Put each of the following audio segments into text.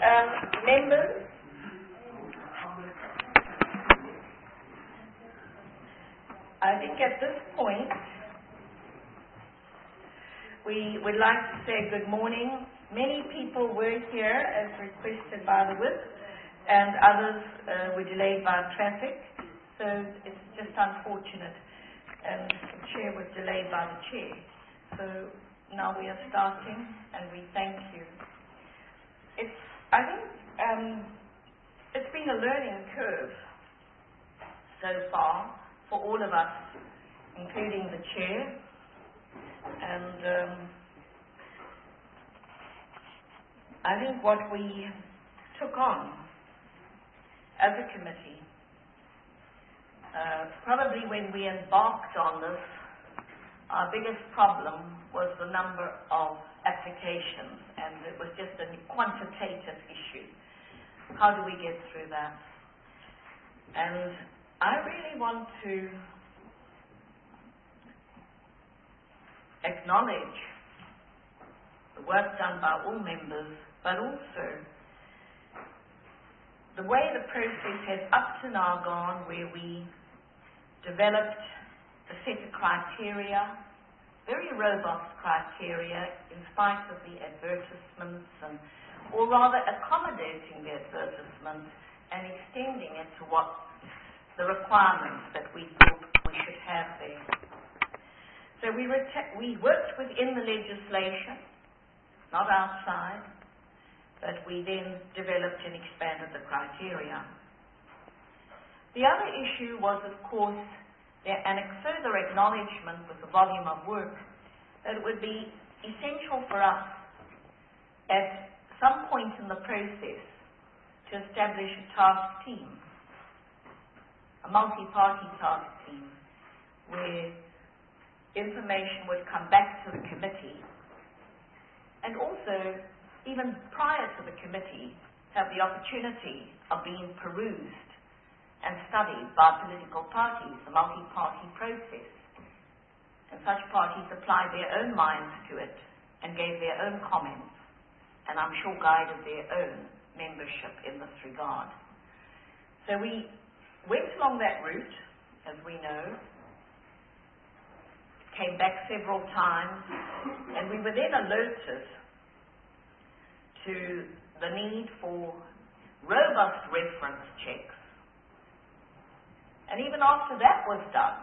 members, I think at this point we would like to say good morning. Many people were here as requested by the whip, and others were delayed by traffic, so it's just unfortunate. And the chair was delayed by the chair. So now we are starting, and we thank you. I think it's been a learning curve so far for all of us, including the chair. And I think what we took on as a committee, probably when we embarked on this, our biggest problem was the number of applications, and it was just a quantitative issue. How do we get through that? And I really want to acknowledge the work done by all members, but also the way the process has up to now gone, where we developed a set of criteria, very robust criteria, in spite of the advertisements, or rather accommodating the advertisements and extending it to what the requirements that we thought we should have there. So we worked within the legislation, not outside, but we then developed and expanded the criteria. The other issue was, of course, and a further acknowledgement with the volume of work, that it would be essential for us at some point in the process to establish a task team, a multi-party task team, where information would come back to the committee, and also, even prior to the committee, have the opportunity of being perused and studied by political parties, the multi-party process. And such parties applied their own minds to it and gave their own comments, and I'm sure guided their own membership in this regard. So we went along that route, as we know, came back several times, and we were then alerted to the need for robust reference checks. And even after that was done,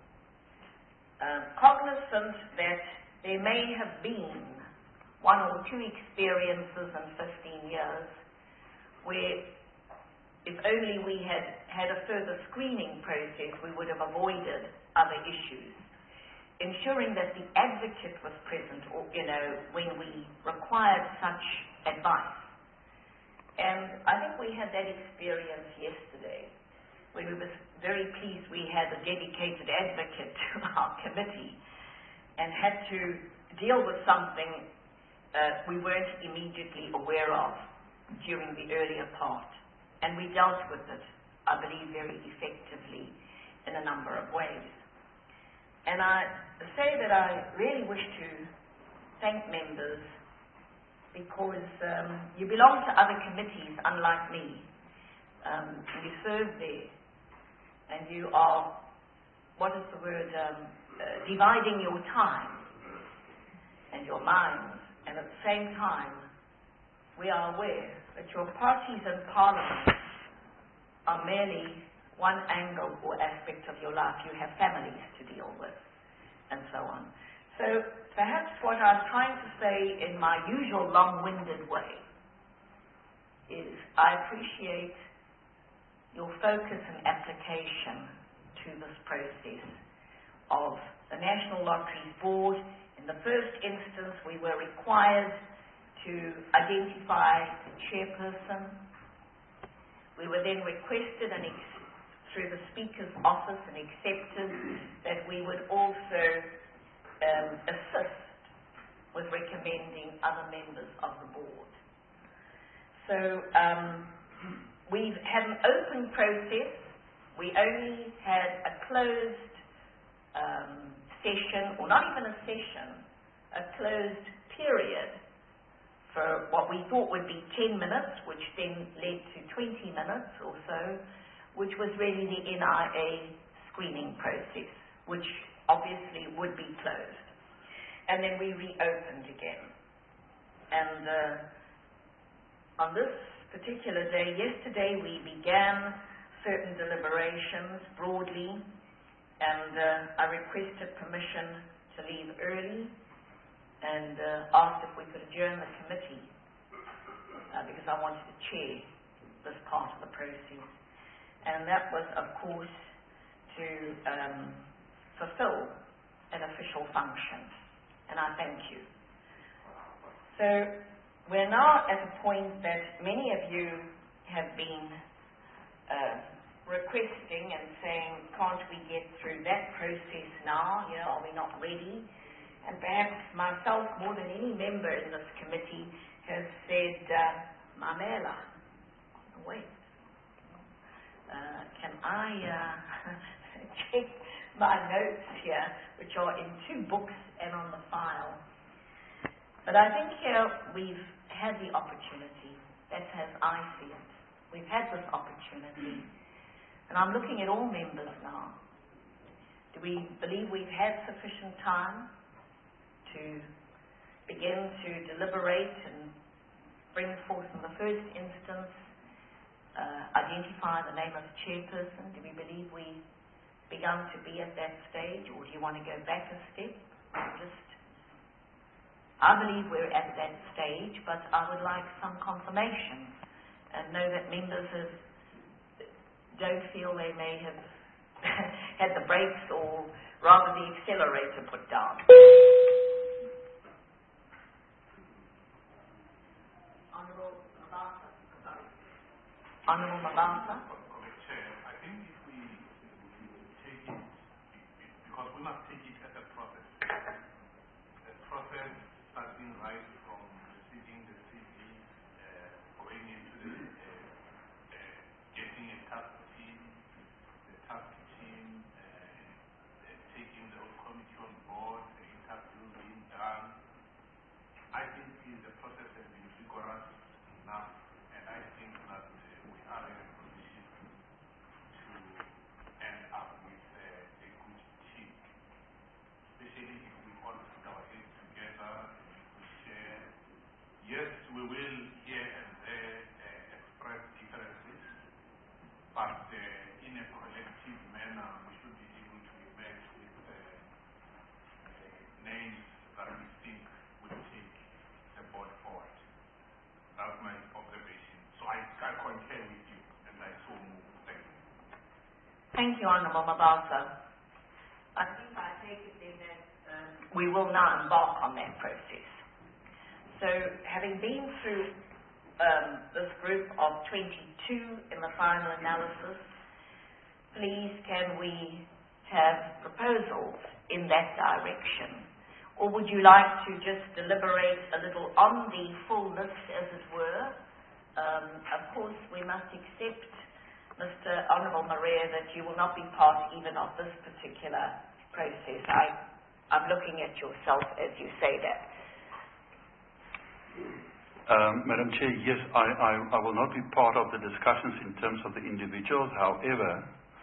cognizant that there may have been one or two experiences in 15 years where if only we had had a further screening process, we would have avoided other issues. Ensuring that the advocate was present, or, when we required such advice. And I think we had that experience yesterday, when we were very pleased we had a dedicated advocate to our committee and had to deal with something we weren't immediately aware of during the earlier part. And we dealt with it, I believe, very effectively in a number of ways. And I say that I really wish to thank members because you belong to other committees, unlike me. You serve there, and you are, dividing your time and your minds. And at the same time, we are aware that your parties and parliaments are merely one angle or aspect of your life. You have families to deal with, and so on. So perhaps what I'm trying to say in my usual long-winded way is I appreciate your focus and application to this process of the National Lotteries Board. In the first instance, we were required to identify the chairperson. We were then requested through the Speaker's office and accepted that we would also assist with recommending other members of the board. So we've had an open process. We only had a closed session, or not even a session, a closed period for what we thought would be 10 minutes, which then led to 20 minutes or so, which was really the NIA screening process, which obviously would be closed. And then we reopened again. And on this particular day, yesterday, we began certain deliberations broadly, and I requested permission to leave early and asked if we could adjourn the committee because I wanted to chair this part of the process. And that was, of course, to fulfill an official function. And I thank you. So we're now at a point that many of you have been requesting and saying, can't we get through that process now? You know, are we not ready? And perhaps myself, more than any member in this committee, has said, Mamela, wait, can I check my notes here, which are in 2 books and on the file? But I think here we've had the opportunity, that's as I see it. We've had this opportunity. And I'm looking at all members now. Do we believe we've had sufficient time to begin to deliberate and bring forth in the first instance, identify the name of the chairperson? Do we believe we've begun to be at that stage, or do you want to go back a step? I believe we're at that stage, but I would like some confirmation and know that members don't feel they may have had the brakes or rather the accelerator put down. Honourable Mabasa. Chair, I think if we take it, because we must take it as a process. A process starting right from receiving the CV, going into the getting a task team, taking the whole committee on board, the interview being done. I think the process has been rigorous enough, and I think that we are in a position to end up with a good team, especially if we all put our heads together and we share. Yes, we will here and there express differences, but in a collective manner, we should be able to emerge with names that we think will take the board forward. That's my observation. So I concur with you, and I so move. Thank you. Thank you, Honourable Mabasa. I think I take it then that we will now embark on that process. So, having been through this group of 22 in the final analysis, please can we have proposals in that direction? Or would you like to just deliberate a little on the full list, as it were? Of course, we must accept, Mr. Honourable Maria, that you will not be part even of this particular process. I'm looking at yourself as you say that. Madam Chair, yes, I will not be part of the discussions in terms of the individuals. However,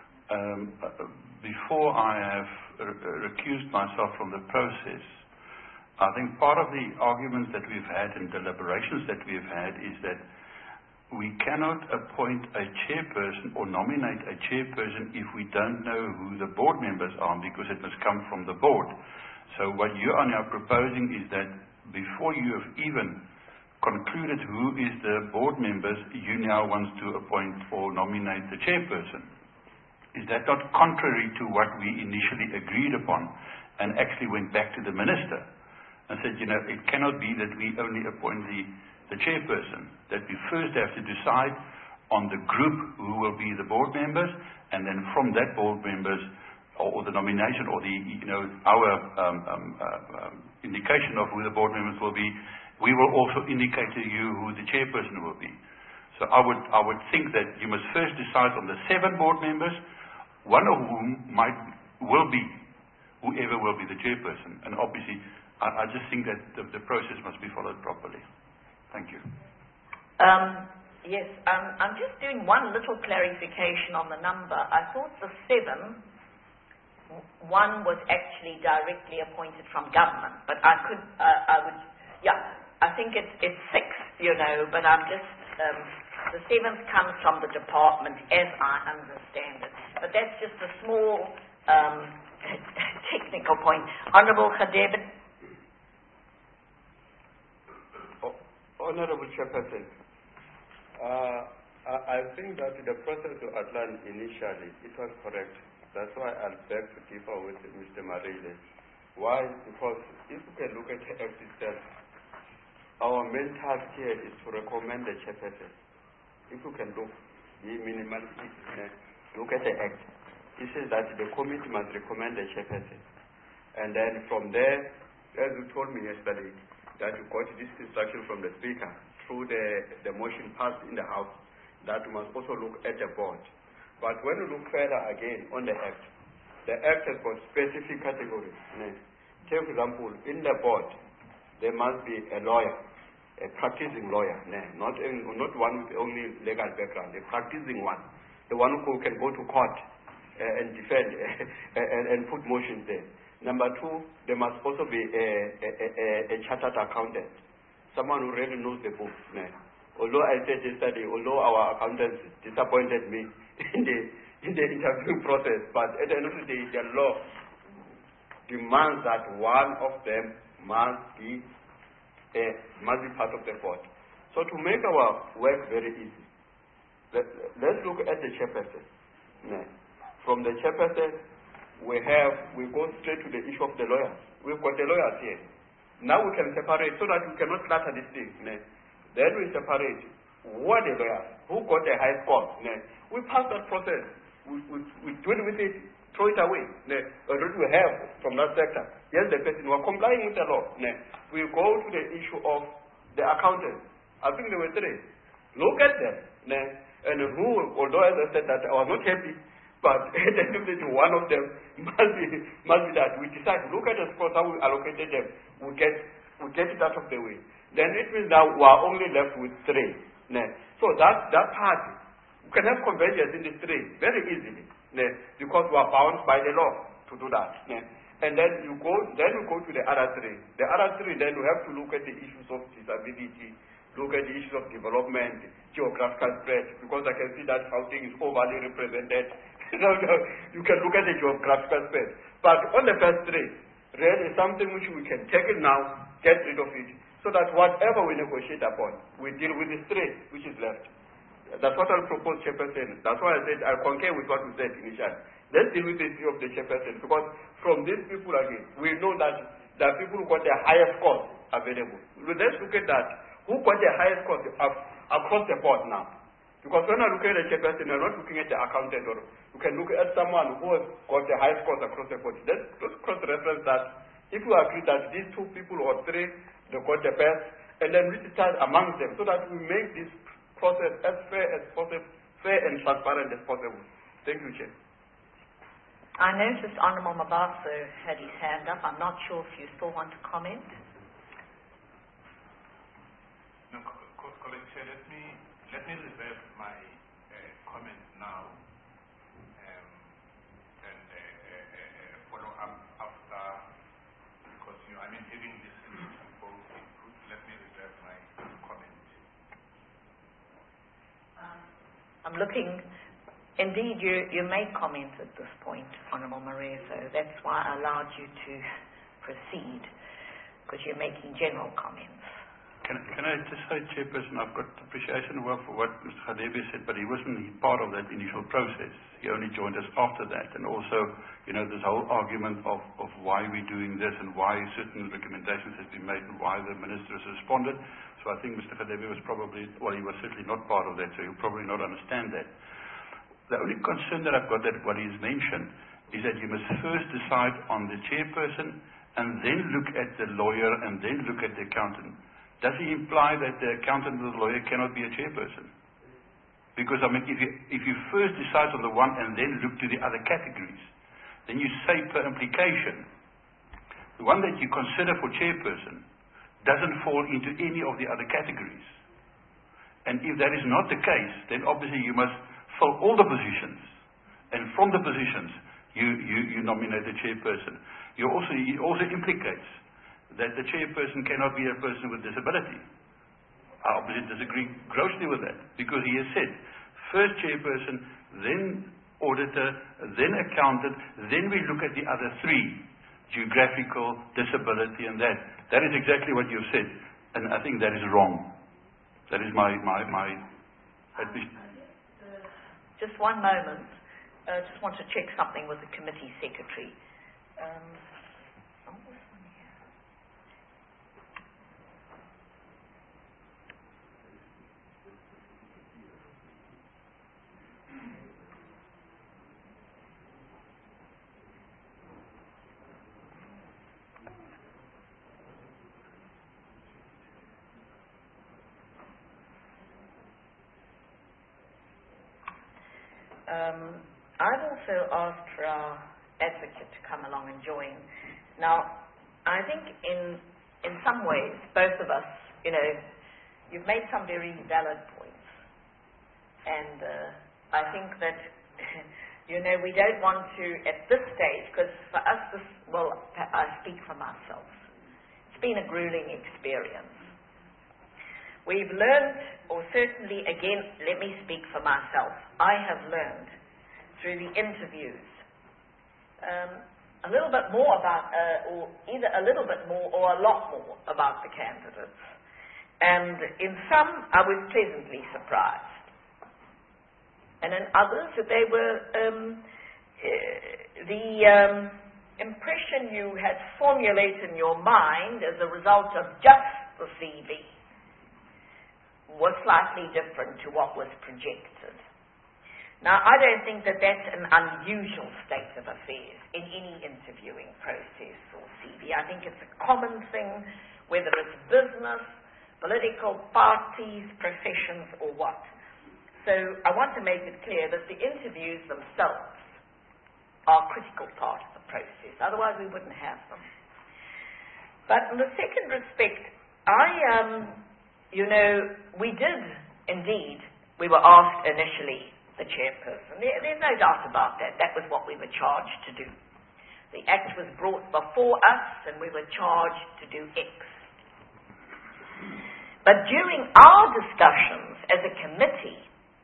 before I have recused myself from the process, I think part of the arguments that we've had and deliberations that we've had is that we cannot appoint a chairperson or nominate a chairperson if we don't know who the board members are, because it must come from the board. So what you are now proposing is that before you have even concluded who is the board members, you now want to appoint or nominate the chairperson. Is that not contrary to what we initially agreed upon and actually went back to the minister and said, you know, it cannot be that we only appoint the chairperson, that we first have to decide on the group who will be the board members, and then from that board members or the nomination or the, you know, our indication of who the board members will be, we will also indicate to you who the chairperson will be. So I would think that you must first decide on the 7 board members, one of whom will be whoever will be the chairperson. And obviously, I just think that the process must be followed properly. Thank you. Yes, I'm just doing one little clarification on the number. I thought the 7, one was actually directly appointed from government, but I think it's 6, but I'm just, the 7th comes from the department as I understand it. But that's just a small technical point. Honourable Hadebe. Honourable Chairperson, I think that the process you outlined initially, it was correct. That's why I beg to differ with Mr. Marile. Why? Because if you can look at the Act itself, our main task here is to recommend the Chairperson. If you can look, the minimalistic, look at the Act. It says that the committee must recommend the Chairperson. And then from there, as you told me yesterday, that you got this instruction from the Speaker through the motion passed in the House, that you must also look at the board. But when you look further again on the Act has got specific categories. Take for example, in the board, there must be a lawyer, a practicing lawyer, not one with only legal background, a practicing one, the one who can go to court and defend and put motions there. Number 2, there must also be a chartered accountant, someone who really knows the books. Although I said yesterday, although our accountants disappointed me in the interviewing process, but at the end of the day, the law demands that one of them must be part of the board. So to make our work very easy, let's look at the Chairperson. From the Chairperson, we go straight to the issue of the lawyers. We've got the lawyers here. Now we can separate so that we cannot clutter this thing. Then we separate who are the lawyers, who got the high score. We pass that process. We deal with it, throw it away. What we have from that sector. Yes, the person who are complying with the law. We go to the issue of the accountants. I think there were 3. Look at them. And who, although as I said that I was not happy, but at the end of the day, one of them must be that we decide, look at the scores, how we allocated them, we get it out of the way. Then it means that we are only left with 3. So that part, we can have convergence in the 3 very easily, because we are bound by the law to do that. And then we go to the other 3. The other 3, then we have to look at the issues of disability, look at the issues of development, geographical spread, because I can see that Gauteng is overly represented. You can look at the geographical spread. But on the first 3, really something which we can tackle now, get rid of it, so that whatever we negotiate upon, we deal with the 3 which is left. That's what I'll propose, Chairperson. That's why I said I concur with what you said initially. Let's deal with the issue of the Chairperson, because from these people again, we know that there are people who got the highest scores available. Let's look at that. Who got the highest scores across the board now? Because when I look at the Chairperson, I'm not looking at the accountant, or you can look at someone who has got the highest scores across the board. Let's cross-reference that. If we agree that these 2 people or 3, they got the best, and then we start amongst them so that we make this process as fair as possible, fair and transparent as possible. Thank you, Chair. I noticed Honourable Mabaso had his hand up. I'm not sure if you still want to comment. No, colleague Chair, let me reserve my comment now and follow up after, because having this both input, let me reserve my comment. I'm looking. Indeed, you may comment at this point, Honourable Maria, so that's why I allowed you to proceed, because you're making general comments. Can I just say, Chairperson, I've got appreciation for what Mr. Hadebe said, but he wasn't part of that initial process. He only joined us after that. And also, this whole argument of why we're doing this and why certain recommendations have been made and why the Minister has responded. So I think Mr. Hadebe was he was certainly not part of that, so he'll probably not understand that. The only concern that I've got that what he's mentioned is that you must first decide on the Chairperson and then look at the lawyer and then look at the accountant. Does he imply that the accountant or the lawyer cannot be a Chairperson? Because, if you first decide on the one and then look to the other categories, then you say per implication, the one that you consider for Chairperson doesn't fall into any of the other categories. And if that is not the case, then obviously you must fill all the positions. And from the positions, you nominate the chairperson. It also implicates that the chairperson cannot be a person with disability. I obviously disagree grossly with that, because he has said, first chairperson, then auditor, then accountant, then we look at the other three, geographical, disability, and that. That is exactly what you've said, and I think that is wrong. That is my Just one moment. Just want to check something with the committee secretary. I've also asked for our advocate to come along and join. Now, I think in some ways, both of us, you've made some very valid points. And I think that, we don't want to, at this stage, because for us, I speak for myself. It's been a grueling experience. We've learned, or certainly, again, let me speak for myself. I have learned through the interviews a little bit more about, or either a little bit more or a lot more about the candidates. And in some, I was pleasantly surprised. And in others, they were, the impression you had formulated in your mind as a result of just the CV was slightly different to what was projected. Now, I don't think that that's an unusual state of affairs in any interviewing process or CV. I think it's a common thing, whether it's business, political parties, professions, or what. So I want to make it clear that the interviews themselves are a critical part of the process. Otherwise, we wouldn't have them. But in the second respect, we did indeed, we were asked initially, the chairperson. There's no doubt about that. That was what we were charged to do. The act was brought before us and we were charged to do X. But during our discussions as a committee,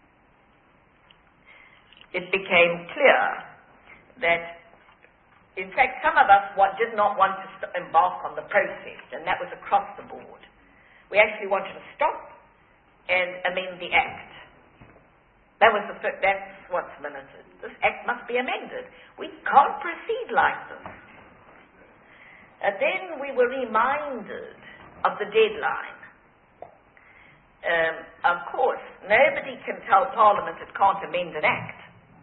it became clear that, in fact, some of us did not want to embark on the process, and that was across the board. We actually wanted to stop and amend the act. That's what's minuted. This act must be amended. We can't proceed like this. And then we were reminded of the deadline. Of course, nobody can tell Parliament it can't amend an act,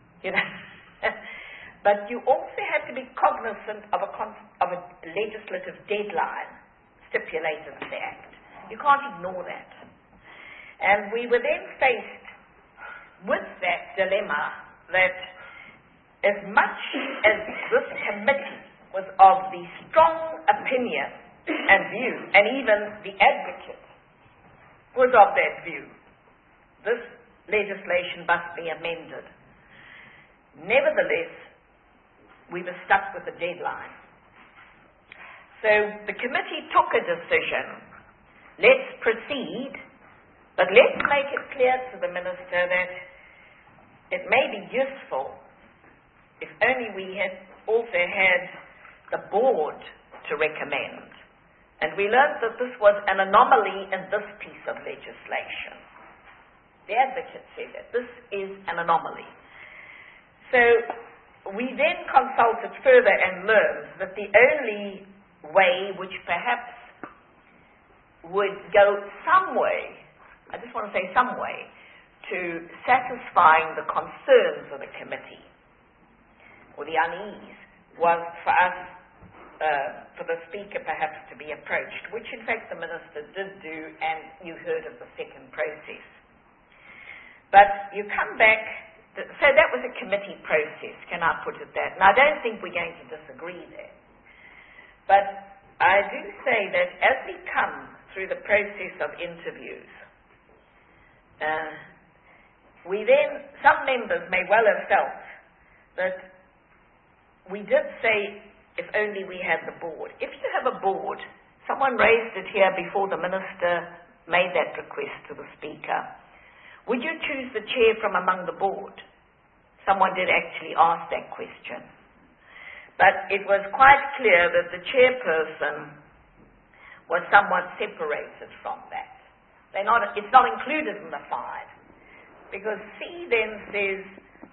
But you also have to be cognizant of a legislative deadline stipulated in the Act. You can't ignore that. And we were then faced with that dilemma that as much as this committee was of the strong opinion and view, and even the advocate was of that view, this legislation must be amended. Nevertheless, we were stuck with a deadline. So the committee took a decision. Let's proceed, but let's make it clear to the Minister that it may be useful if only we had also had the board to recommend. And we learned that this was an anomaly in this piece of legislation. The advocate said that this is an anomaly. So we then consulted further and learned that the only way which perhaps would go some way, I just want to say some way, to satisfying the concerns of the committee, or the unease, was for us, for the Speaker perhaps to be approached, which in fact the Minister did do, and you heard of the second process. But you come back, so that was a committee process, can I put it that? And I don't think we're going to disagree there. But I do say that as we come through the process of interviews, some members may well have felt that we did say, if only we had the board. If you have a board, someone raised it here before the minister made that request to the speaker. Would you choose the chair from among the board? Someone did actually ask that question. But it was quite clear that the chairperson was somewhat separated from that. It's not included in the 5. Because C then says,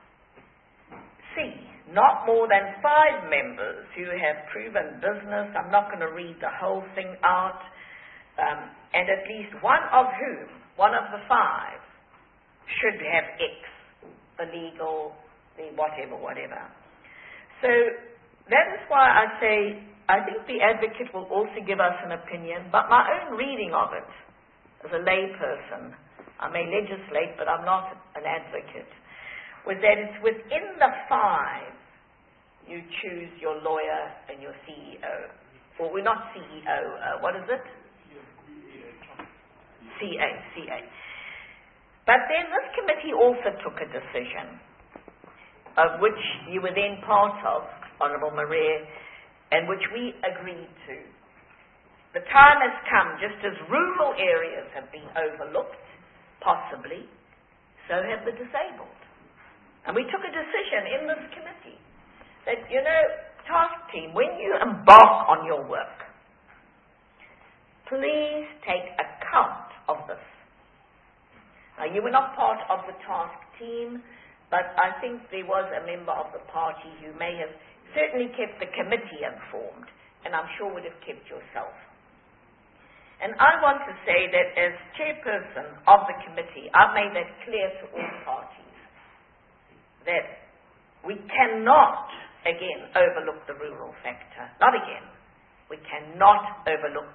not more than 5 members who have proven business. I'm not going to read the whole thing out. And at least one of the 5, should have X, the legal, the whatever. So that is why I say, I think the advocate will also give us an opinion, but my own reading of it, as a layperson, I may legislate, but I'm not an advocate, was that it's within the 5 you choose your lawyer and your CEO. Or we're not CEO, what is it? CA. But then this committee also took a decision, of which you were then part of, Honourable Maria, and which we agreed to. The time has come, just as rural areas have been overlooked, possibly, so have the disabled. And we took a decision in this committee that, task team, when you embark on your work, please take account of this. Now, you were not part of the task team, but I think there was a member of the party who may have certainly kept the committee informed, and I'm sure would have kept yourself. And I want to say that as chairperson of the committee, I've made that clear to all parties, that we cannot, again, overlook the rural factor. Not again. We cannot overlook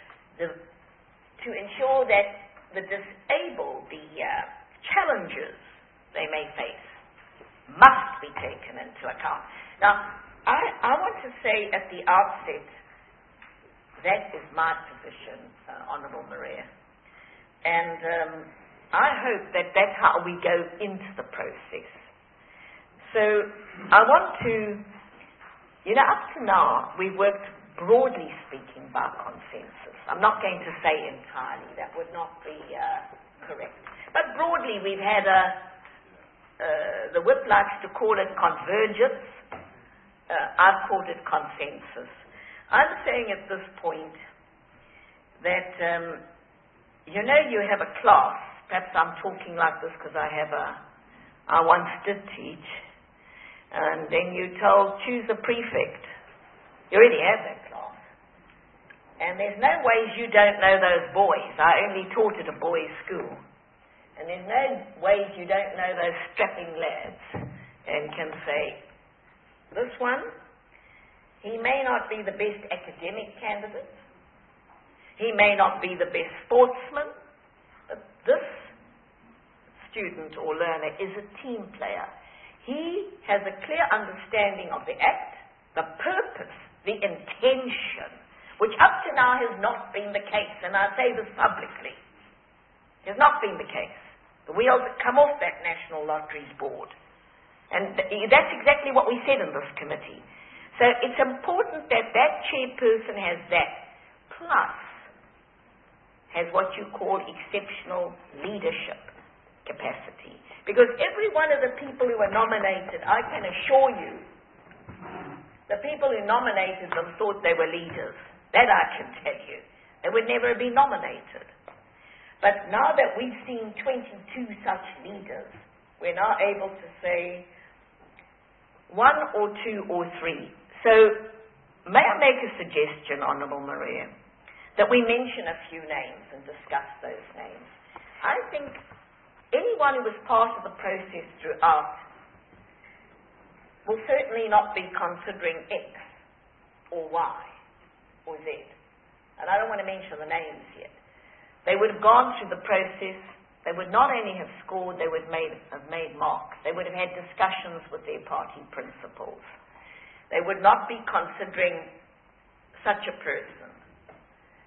to ensure that the disabled, the challenges they may face, must be taken into account. Now, I want to say at the outset, that is my position, Honourable Maria. And I hope that that's how we go into the process. So I want to, up to now, we've worked broadly speaking by consensus. I'm not going to say entirely, that would not be correct. But broadly, we've had the whip likes to call it convergence. I've called it consensus. I'm saying at this point that, you have a class. Perhaps I'm talking like this because I once did teach. And then you told, choose a prefect. You already have that class. And there's no ways you don't know those boys. I only taught at a boys' school. And there's no ways you don't know those strapping lads and can say, this one, he may not be the best academic candidate. He may not be the best sportsman. But this student or learner is a team player. He has a clear understanding of the act, the purpose, the intention, which up to now has not been the case, and I say this publicly. It has not been the case. The wheels have come off that National Lotteries Board. And that's exactly what we said in this committee. So it's important that that chairperson has that, plus has what you call exceptional leadership capacity. Because every one of the people who were nominated, I can assure you, the people who nominated them thought they were leaders. That I can tell you. They would never have been nominated. But now that we've seen 22 such leaders, we're now able to say 1 or 2 or 3. So, may I make a suggestion, Honourable Maria, that we mention a few names and discuss those names? I think anyone who was part of the process throughout will certainly not be considering X or Y or Z. And I don't want to mention the names yet. They would have gone through the process. They would not only have scored, they would have made marks. They would have had discussions with their party principals. They would not be considering such a person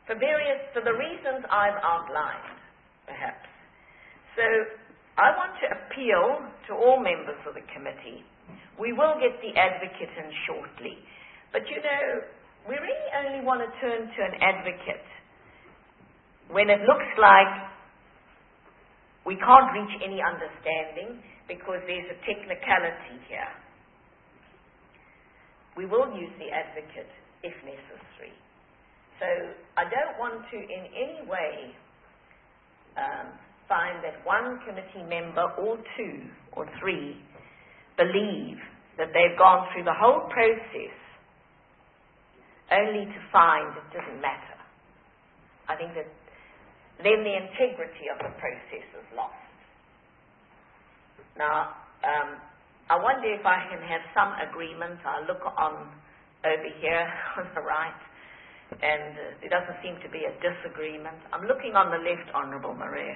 for the reasons I've outlined, perhaps. So I want to appeal to all members of the committee. We will get the advocate in shortly. But you know, we really only want to turn to an advocate when it looks like we can't reach any understanding because there's a technicality here. We will use the advocate if necessary. So I don't want to in any way find that one committee member or two or three believe that they've gone through the whole process only to find it doesn't matter. I think that then the integrity of the process is lost. Now, I wonder if I can have some agreement. I'll look on over here on the right, and there doesn't seem to be a disagreement. I'm looking on the left, Honourable Maria.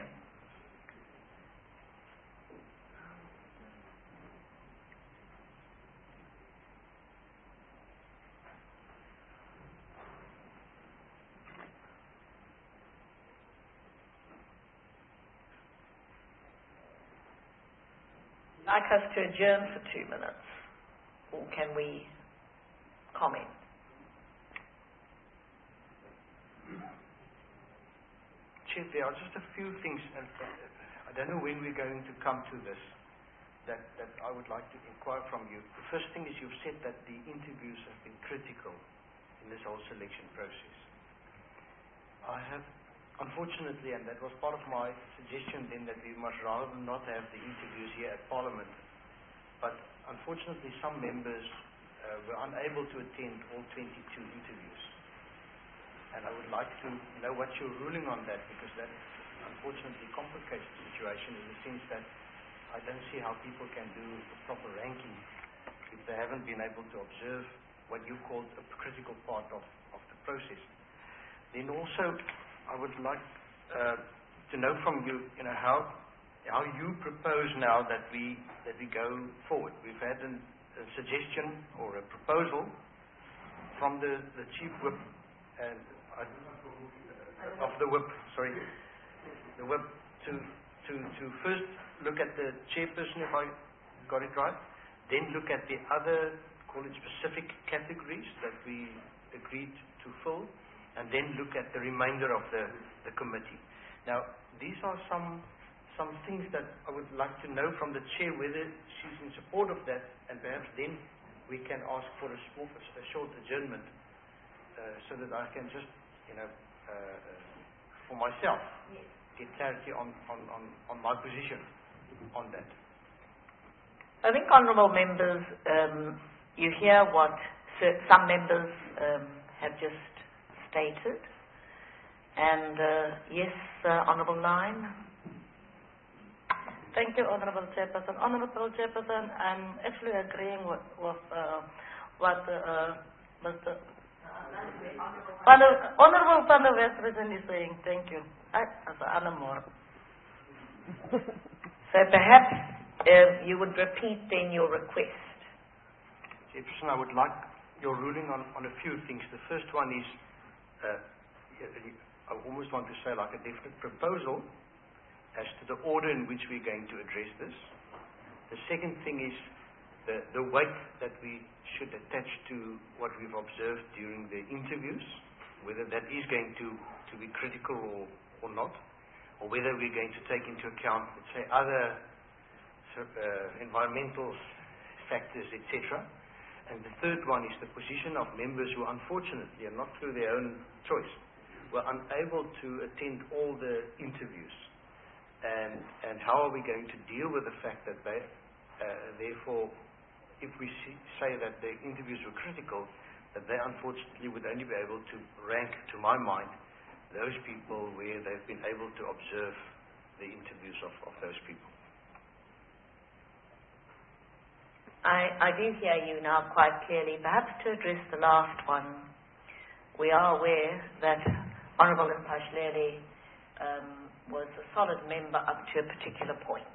Like us to adjourn for 2 minutes, or can we comment? Chair, there are just a few things, and I don't know when we're going to come to this, that I would like to inquire from you. The first thing is you've said that the interviews have been critical in this whole selection process. I have, unfortunately, and that was part of my suggestion then, that we must rather not have the interviews here at Parliament, but unfortunately some members were unable to attend all 22 interviews. And I would like to know what your ruling on that, because that unfortunately complicates the situation in the sense that I don't see how people can do a proper ranking if they haven't been able to observe what you called a critical part of the process. Then also, I would like to know from you, how you propose now that we go forward. We've had a suggestion or a proposal from the Chief Whip and of the Whip, the Whip to first look at the chairperson, if I got it right, then look at the other, call it specific categories that we agreed to fill, and then look at the remainder of the committee. Now, these are some things that I would like to know from the chair whether she's in support of that, and perhaps then we can ask for a short adjournment so that I can just, for myself, get clarity on my position on that. I think, honourable members, you hear what some members have just stated. And yes, Honourable Lyne. Thank you, Honourable Chairperson. Honourable Chairperson, I'm actually agreeing with what Mr. Honourable Van der Westhuizen is saying. Thank you. Anna Moore. So perhaps you would repeat then your request. Chairperson, I would like your ruling on a few things. The first one is, I almost want to say like a definite proposal as to the order in which we're going to address this. The second thing is the weight that we should attach to what we've observed during the interviews, whether that is going to be critical or not, or whether we're going to take into account, let's say, other environmental factors, etc. And the third one is the position of members who, unfortunately, and not through their own choice, were unable to attend all the interviews. And how are we going to deal with the fact that they, therefore, if we say that the interviews were critical, that they unfortunately would only be able to rank, to my mind, those people where they've been able to observe the interviews of those people. I do hear you now quite clearly. Perhaps to address the last one, we are aware that Honourable Mpashlele was a solid member up to a particular point.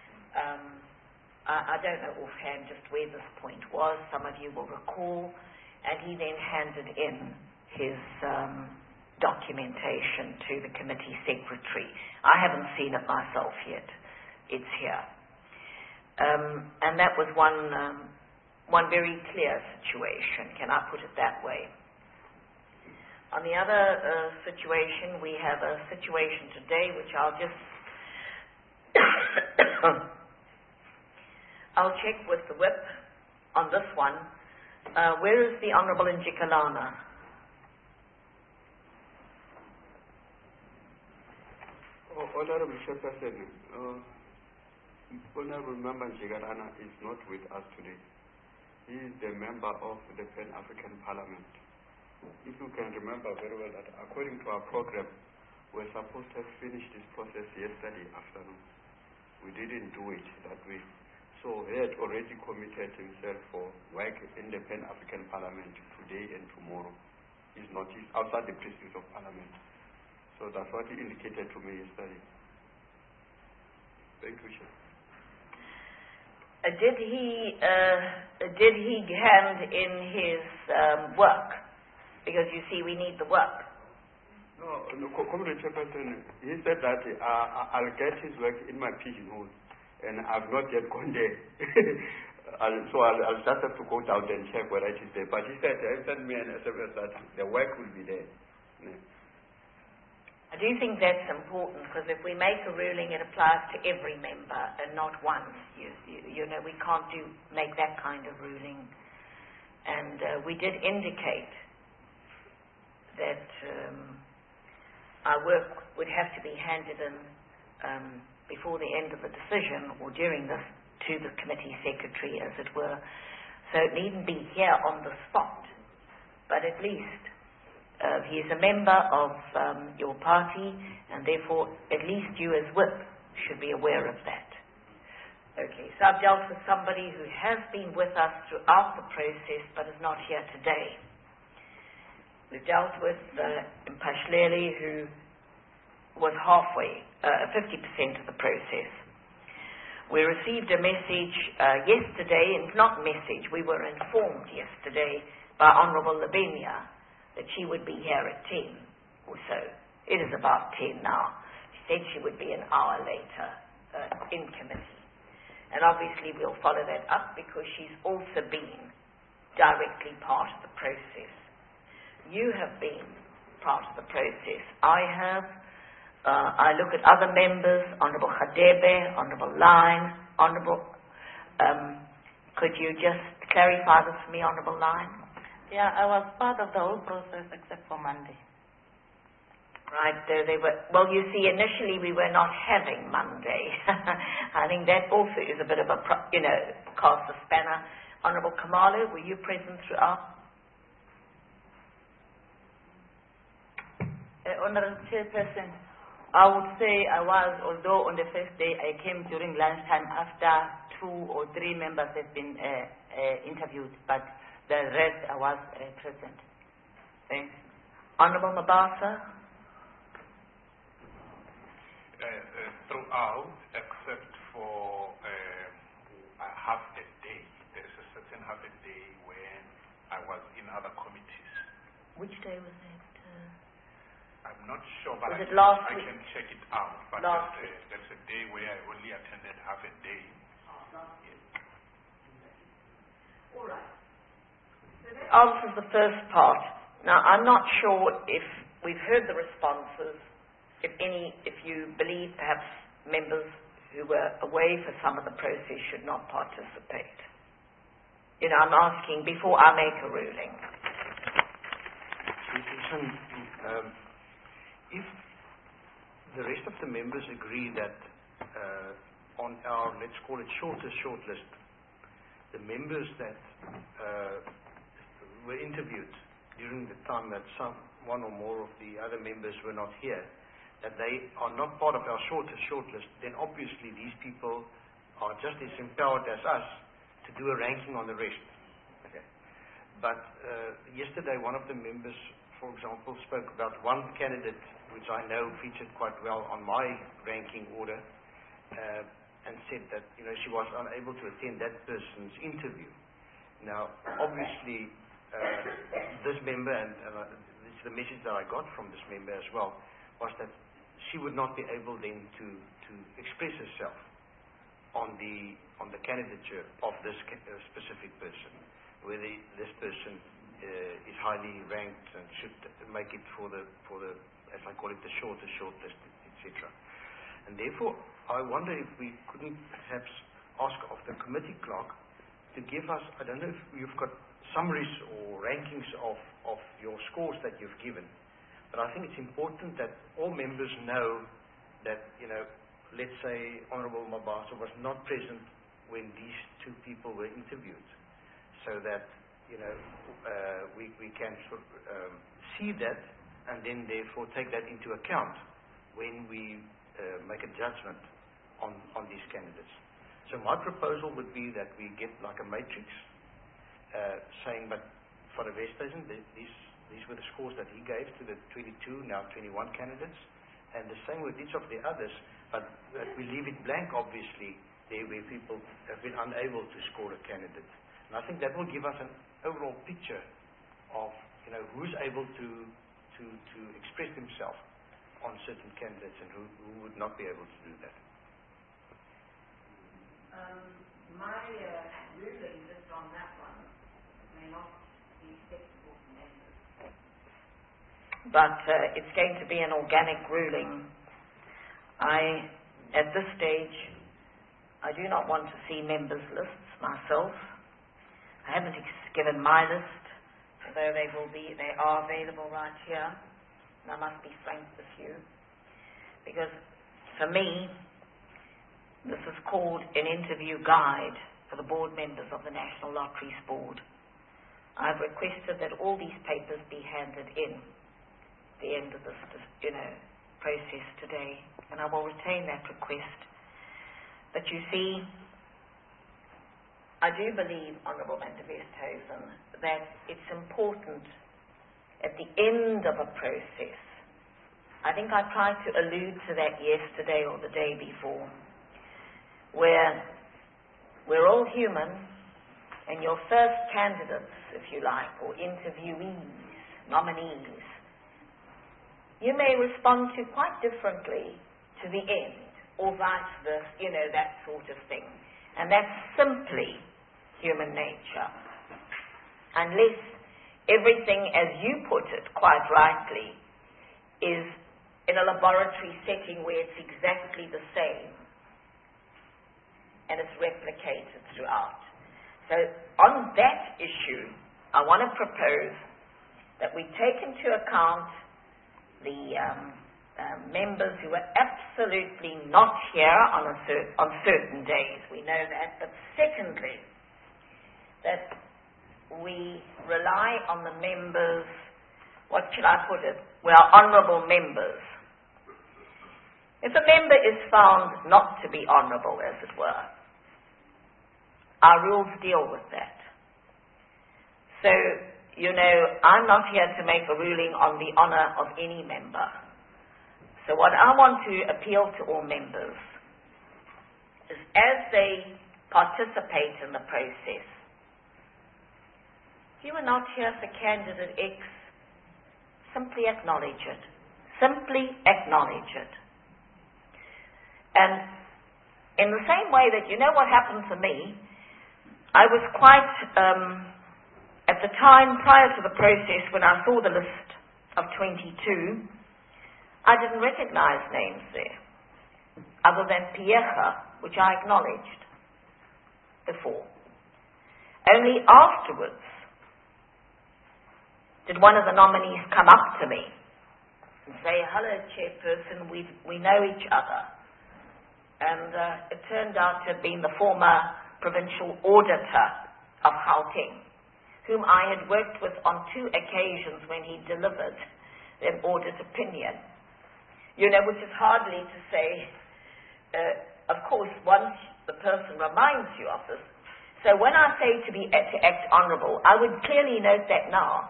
I don't know offhand just where this point was. Some of you will recall. And he then handed in his documentation to the committee secretary. I haven't seen it myself yet. It's here. And that was one very clear situation, can I put it that way? On the other situation, we have a situation today which I'll just I'll check with the whip on this one. Where is the Honourable Njikalana? Honourable Chairperson, Honourable Member Njikalana is not with us today. He is the member of the Pan-African Parliament. If you can remember very well that according to our program, we're supposed to have finished this process yesterday afternoon. We didn't do it that way. So he had already committed himself for work in the Pan-African Parliament today and tomorrow. He's outside the precincts of Parliament. So that's what he indicated to me yesterday. Thank you, Chair. Did he hand in his work? Because you see, we need the work. No, Comrade Chairperson, he said that I'll get his work in my pigeonhole, and I've not yet gone there. So I'll just have to go down and check whether it is there. But he said, he sent me an SMS that the work will be there. Yeah. I do think that's important, because if we make a ruling, it applies to every member and not once. You know, we can't make that kind of ruling. And we did indicate that our work would have to be handed in before the end of the decision, or during this, to the committee secretary, as it were. So it needn't be here on the spot, but at least he is a member of your party, and therefore at least you as whip should be aware of that. Okay, so I've dealt with somebody who has been with us throughout the process but is not here today. We've dealt with Mpashleli, who was halfway, 50% of the process. We received a message yesterday, and not message, we were informed yesterday by Honourable Lavinia that she would be here at 10 or so. It is about 10 now. She said she would be an hour later in committee. And obviously we'll follow that up, because she's also been directly part of the process. You have been part of the process. I have. I look at other members, Honourable Khadebe, Honourable Line, Honourable... could you just clarify this for me, Honourable Line? Yeah, I was part of the whole process except for Monday. Right, they were... Well, you see, initially we were not having Monday. I think that also is a bit of a, cast a spanner. Honourable Khumalo, were you present throughout? Honourable Chairperson, I would say I was, although on the first day I came during lunchtime after 2 or 3 members had been interviewed, but the rest I was present. Thanks. Honourable Mabasa? Throughout, except for half a day. There is a certain half a day when I was in other committees. Which day was it? I'm not sure, but was it last I week? can check it out. But there's a day where I only attended half a day. All right. So that answers the first part. Now, I'm not sure if we've heard the responses, if you believe perhaps members who were away for some of the process should not participate. I'm asking before I make a ruling. If the rest of the members agree that on our, let's call it shortest shortlist, the members that were interviewed during the time that one or more of the other members were not here, that they are not part of our shortest shortlist, then obviously these people are just as empowered as us to do a ranking on the rest. Okay. But yesterday one of the members, for example, spoke about one candidate which I know featured quite well on my ranking order, and said that she was unable to attend that person's interview. Now, obviously, this member, and it's the message that I got from this member as well, was that she would not be able then to express herself on the candidature of this specific person, whether this person is highly ranked and should make it for the as I call it, the shortlist, etc. And therefore, I wonder if we couldn't perhaps ask of the committee clerk to give us, I don't know if you've got summaries or rankings of your scores that you've given, but I think it's important that all members know that, let's say Honourable Mabaso was not present when these two people were interviewed, so that, we can sort of, see that and then therefore take that into account when we make a judgment on these candidates. So my proposal would be that we get like a matrix saying, but for the Westhuizen, these were the scores that he gave to the 22, now 21 candidates, and the same with each of the others, but that we leave it blank, obviously, there where people have been unable to score a candidate. And I think that will give us an overall picture of, who's able to express himself on certain candidates and who would not be able to do that. My ruling just on that one may not be acceptable to members. But it's going to be an organic ruling. At this stage, I do not want to see members' lists myself. I haven't given my list, although they are available right here. And I must be frank with you, because for me, this is called an interview guide for the board members of the National Lotteries Board. I've requested that all these papers be handed in at the end of this, process today, and I will retain that request. But you see, I do believe, Honourable Member Westhuizen, that it's important at the end of a process. I think I tried to allude to that yesterday or the day before, where we're all human, and your first candidates, if you like, or interviewees, nominees, you may respond to quite differently to the end, or vice versa, that sort of thing. And that's simply human nature. Unless everything, as you put it quite rightly, is in a laboratory setting where it's exactly the same and it's replicated throughout. So on that issue, I want to propose that we take into account the members who are absolutely not here on certain days. We know that. But secondly, that we rely on the members, what should I put it? Well, honourable members. If a member is found not to be honourable, as it were, our rules deal with that. So, I'm not here to make a ruling on the honour of any member. So what I want to appeal to all members is, as they participate in the process, if you are not here for candidate X, simply acknowledge it. Simply acknowledge it. And in the same way that, what happened to me, I was quite, at the time prior to the process, when I saw the list of 22, I didn't recognize names there, other than Piecha, which I acknowledged before. Only afterwards did one of the nominees come up to me and say, "Hello, Chairperson, we know each other." And it turned out to have been the former provincial auditor of Gauteng, whom I had worked with on 2 occasions when he delivered an audit opinion. Which is hardly to say, of course, once the person reminds you of this. So when I say to act honourable, I would clearly note that now.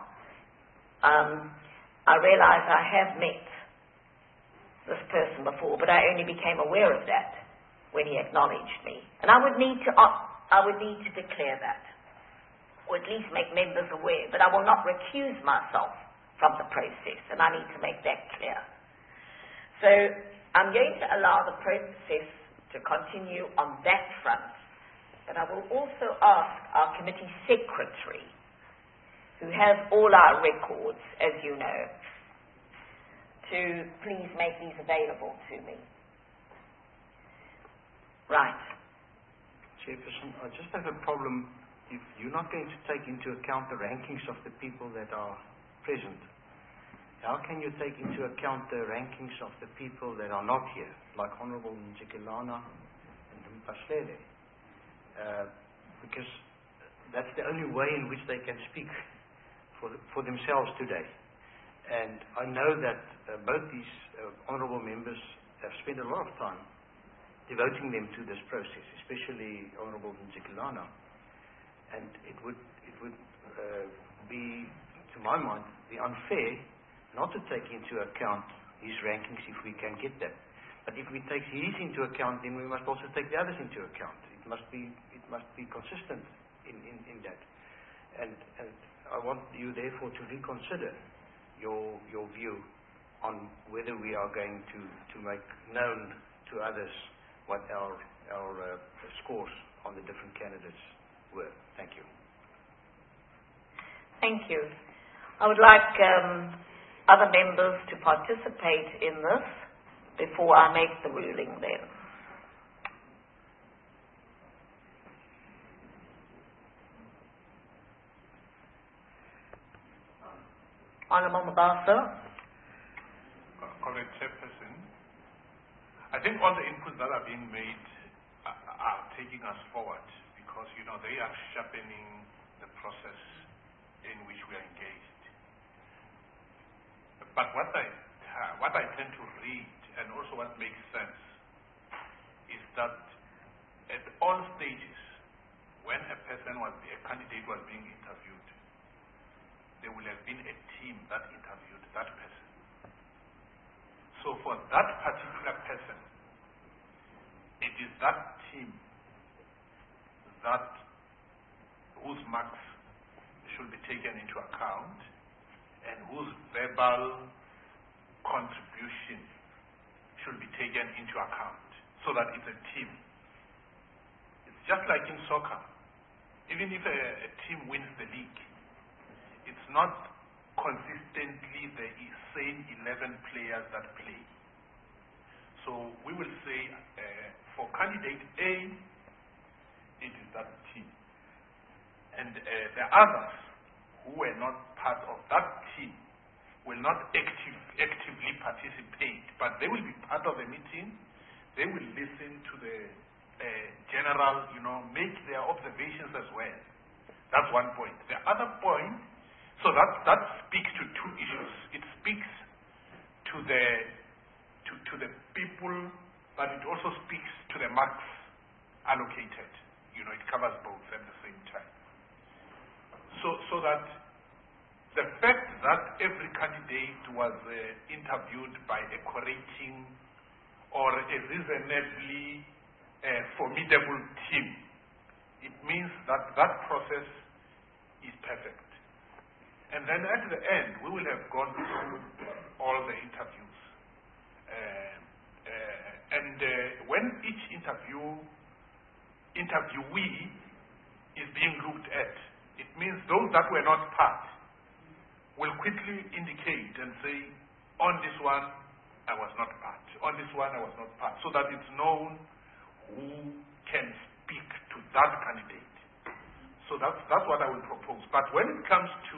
I realise I have met this person before, but I only became aware of that when he acknowledged me. And I would need to declare that, or at least make members aware. But I will not recuse myself from the process, and I need to make that clear. So I'm going to allow the process to continue on that front, but I will also ask our committee secretary, who has all our records, as you know, to please make these available to me. Right. Chairperson, I just have a problem. If you're not going to take into account the rankings of the people that are present, how can you take into account the rankings of the people that are not here, like Honourable Nzikilana and Mpahlele? Because that's the only way in which they can speak for themselves today. And I know that both these honourable members have spent a lot of time devoting them to this process, especially Honourable Nzikilana. And it would be, to my mind, be unfair not to take into account his rankings if we can get them. But if we take his into account, then we must also take the others into account. It must be consistent in that. And I want you therefore to reconsider your view on whether we are going to make known to others what our scores on the different candidates were. Thank you. Thank you. I would like other members to participate in this before I make the ruling then. Honourable Mabasa. Correct, Chairperson. I think all the inputs that are being made are taking us forward because, they are sharpening the process in which we are engaged. But what I tend to read and also what makes sense is that at all stages, when a candidate was being interviewed, there will have been a team that interviewed that person. So for that particular person, it is that team whose marks should be taken into account and whose verbal contribution should be taken into account so that it's a team. It's just like in soccer. Even if a team wins the league, it's not consistently the same 11 players that play. So we will say for candidate A, it is that team. And the others who were not part of that team will not actively participate, but they will be part of the meeting. They will listen to the general, make their observations as well. That's one point. The other point, so that speaks to two issues. It speaks to the people, but it also speaks to the marks allocated. It covers both at the same time. So that the fact that every candidate was interviewed by a correcting or a reasonably formidable team, it means that that process is perfect. And then at the end, we will have gone through all the interviews. When each interviewee is being looked at, it means those that were not part will quickly indicate and say, on this one, I was not part. On this one, I was not part. So that it's known who can speak to that candidate. So that's what I will propose. But when it comes to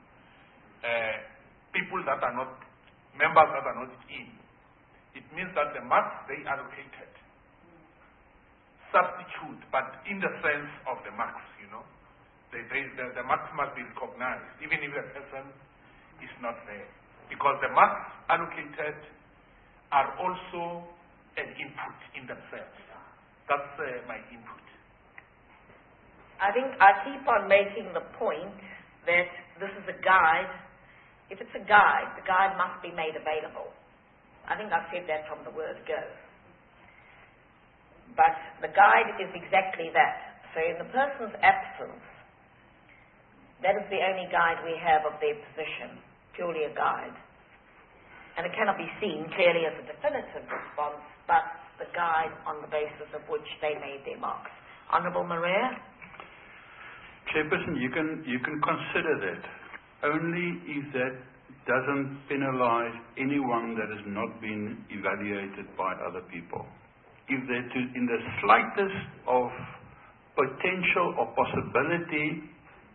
people that are not, members that are not in, it means that the marks they allocated substitute, but in the sense of the marks, the marks must be recognized, even if the person is not there. Because the marks allocated are also an input in themselves. That's my input. I think I keep on making the point that this is a guide. If it's a guide, the guide must be made available. I think I've said that from the word go. But the guide is exactly that. So in the person's absence, that is the only guide we have of their position. purely a guide. And it cannot be seen clearly as a definitive response, but the guide on the basis of which they made their marks. Honourable Maria? Chairperson, you can consider that only if that doesn't penalize anyone that has not been evaluated by other people. If they're in the slightest of potential or possibility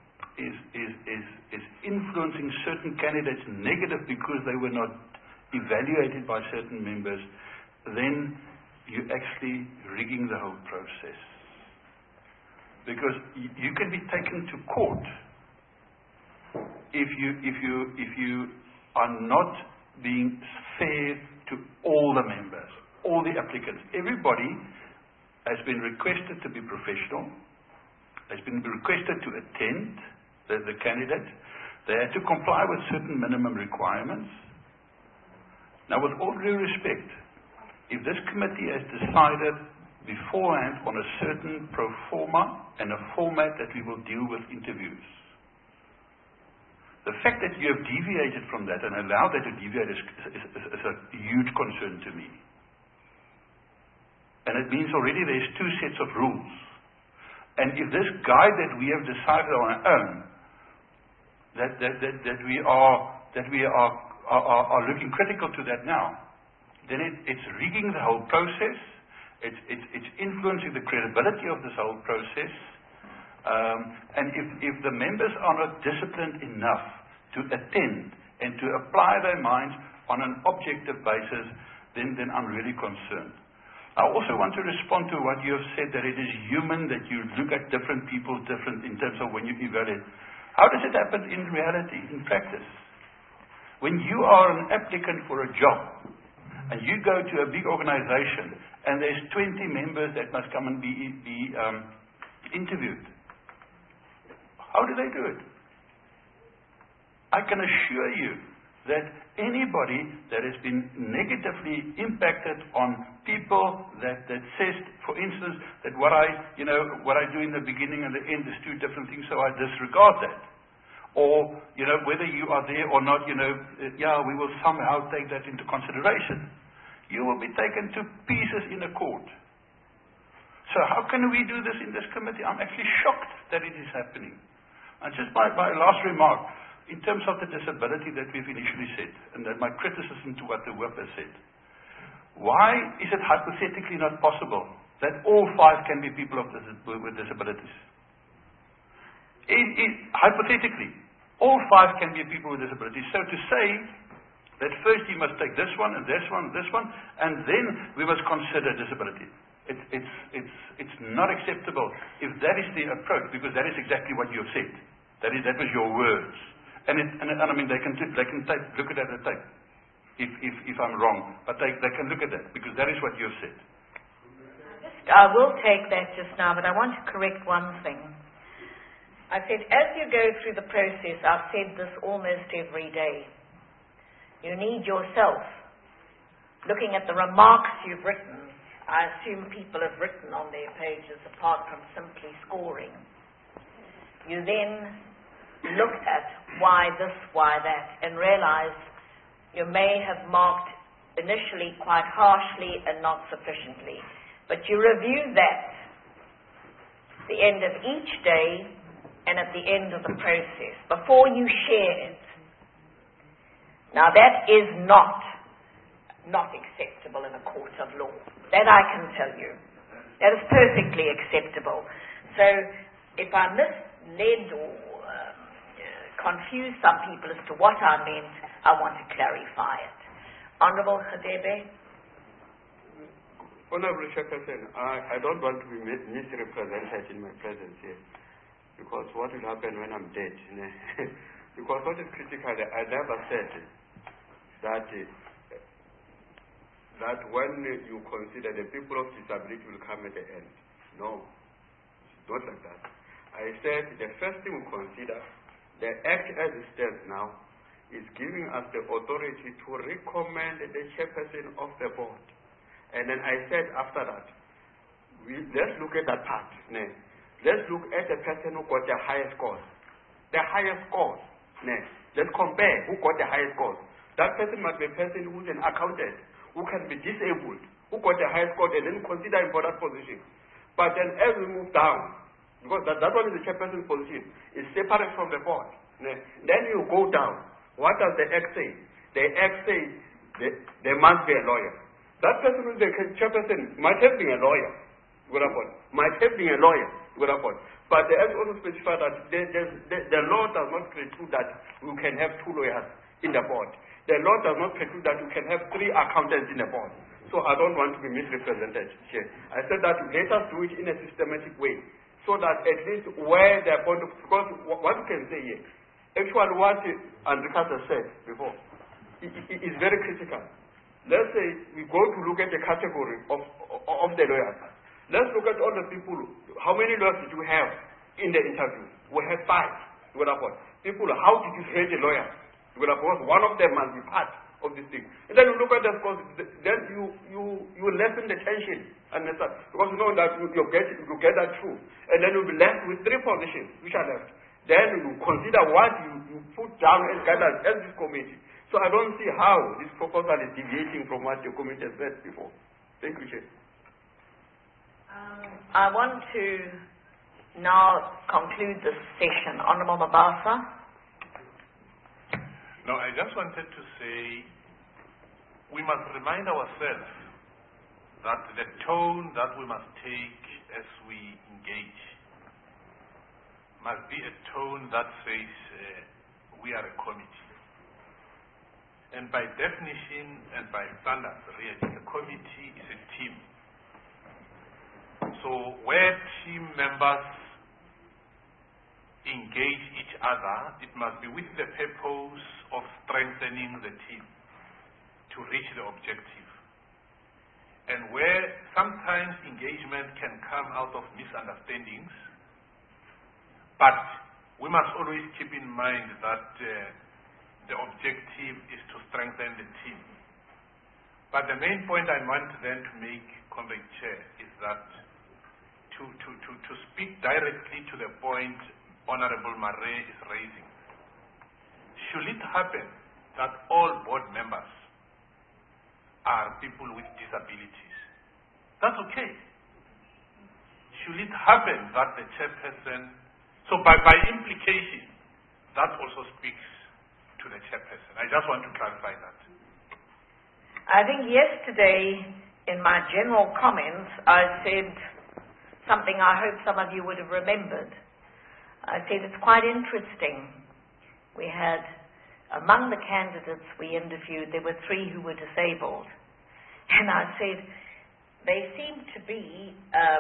is influencing certain candidates negative because they were not evaluated by certain members, then you're actually rigging the whole process. Because you can be taken to court if you are not being fair to all the members, all the applicants. Everybody has been requested to be professional, has been requested to attend, the candidate. They had to comply with certain minimum requirements. Now, with all due respect, if this committee has decided beforehand on a certain pro forma and a format that we will deal with interviews, the fact that you have deviated from that and allowed that to deviate is a huge concern to me. And it means already there's two sets of rules. And if this guide that we have decided on our own, that we are looking critical to that now, then it's rigging the whole process. It's influencing the credibility of this whole process. And if the members are not disciplined enough to attend and to apply their minds on an objective basis, then I'm really concerned. I also want to respond to what you have said, that it is human that you look at different people different in terms of when you evaluate. How does it happen in reality, in practice? When you are an applicant for a job and you go to a big organization and there's 20 members that must come and be interviewed, how do they do it? I can assure you that anybody that has been negatively impacted on people that says, for instance, that what I do in the beginning and the end is two different things, so I disregard that. Or, whether you are there or not, we will somehow take that into consideration. You will be taken to pieces in a court. So how can we do this in this committee? I'm actually shocked that it is happening. And just my last remark, in terms of the disability that we've initially said, and that my criticism to what the WIP has said, why is it hypothetically not possible that all 5 can be people with disabilities? Hypothetically, all 5 can be people with disabilities. So to say that first you must take this one and this one and this one, and then we must consider disability. It's not acceptable if that is the approach, because that is exactly what you have said. That was your words. And I mean, they can look at that and tape if I'm wrong, but they can look at that because that is what you have said. I will take that just now, but I want to correct one thing. I said, as you go through the process, I've said this almost every day, you need yourself, looking at the remarks you've written, I assume people have written on their pages apart from simply scoring. You then looked at why this, why that, and realized you may have marked initially quite harshly and not sufficiently. But you review that at the end of each day and at the end of the process, before you share it. Now that is not acceptable in a court of law. That I can tell you. That is perfectly acceptable. So if I misled or confuse some people as to what I meant, I want to clarify it. Honourable Khadebe? Honourable Chairperson, I don't want to be misrepresented in my presence here, because what will happen when I'm dead? Because what is critical, I never said that when you consider the people of disability will come at the end. No, it's not like that. I said the first thing we consider, the Act as it stands now is giving us the authority to recommend the chairperson of the board. And then I said after that, let's look at that part. Let's look at the person who got the highest scores. The highest scores. Let's compare who got the highest score. That person must be a person who's an accountant, who can be disabled, who got the highest score, and then consider him for that position. But then as we move down, because that one is the chairperson's position, is separate from the board. Then you go down. What does the Act say? The Act says there must be a lawyer. That person who is the chairperson might have been a lawyer, might have been a lawyer, but the Act also specifies that the law does not preclude that you can have 2 lawyers in the board. The law does not preclude that you can have 3 accountants in the board. So I don't want to be misrepresented here. I said that let us do it in a systematic way, so that at least where the point of, because what you can say here, actually what Andreas has said before, is very critical. Let's say we go to look at the category of the lawyers. Let's look at all the people. How many lawyers did you have in the interview? We had 5. People, how did you rate the lawyers? Because one of them must be part of this thing. And then you look at the scores, then you lessen the tension, understand? Because you know that you get that through. And then you'll be left with 3 positions which are left. Then you consider what you put down as guidelines as this committee. So I don't see how this proposal is deviating from what your committee has said before. Thank you, Chair. I want to now conclude this session. Honourable Mabasa. No, I just wanted to say we must remind ourselves that the tone that we must take as we engage must be a tone that says we are a committee. And by definition and by standards, really, a committee is a team. So where team members engage each other, it must be with the purpose of strengthening the team to reach the objective. And where sometimes engagement can come out of misunderstandings, but we must always keep in mind that the objective is to strengthen the team. But the main point I want then to make, Comrade Chair, is that to speak directly to the point Honorable Marais is raising. Should it happen that all board members are people with disabilities, that's okay. Should it happen that the chairperson, so by implication, that also speaks to the chairperson. I just want to clarify that. I think yesterday, in my general comments, I said something I hope some of you would have remembered. I said it's quite interesting. We had, among the candidates we interviewed, there were 3 who were disabled. And I said, they seem to be,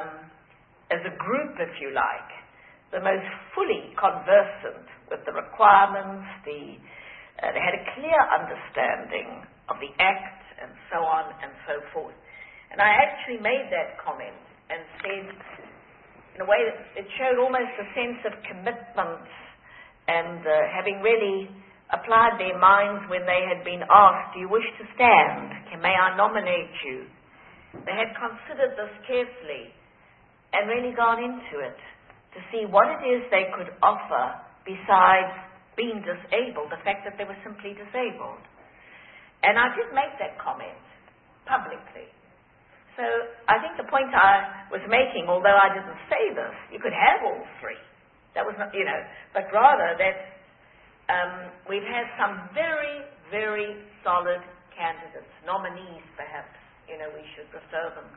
as a group, if you like, the most fully conversant with the requirements, they had a clear understanding of the Act and so on and so forth. And I actually made that comment and said, in a way that it showed almost a sense of commitment and having really applied their minds when they had been asked, do you wish to stand? May I nominate you? They had considered this carefully and really gone into it to see what it is they could offer besides being disabled, the fact that they were simply disabled. And I did make that comment publicly. So I think the point I was making, although I didn't say this, you could have all 3. That was not, but rather that we've had some very, very solid candidates, nominees perhaps, we should refer them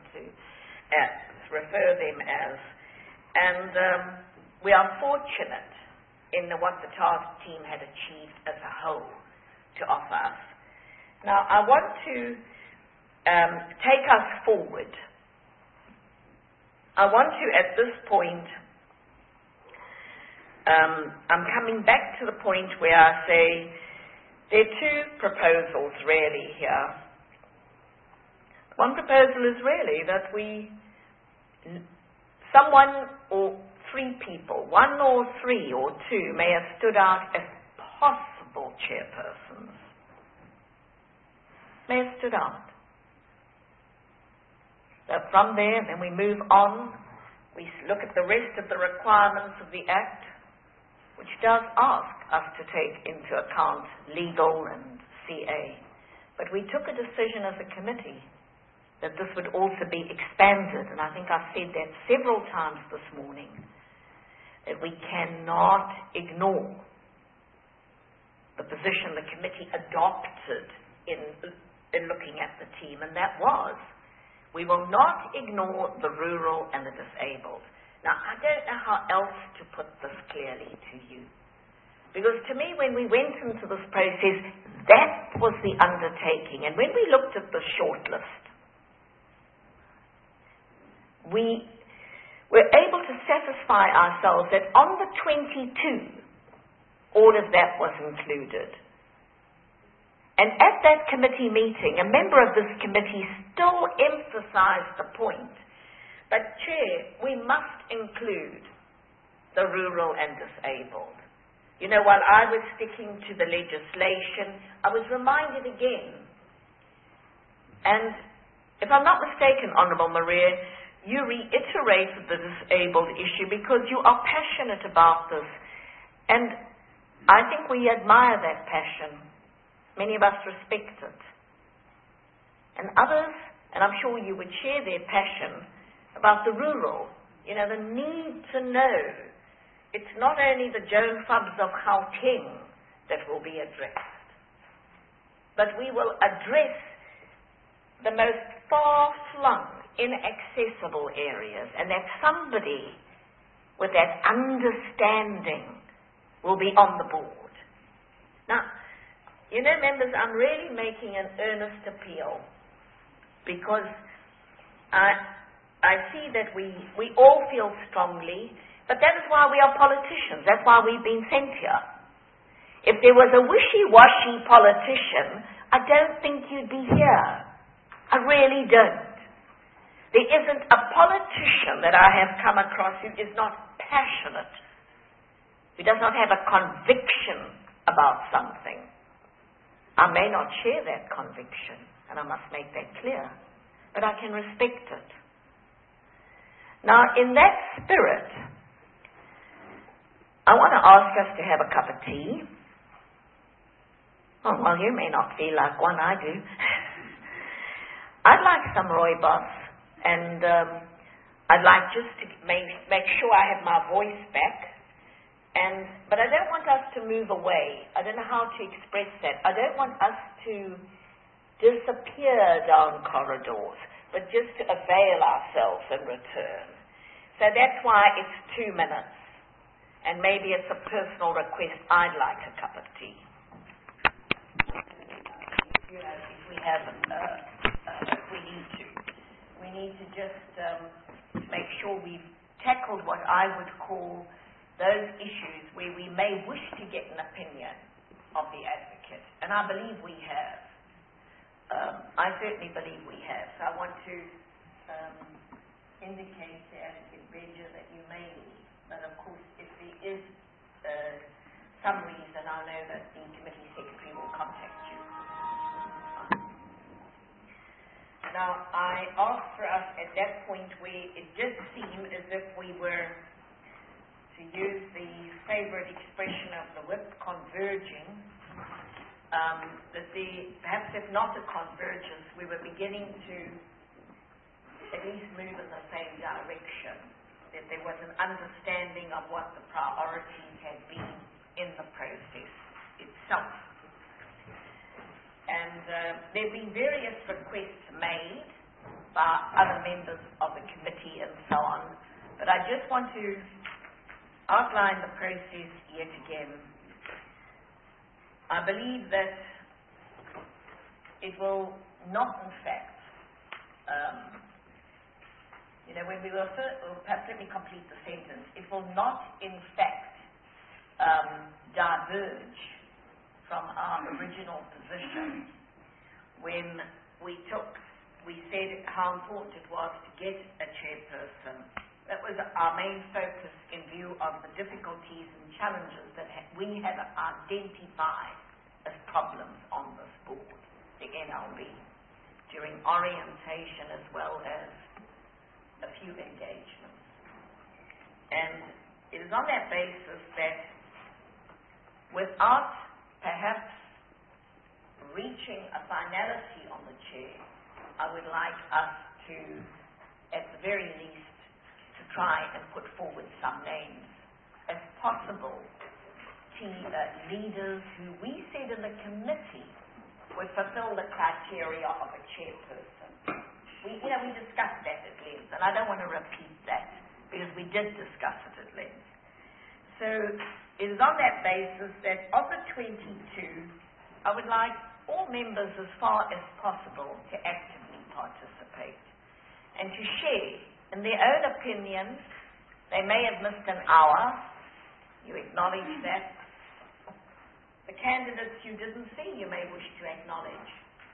as. And we are fortunate in what the task team had achieved as a whole to offer us. Now, I want to take us forward. I want to, at this point, I'm coming back to the point where I say there are 2 proposals really here. One proposal is really that someone or 3 people, 1 or 3 or 2, may have stood out as possible chairpersons. May have stood out. So from there, then we move on. We look at the rest of the requirements of the Act. which does ask us to take into account legal and CA. But we took a decision as a committee that this would also be expanded, and I think I've said that several times this morning, that we cannot ignore the position the committee adopted in looking at the team, and that was, we will not ignore the rural and the disabled. Now, I don't know how else to put this clearly to you, because to me, when we went into this process, that was the undertaking, and when we looked at the shortlist, we were able to satisfy ourselves that on the 22, all of that was included. And at that committee meeting, a member of this committee still emphasized the point, but Chair, we must include the rural and disabled. You know, while I was sticking to the legislation, I was reminded again, and if I'm not mistaken, Honourable Maria, you reiterated the disabled issue because you are passionate about this. And I think we admire that passion. Many of us respect it. And others, and I'm sure you would share their passion about the rural, you know, the need to know. It's not only the Joan Fubs of Gauteng that will be addressed, but we will address the most far-flung, inaccessible areas, and that somebody with that understanding will be on the board. Now, you know, members, I'm really making an earnest appeal because I see that we all feel strongly, but that is why we are politicians. That's why we've been sent here. If there was a wishy-washy politician, I don't think you'd be here. I really don't. There isn't a politician that I have come across who is not passionate, who does not have a conviction about something. I may not share that conviction, and I must make that clear, but I can respect it. Now, in that spirit, I want to ask us to have a cup of tea. Oh, well, you may not feel like one, I do. I'd like some rooibos, and I'd like just to make sure I have my voice back. But I don't want us to move away. I don't know how to express that. I don't want us to disappear down corridors, but just to avail ourselves and return. So that's why it's 2 minutes. And maybe it's a personal request. I'd like a cup of tea. You know, if we have, we need to just make sure we've tackled what I would call those issues where we may wish to get an opinion of the advocate. And I believe we have. I certainly believe we have. So I want to indicate to Advocate Benja that you may need. But of course, if there is some reason, I know that the committee secretary will contact you. Now, I asked for us at that point where it did seem as if we were, to use the favourite expression of the whip, converging, that perhaps if not a convergence, we were beginning to at least move in the same direction, that there was an understanding of what the priorities had been in the process itself. And there have been various requests made by other members of the committee and so on, but I just want to outline the process yet again. I believe that it will not, in fact, when we will perhaps let me complete the sentence. It will not, in fact, diverge from our original position when we said how important it was to get a chairperson. That was our main focus in view of the difficulties and challenges that we have identified as problems on this board, the NLB, during orientation as well as a few engagements. And it is on that basis that without perhaps reaching a finality on the chair, I would like us to, at the very least, to try and put forward some names as possible leaders who we said in the committee would fulfill the criteria of a chairperson. We discussed that at length, and I don't want to repeat that because we did discuss it at length. So it is on that basis that of the 22, I would like all members as far as possible to actively participate and to share in their own opinions. They may have missed an hour. You acknowledge that. The candidates you didn't see, you may wish to acknowledge.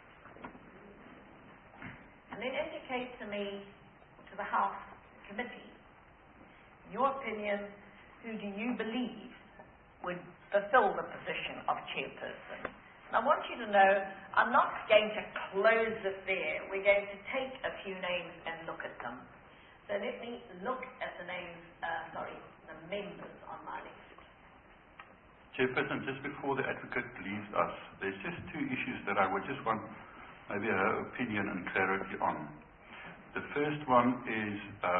And then indicate to me, to the House Committee, in your opinion, who do you believe would fulfill the position of chairperson? And I want you to know, I'm not going to close it there. We're going to take a few names and look at them. So let me look at the names, the members on my list. Chairperson, just before the advocate leaves us, there's just two issues that I would just want maybe her opinion and clarity on. The first one is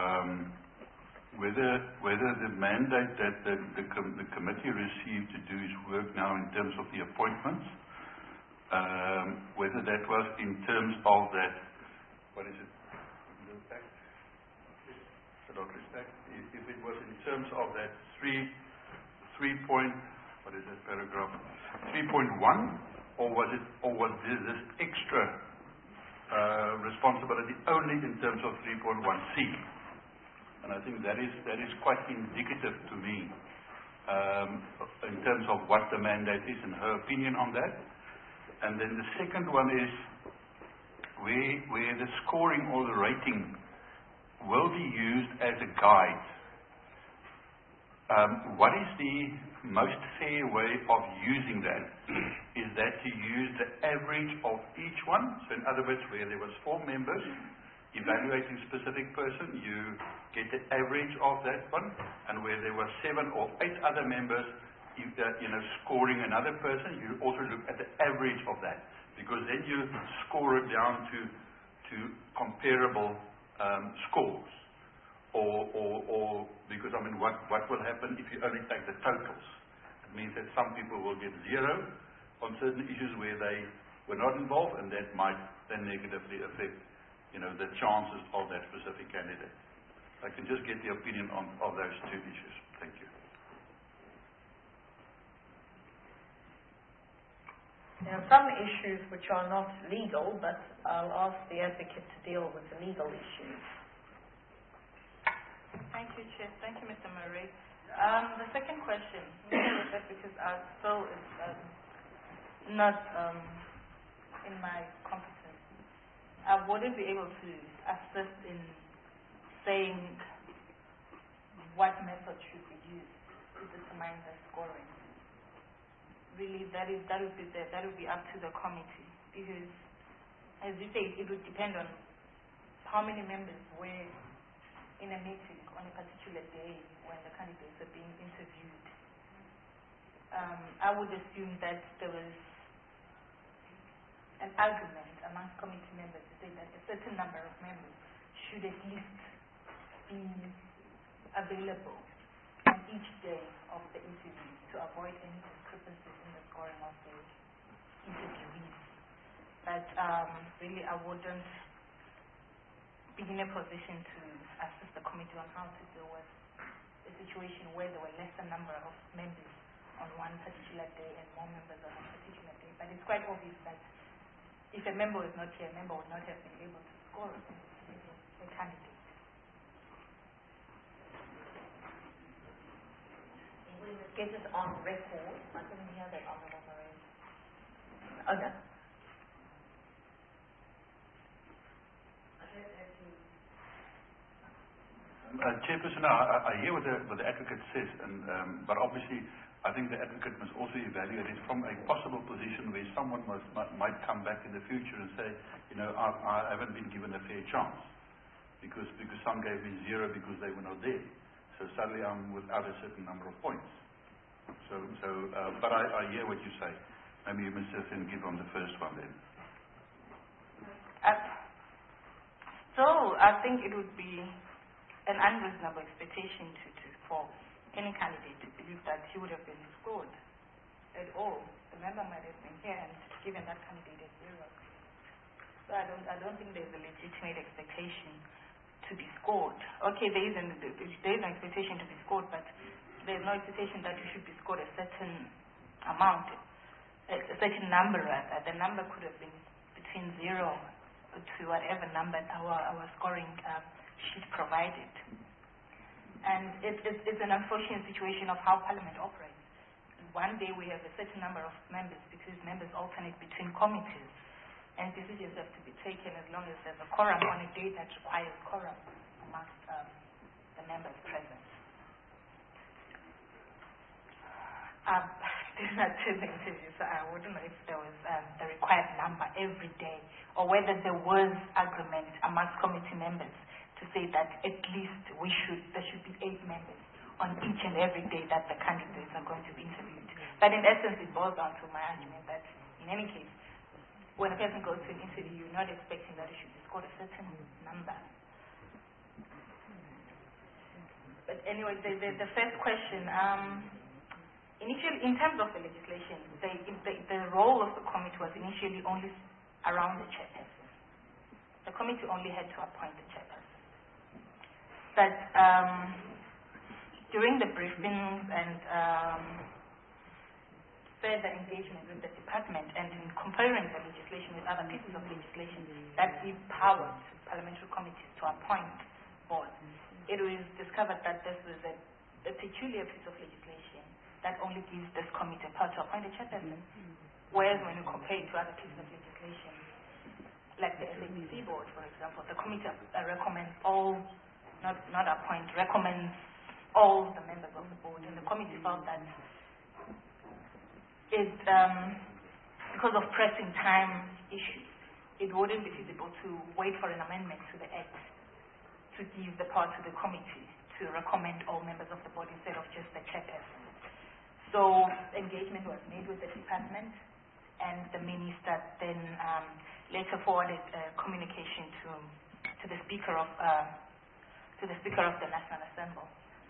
whether the mandate that the committee received to do its work now in terms of the appointments, whether that was in terms of that, what is it? If it was in terms of that 3.1, or was this extra responsibility only in terms of 3.1C? And I think that is quite indicative to me in terms of what the mandate is and her opinion on that. And then the second one is where the scoring or the rating will be used as a guide. What is the most fair way of using that? Is that to use the average of each one? So in other words, where there was 4 members evaluating a specific person, you get the average of that one, and where there were 7 or 8 other members scoring another person, you also look at the average of that, because then you score it down to comparable scores. Or because what will happen if you only take the totals? It means that some people will get 0 on certain issues where they were not involved, and that might then negatively affect, the chances of that specific candidate. I can just get the opinion of those 2 issues. Thank you. There are some issues which are not legal, but I'll ask the advocate to deal with the legal issues. Thank you, Chair. Thank you, Mr. Murray. The second question, because our bill is not in my competence. I wouldn't be able to assist in saying what method should be used to determine the scoring. Really, that would be up to the committee, because, as you say, it would depend on how many members were in a meeting on a particular day when the candidates are being interviewed. I would assume that there was an argument amongst committee members to say that a certain number of members should at least be available on each day of the interview to avoid any discrepancies in the scoring of the interviewees. But really, I wouldn't be in a position to assist the committee on how to deal with a situation where there were lesser number of members on one particular day and more members on a particular day. But it's quite obvious that if a member was not here, a member would not have been able to score a candidate. We must get it on record. I didn't hear that, Honourable Murray. Oh, no. Chairperson, I hear what the advocate says, but obviously I think the advocate must also evaluate it from a possible position where someone might come back in the future and say, I haven't been given a fair chance because some gave me 0 because they were not there. So suddenly I'm without a certain number of points. But I hear what you say. Maybe Mr. Thin give on the first one then. So I think it would be an unreasonable expectation for any candidate to believe that he would have been scored at all. The member might have been here and given that candidate a 0. So I don't think there's a legitimate expectation to be scored. Okay, there is an expectation to be scored, but there's no expectation that you should be scored a certain amount, a certain number rather. The number could have been between 0 to whatever number our scoring sheet provided. And it's an unfortunate situation of how Parliament operates. One day we have a certain number of members because members alternate between committees, and decisions have to be taken as long as there's a quorum on a day that requires quorum amongst the members present. These are 2 interviews, so I wouldn't know if there was the required number every day, or whether there was agreement amongst committee members to say that at least there should be 8 members on each and every day that the candidates are going to be interviewed. But in essence, it boils down to my argument that in any case, when a person goes to an interview, you're not expecting that it should be scored a certain number. But anyway, the first question, initially, in terms of the legislation, the role of the committee was initially only around the chairperson. The committee only had to appoint the chairperson. But during the briefings and further engagement with the department, and in comparing the legislation with other pieces of legislation that give power to parliamentary committees to appoint boards, it was discovered that this was a peculiar piece of legislation that only gives this committee power to appoint a chairperson. Whereas when you compare it to other pieces of legislation, like the SABC board, for example, the committee recommends all, recommends all the members of the board, and the committee felt that because of pressing time issues, it wouldn't be feasible to wait for an amendment to the Act to give the power to the committee to recommend all members of the board instead of just the chairperson. So engagement was made with the department, and the minister then later forwarded a communication to the Speaker of the National Assembly.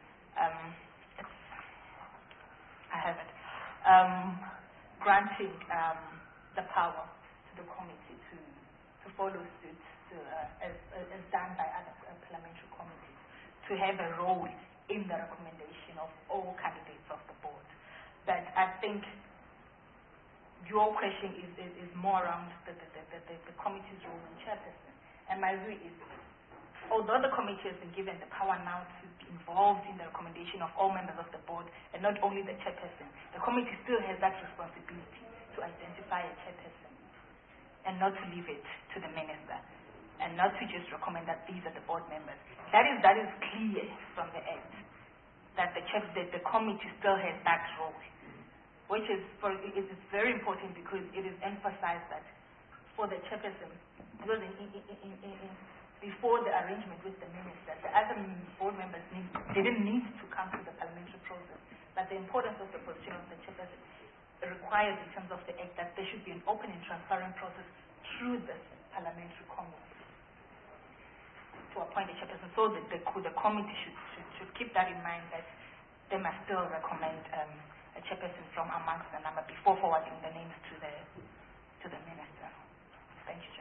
I have it. Granting the power to the committee to follow suit as done by other parliamentary committees, to have a role in the recommendation of all candidates of the board. But I think your question is more around the committee's role in chairperson. And my view is, although the committee has been given the power now to be involved in the recommendation of all members of the board, and not only the chairperson, the committee still has that responsibility to identify a chairperson and not to leave it to the minister, and not to just recommend that these are the board members. That is clear from the Act, that the committee still has that role, which is very important because it is emphasized that for the chairperson, because before the arrangement with the minister, the other board members didn't need to come to the parliamentary process. But the importance of the position of the chairperson requires, in terms of the Act, that there should be an open and transparent process through the parliamentary committee to appoint a chairperson. So that the committee should keep that in mind, that they must still recommend a chairperson from amongst the number before forwarding the names to the minister. Thank you, Chair.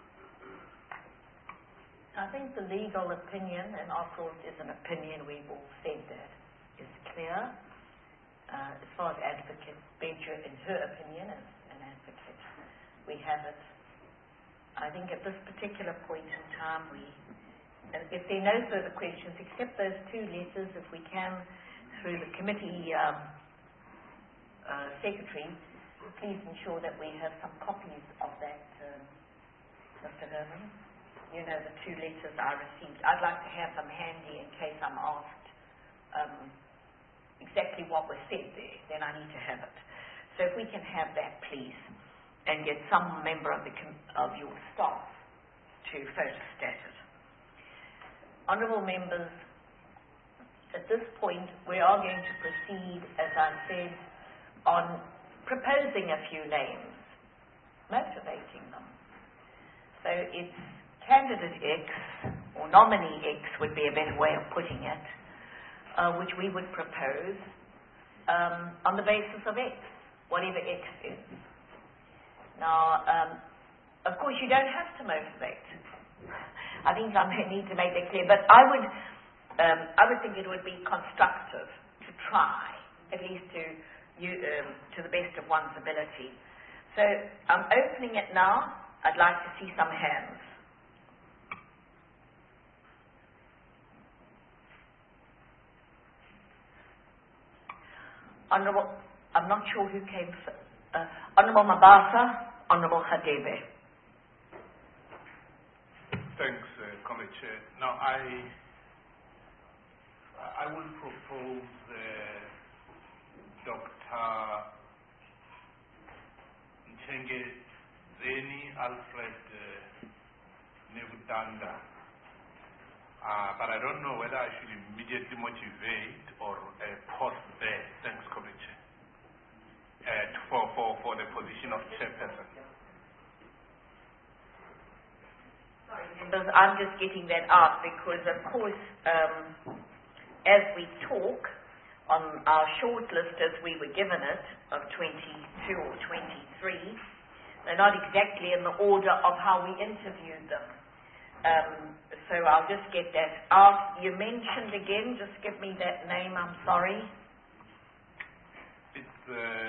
I think the legal opinion, and after all it is an opinion, we've all said that, is clear. As far as Advocate Beja, in her opinion, as an advocate, we have it. I think at this particular point in time, if there are no further questions, except those 2 letters, if we can, through the committee secretary, please ensure that we have some copies of that, Mr. Herman. You know, the 2 letters I received. I'd like to have them handy in case I'm asked exactly what was said there. Then I need to have it. So if we can have that, please, and get some member of your staff to photostat it. Honourable members, At this point, we are going to proceed, as I said, on proposing a few names, motivating them. So it's candidate X, or nominee X would be a better way of putting it, which we would propose on the basis of X, whatever X is. Now, of course, you don't have to motivate. I think I may need to make that clear, but I would think it would be constructive to try, at least to the best of one's ability. So I'm opening it now. I'd like to see some hands. Honourable, I'm not sure who came first. Honourable Mabasa, Honourable Hadebe. Thanks, Comrade Chair. Now, I will propose Dr. Nchenge Zeni Alfred Nevutanda. But I don't know whether I should immediately motivate or post there. Thanks, Comrade Chair. For the position of chairperson. Sorry, members, I'm just getting that out because, of course, as we talk on our short list as we were given it of 22 or 23, they're not exactly in the order of how we interviewed them. So I'll just get that out. You mentioned again, just give me that name, I'm sorry. It's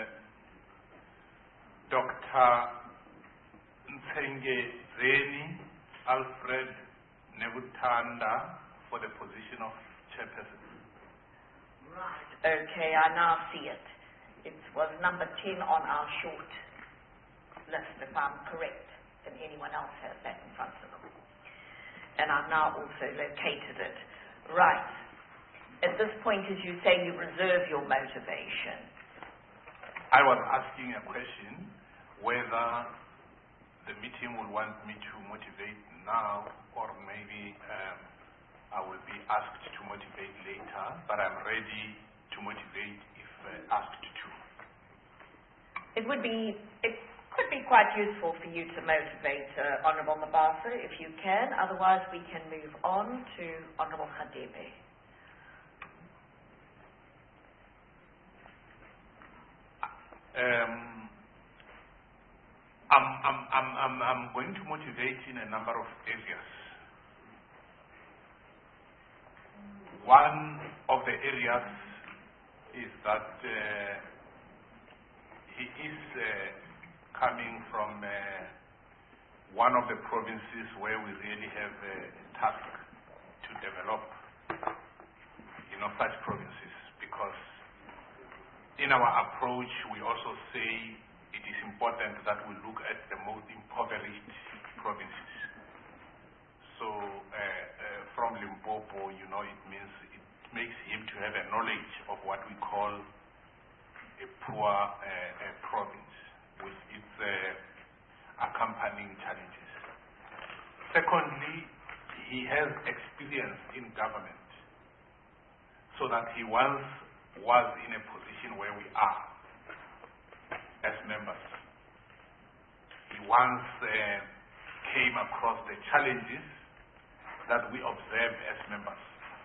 Dr. Nchenge Zeni Alfred Nevutanda for the position of chairperson. Right, okay, I now see it. It was number 10 on our short list, if I'm correct, and anyone else has that in front of them. And I've now also located it. Right. At this point, as you say, you reserve your motivation. I was asking a question whether the meeting will want me to motivate now or maybe I will be asked to motivate later, but I'm ready to motivate if asked to. It could be quite useful for you to motivate Honourable Mabasa if you can. Otherwise, we can move on to Honourable Hadebe. I'm going to motivate in a number of areas. One of the areas is that he is coming from one of the provinces where we really have a task to develop, such provinces, because in our approach we also say it is important that we look at the most impoverished provinces. So from Limpopo, it makes him to have a knowledge of what we call a poor province with its accompanying challenges. Secondly, he has experience in government, so that he once was in a position where we are as members. He once came across the challenges that we observe as members.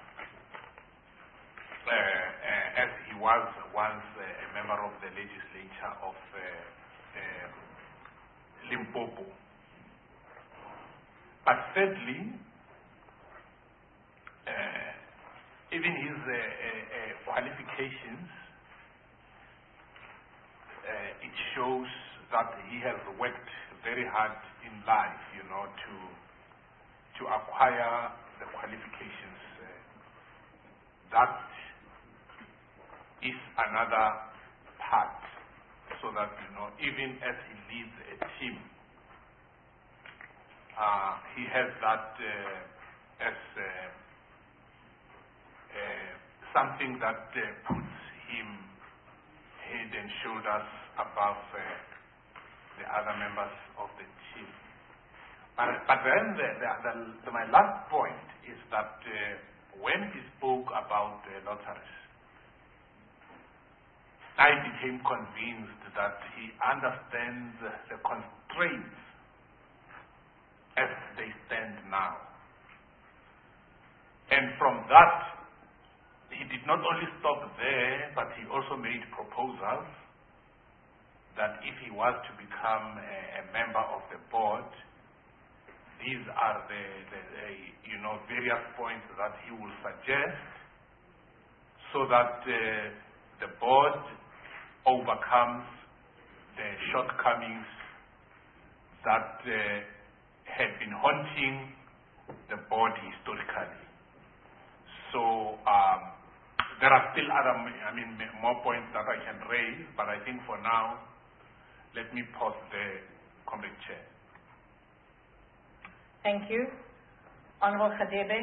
As he was once a member of the legislature of Limpopo. But thirdly, even his qualifications, it shows that he has worked very hard in life, to acquire the qualifications. That is another part, so that, even as he leads a team, he has that as something that puts him head and shoulders above the other members of the team. But then my last point is that when he spoke about lotteries, I became convinced that he understands the constraints as they stand now. And from that, he did not only stop there, but he also made proposals that if he was to become a member of the board, these are the various points that he will suggest so that the board overcomes the shortcomings that had been haunting the board historically. So there are still more points that I can raise, but I think for now, let me pause there, Comrade Chair. Thank you. Honourable Khadebe.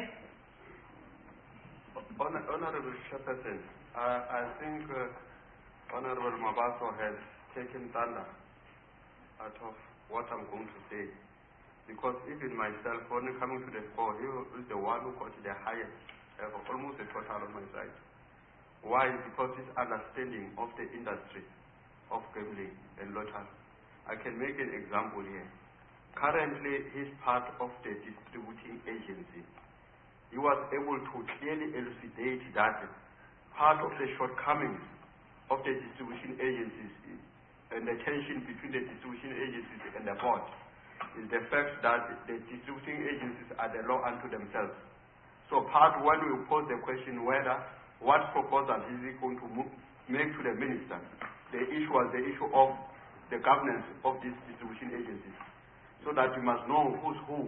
Honourable Chairperson, I think Honourable Mabaso has taken thunder out of what I'm going to say. Because even myself, when coming to the score, he is the one who got the highest, almost the total on my side. Why? Because his understanding of the industry of gambling and lottery. I can make an example here. Currently, he's part of the distributing agency. He was able to clearly elucidate that part of the shortcomings of the distribution agencies and the tension between the distribution agencies and the board is the fact that the distributing agencies are the law unto themselves. So part one will pose the question whether what proposal is he going to make to the minister. The issue was the issue of the governance of these distribution agencies, so that you must know who's who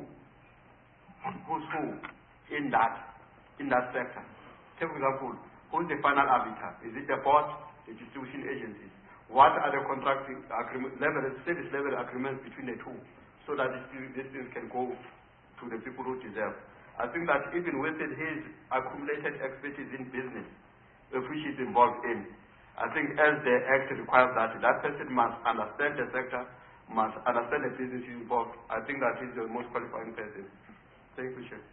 in that sector. Take for example, who's the final arbiter? Is it the board, the distribution agencies? What are the contract service level agreements between the two, so that these things can go to the people who deserve? I think that even with his accumulated expertise in business, which he's involved in, I think as the Act requires that person must understand the sector, must understand the business he's involved. I think that he's the most qualifying person. Thank you, Chair.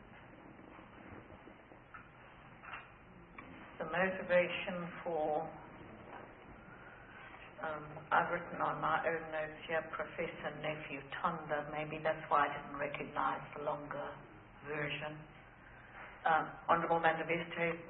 The motivation for, I've written on my own notes here, Professor Nephew Tonda. Maybe that's why I didn't recognize the longer version. Honourable Mandaveste.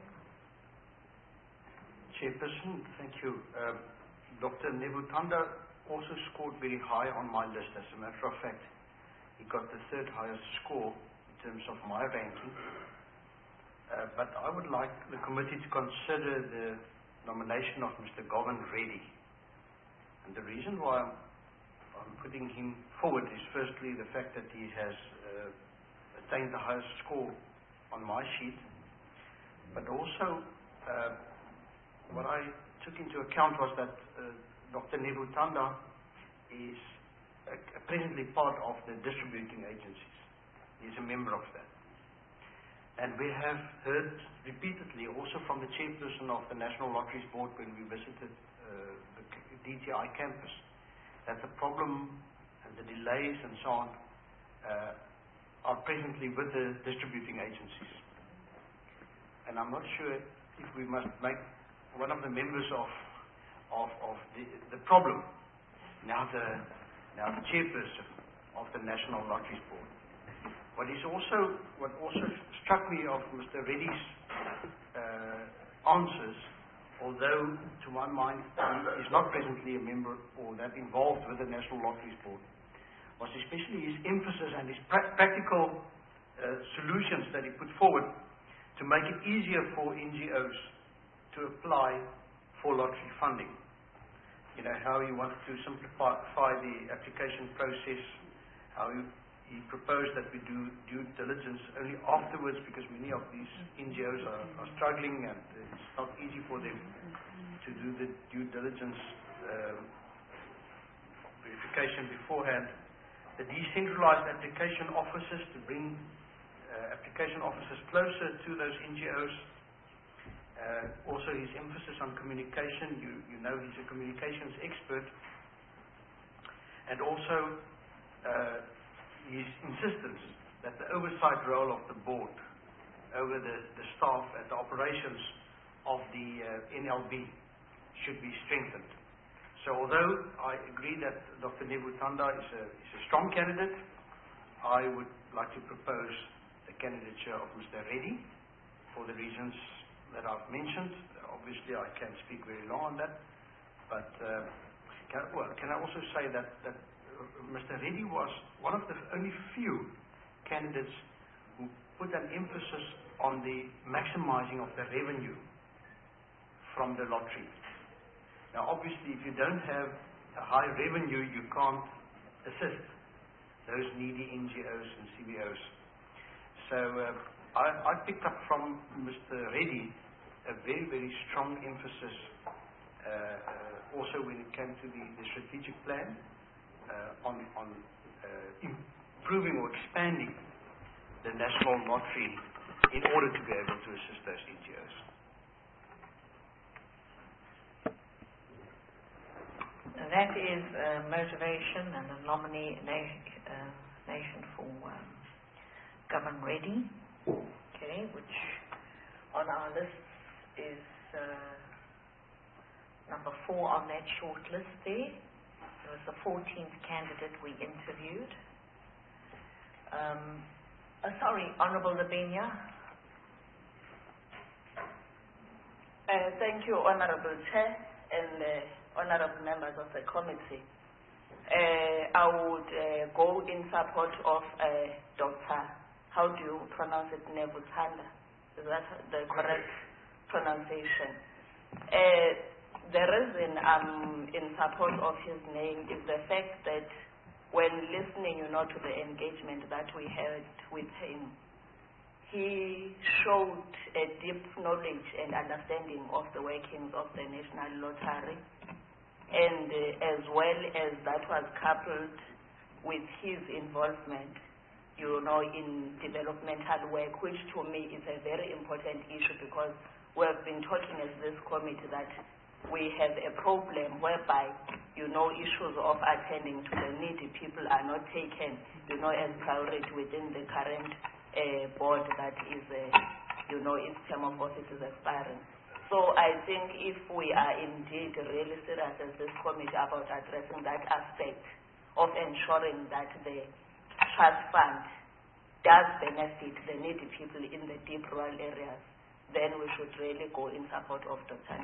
Chairperson, thank you. Dr. Nebutanda also scored very high on my list. As a matter of fact, he got the third highest score in terms of my ranking. But I would like the committee to consider the nomination of Mr. Govan Reddy. And the reason why I'm putting him forward is firstly the fact that he has attained the highest score on my sheet, but also what I took into account was that Dr. Nebutanda is presently part of the distributing agencies. He is a member of that. And we have heard repeatedly also from the chairperson of the National Lotteries Board when we visited the DTI campus that the problem and the delays and so on are presently with the distributing agencies. And I'm not sure if we must make one of the members of the problem now the chairperson of the National Lotteries Board. What also struck me of Mr. Reddy's answers, although to my mind he is not presently a member or that involved with the National Lotteries Board, was especially his emphasis and his practical solutions that he put forward to make it easier for NGOs to apply for lottery funding. You know, how he wanted to simplify the application process, how he proposed that we do due diligence only afterwards because many of these NGOs are struggling and it's not easy for them to do the due diligence verification beforehand. The decentralized application offices to bring application officers closer to those NGOs. Also his emphasis on communication, you know he's a communications expert, and also his insistence that the oversight role of the board over the staff and the operations of the NLB should be strengthened. So although I agree that Dr. Nebuthanda is a strong candidate, I would like to propose the candidature of Mr. Reddy for the reasons that I've mentioned. Obviously, I can't speak very long on that, but can I also say that Mr. Reddy was one of the only few candidates who put an emphasis on the maximizing of the revenue from the lottery. Now, obviously, if you don't have a high revenue, you can't assist those needy NGOs and CBOs. So I picked up from Mr. Reddy a very, very strong emphasis also when it came to the strategic plan on improving or expanding the national lottery in order to be able to assist those NGOs. That is motivation and a nomination for Governor Reddy, okay, which on our list is number 4 on that short list there. It was the 14th candidate we interviewed. Sorry, Honourable Lavinia. Thank you, Honourable Chair and honourable members of the committee. I would go in support of Dr. How do you pronounce it? Nebuthanda. Is that the correct pronunciation? The reason I'm in support of his name is the fact that when listening, to the engagement that we had with him, he showed a deep knowledge and understanding of the workings of the National Lottery, and as well as that was coupled with his involvement, in developmental work, which to me is a very important issue, because we have been talking as this committee that we have a problem whereby, issues of attending to the needy people are not taken, as priority within the current board that is, its term of office is expiring. So I think if we are indeed really serious as this committee about addressing that aspect of ensuring that the trust fund does benefit the needy people in the deep rural areas, then we should really go in support of Dr.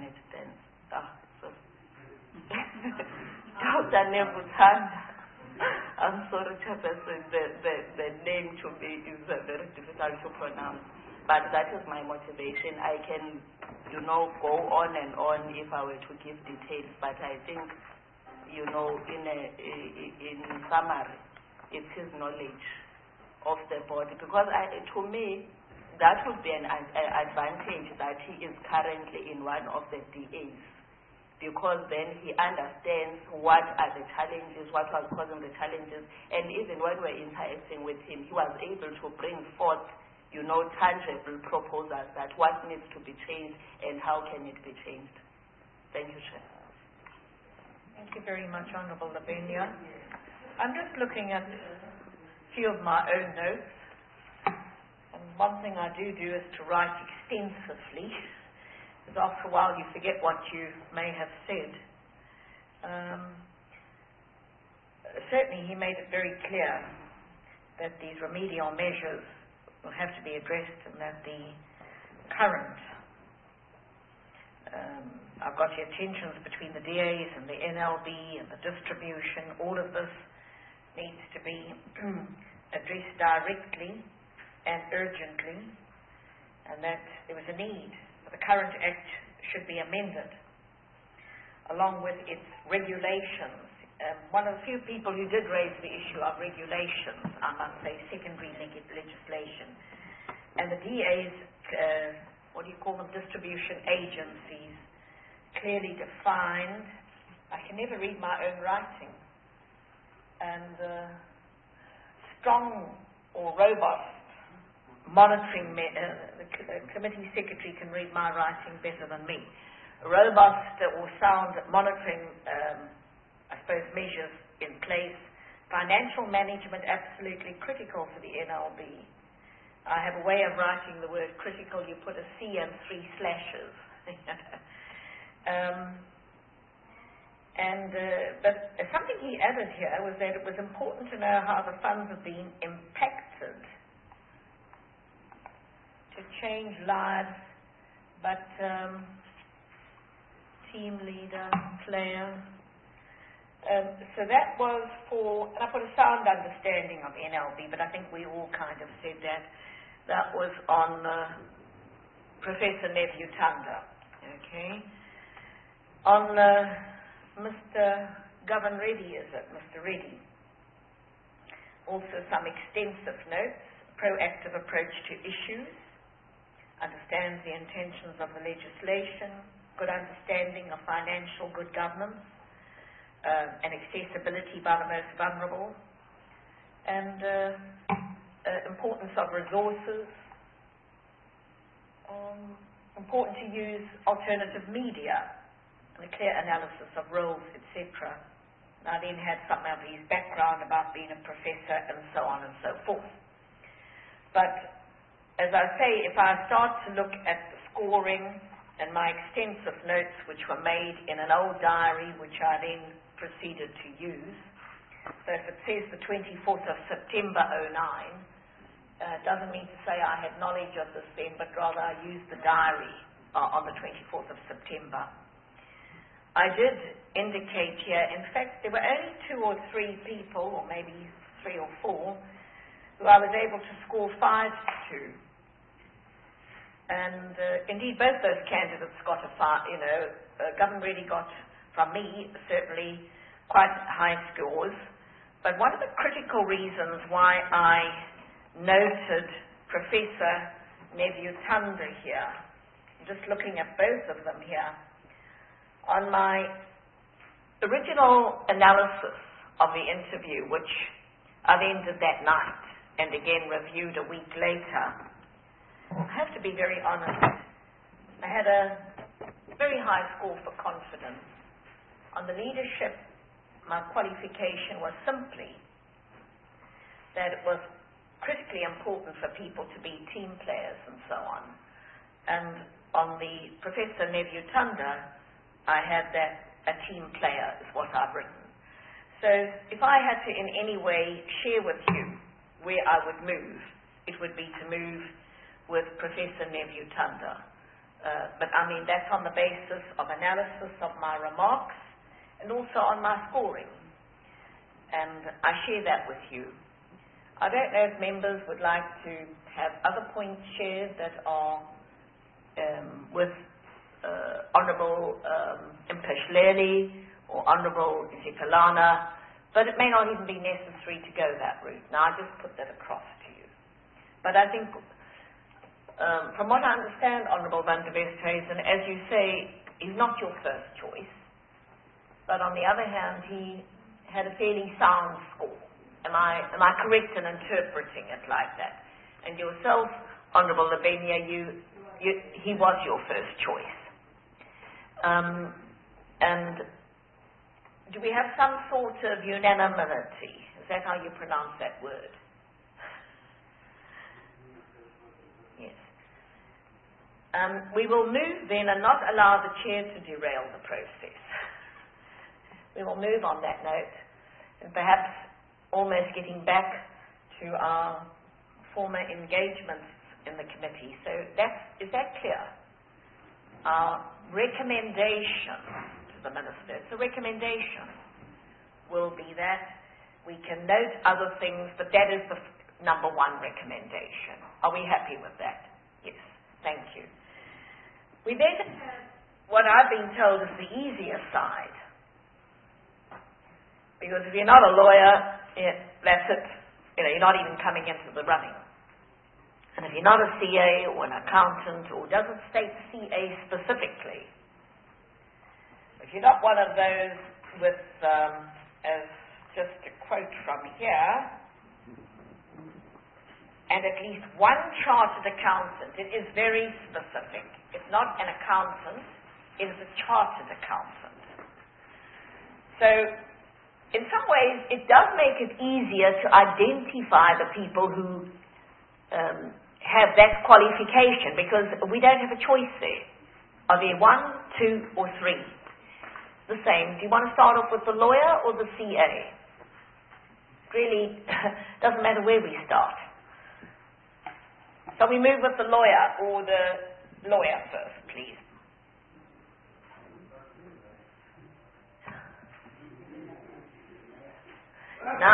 Dr. Nebuthanda. I'm sorry, Chairperson, the name to me is very difficult to pronounce, but that is my motivation. I can, go on and on if I were to give details, but I think, in summary, it's his knowledge of the body, because to me, that would be an advantage that he is currently in one of the DAs, because then he understands what are the challenges, what was causing the challenges, and even when we're interacting with him, he was able to bring forth, tangible proposals that what needs to be changed and how can it be changed. Thank you, Chair. Thank you very much, Honourable Lavinia. I'm just looking at a few of my own notes, and one thing I do is to write extensively, because after a while you forget what you may have said. Certainly he made it very clear that these remedial measures will have to be addressed, and that the current I've got here tensions between the DAs and the NLB and the distribution. All of this needs to be addressed directly and urgently, and that there was a need for the current Act should be amended along with its regulations. One of the few people who did raise the issue of regulations, I must say, secondary legislation. And the DA's, distribution agencies, clearly defined. I can never read my own writing. And strong or robust monitoring, the committee secretary can read my writing better than me. Robust or sound monitoring measures in place. Financial management absolutely critical for the NLB. I have a way of writing the word critical. You put a C and 3 slashes. But something he added here was that it was important to know how the funds have been impacted to change lives, but team leader, player. So that was for, and I put a sound understanding of NLB, but I think we all kind of said that. That was on Professor Nephew Tanda. Okay. On Mr. Govan Reddy, is it? Mr. Reddy. Also some extensive notes, proactive approach to issues, understands the intentions of the legislation, good understanding of financial good governance, and accessibility by the most vulnerable, and importance of resources, important to use alternative media, and a clear analysis of roles, etc. I then had some of his background about being a professor and so on and so forth. But as I say, if I start to look at the scoring and my extensive notes which were made in an old diary which I then proceeded to use, so if it says the 24th of September 09, doesn't mean to say I had knowledge of this then, but rather I used the diary on the 24th of September. I did indicate here, in fact, there were only 2 or 3 people, or maybe 3 or 4, who I was able to score 5 to. And indeed, both those candidates got a 5, Govan Reddy got, from me, certainly quite high scores. But one of the critical reasons why I noted Professor Nephew Tanda here, just looking at both of them here, on my original analysis of the interview, which I then did that night and again reviewed a week later, I have to be very honest, I had a very high score for confidence. On the leadership, my qualification was simply that it was critically important for people to be team players and so on. And on the Professor Nephew Tanda, I had that a team player is what I've written. So if I had to in any way share with you where I would move, it would be to move with Professor Nephew Tanda. But I mean, that's on the basis of analysis of my remarks and also on my scoring. And I share that with you. I don't know if members would like to have other points shared that are with Honourable Mpeshleli or Honourable Zikalana, but it may not even be necessary to go that route. Now, I just put that across to you. But I think, from what I understand, Honourable Van der Westhuizen, as you say, he's not your first choice, but on the other hand, he had a fairly sound score. Am I correct in interpreting it like that? And yourself, Honourable Labenia, he was your first choice. And do we have some sort of unanimity? Is that how you pronounce that word? Yes. We will move then and not allow the chair to derail the process. We will move on that note and perhaps almost getting back to our former engagements in the committee. So is that clear? Our recommendation to the Minister, it's a recommendation, will be that we can note other things, but that is the number 1 recommendation. Are we happy with that? Yes. Thank you. We then have what I've been told is the easier side. Because if you're not a lawyer, that's it. You're not even coming into the running. And if you're not a CA or an accountant, or doesn't state CA specifically, if you're not one of those with, as just a quote from here, and at least 1 chartered accountant, it is very specific. It's not an accountant, it is a chartered accountant. So, in some ways, it does make it easier to identify the people who have that qualification, because we don't have a choice there. Are there 1, 2, or 3? The same. Do you want to start off with the lawyer or the CA? Really doesn't matter where we start. So we move with the lawyer or the lawyer first, please. Now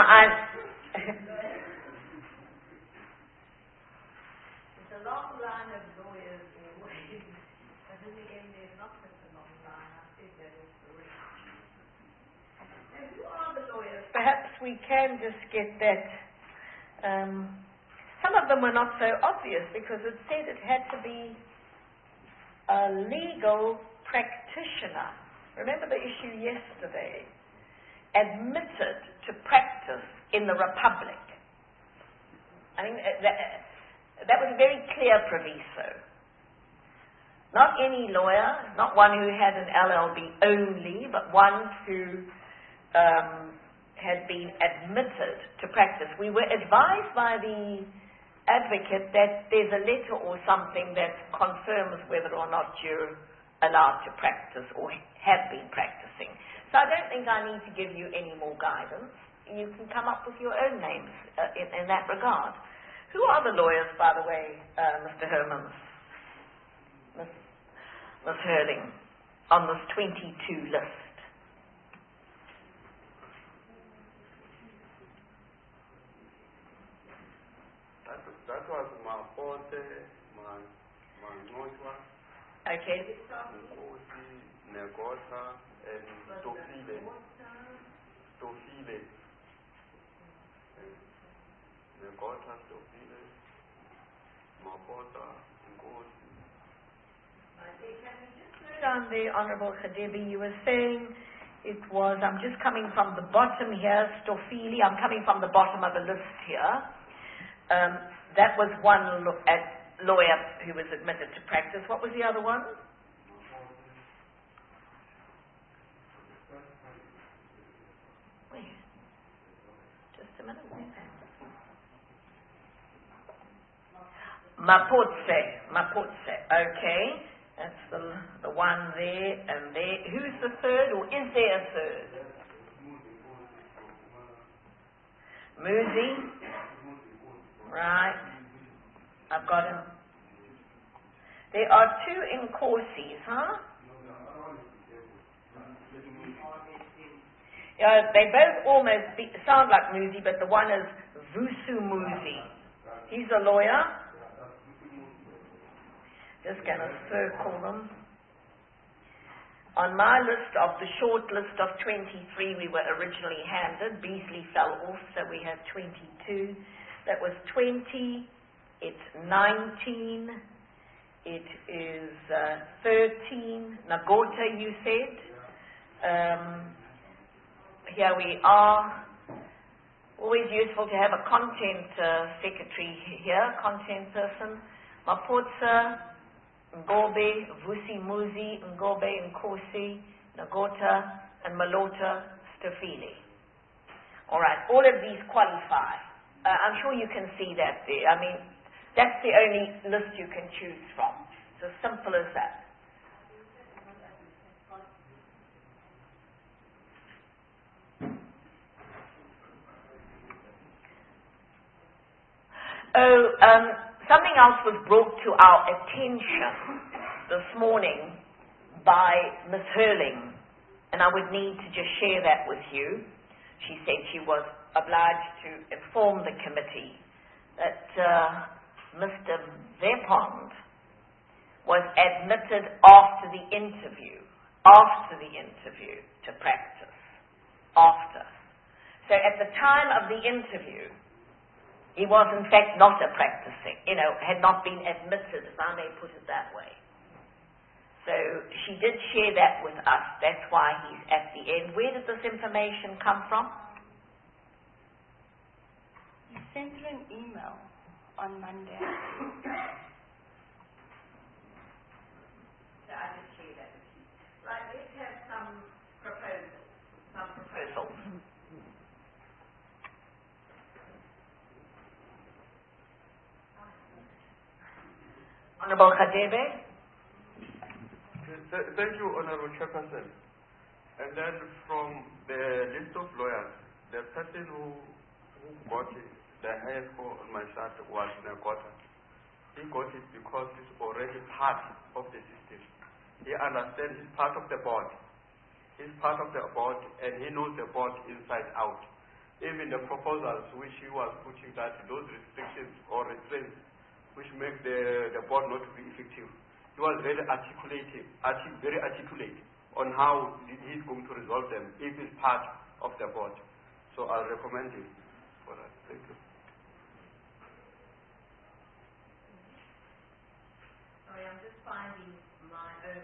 It's a long line of lawyers always, but in the end there's not such a long line. I think that is correct. And who are the lawyers? perhaps we can just get that. Some of them were not so obvious because it said it had to be a legal practitioner. Remember the issue yesterday? Admitted to practice in the Republic. I think that was a very clear proviso. Not any lawyer, not one who had an LLB only, but one who had been admitted to practice. We were advised by the advocate that there's a letter or something that confirms whether or not you're allowed to practice or have been practicing. So I don't think I need to give you any more guidance. You can come up with your own names in that regard. Who are the lawyers, by the way, Mr. Hermans? Ms. Hurling, on this 22 list? That was my forte, my Notwa, Okay. Nkosi, Negota, and Stofile. Stofile. Negota, Stofile, Mapota, Nkosi. Down there, Honorable Khadibi, you were saying it was, I'm just coming from the bottom here, Stofili, I'm coming from the bottom of the list here. That was one lawyer who was admitted to practice. What was the other one? Wait, just a minute. Mapotse. Okay, that's the one there and there. Who's the third, or is there a third? Muzi. Right. I've got him. There are 2 in Nkosis, huh? Yeah, they both almost sound like Muzi, but the one is Vusu Muzi. He's a lawyer. Just going to circle them. On my list of the short list of 23 we were originally handed, Beasley fell off, so we have 22. That was 20, it's 19, it is 13. Nagota, you said. Here we are. Always useful to have a content secretary here, content person. Mapotsa, Ngobe, Vusi Muzi, Ngobe, Nkosi, Nagota, and Malota Stofili. All right, all of these qualify. I'm sure you can see that there. I mean, that's the only list you can choose from. It's as simple as that. Something else was brought to our attention this morning by Ms. Hurling, and I would need to just share that with you. She said she was obliged to inform the committee that Mr. Verpond was admitted after the interview to practice. After. So at the time of the interview, he was in fact not a practicing, had not been admitted, if I may put it that way. So she did share that with us. That's why he's at the end. Where did this information come from? You sent her an email on Monday. So I just share that with you. Right, let's have some proposals. Honorable Khadebe. Thank you, Honorable Chairperson. And then from the list of lawyers, the person who got it, the highest score on my side was Nagota. He got it because he's already part of the system. He understands he's part of the board. He's part of the board and he knows the board inside out. Even the proposals which he was putting that those restrictions or restraints which make the board not to be effective. He was very very articulate on how he's going to resolve them if he's part of the board. So I'll recommend him for that. Thank you. Sorry, I'm just finding my own.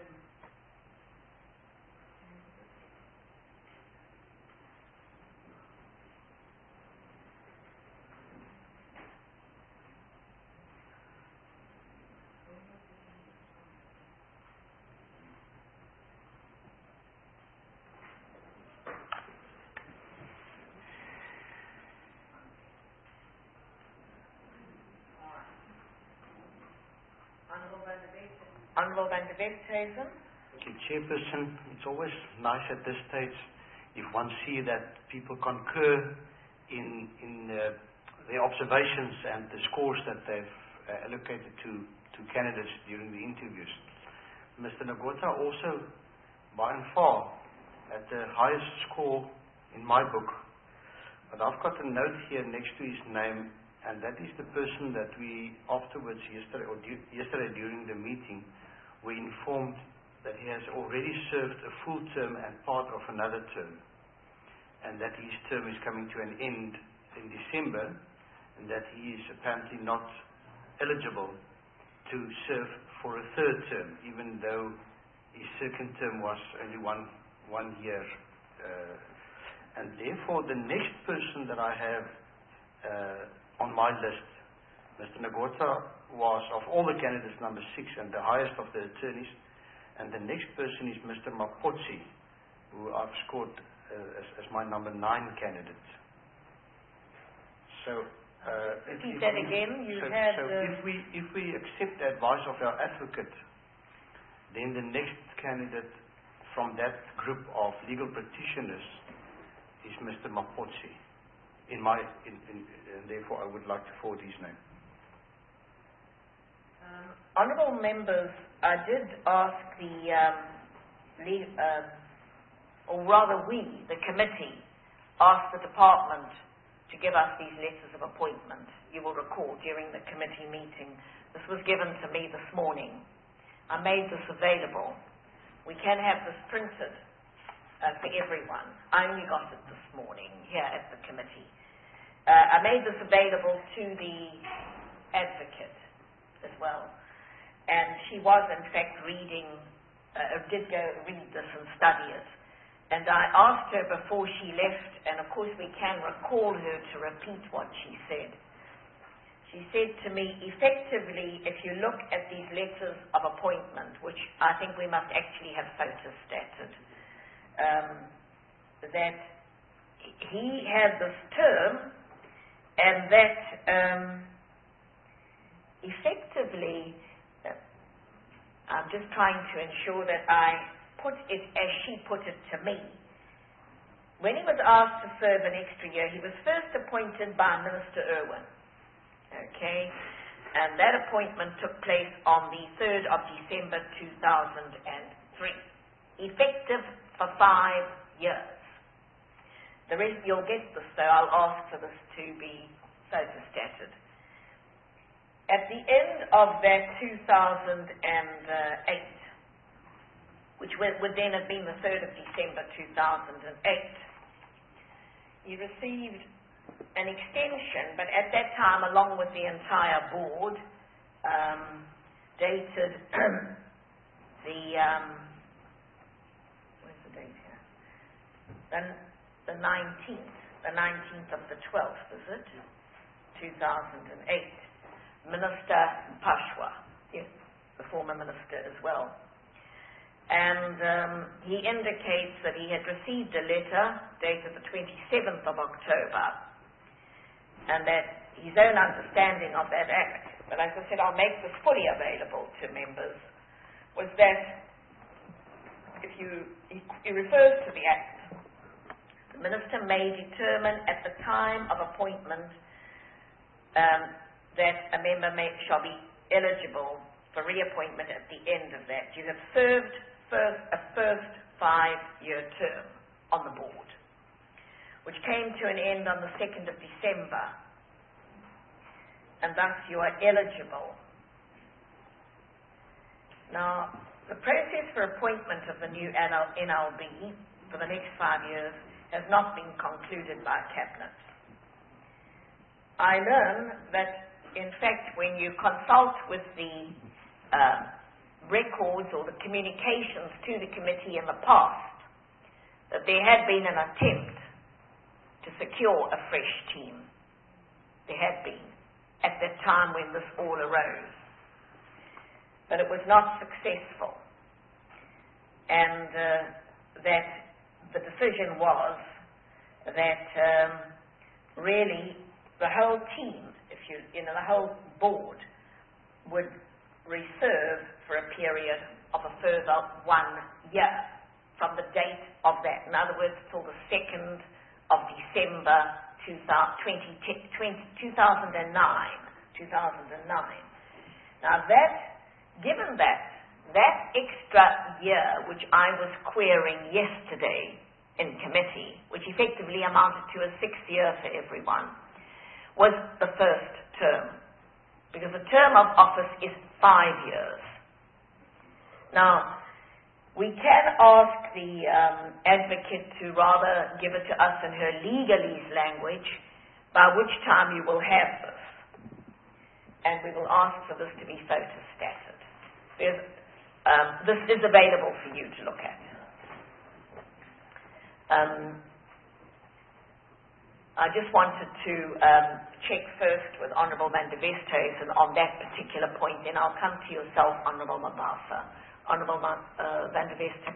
Honorable Van der Westhuizen. Thank you, Chairperson. It's always nice at this stage if one sees that people concur in their observations and the scores that they've allocated to candidates during the interviews. Mr. Nagota also, by and far, at the highest score in my book. But I've got a note here next to his name, and that is the person that we afterwards, yesterday during the meeting, we informed that he has already served a full term and part of another term, and that his term is coming to an end in December, and that he is apparently not eligible to serve for a third term, even though his second term was only one year. And therefore, the next person that I have on my list, Mr. Nagota was, of all the candidates, number 6 and the highest of the attorneys. And the next person is Mr. Mapotsi, who I've scored as my number 9 candidate. So, Repeat that again. If we accept the advice of our advocate, then the next candidate from that group of legal practitioners is Mr. Mapotsi. And therefore, I would like to forward his name. Honourable members, I did ask the committee asked the department to give us these letters of appointment. You will recall during the committee meeting, this was given to me this morning. I made this available. We can have this printed for everyone. I only got it this morning here at the committee. I made this available to the advocate as well. And she was in fact did go read this and study it. And I asked her before she left, and of course we can recall her to repeat what she said. She said to me, effectively, if you look at these letters of appointment, which I think we must actually have photostated, that he had this term, and that effectively, I'm just trying to ensure that I put it as she put it to me. When he was asked to serve an extra year, he was first appointed by Minister Irwin. Okay? And that appointment took place on the 3rd of December 2003. Effective for 5 years. The rest, you'll get this, so I'll ask for this to be photostated. At the end of that 2008, which would then have been the 3rd of December 2008, he received an extension, but at that time, along with the entire board, dated where's the date here? The 19th of the 12th, is it? 2008. Minister Pashwa, yes, the former minister as well. And he indicates that he had received a letter dated the 27th of October, and that his own understanding of that act but as I said, I'll make this fully available to members, was that he refers to the Act. The Minister may determine at the time of appointment that a member shall be eligible for reappointment at the end of that. You have served a first 5-year term on the board, which came to an end on the 2nd of December, and thus you are eligible. Now, the process for appointment of the new NLB for the next 5 years has not been concluded by Cabinet. I learn that, in fact, when you consult with the records or the communications to the committee in the past, that there had been an attempt to secure a fresh team. There had been, at that time when this all arose. But it was not successful. And that the decision was that really the whole team, the whole board would reserve for a period of a further 1 year from the date of that. In other words, till the 2nd of December 2009. Now given that extra year, which I was querying yesterday in committee, which effectively amounted to a 6th year for everyone, was the first term. Because the term of office is 5 years. Now, we can ask the advocate to rather give it to us in her legalese language, by which time you will have this. And we will ask for this to be photostated. This is available for you to look at. I just wanted to check first with Honourable Van der Westhuizen on that particular point, then I'll come to yourself, Honourable Mabasa. Honourable Van der Westhuizen.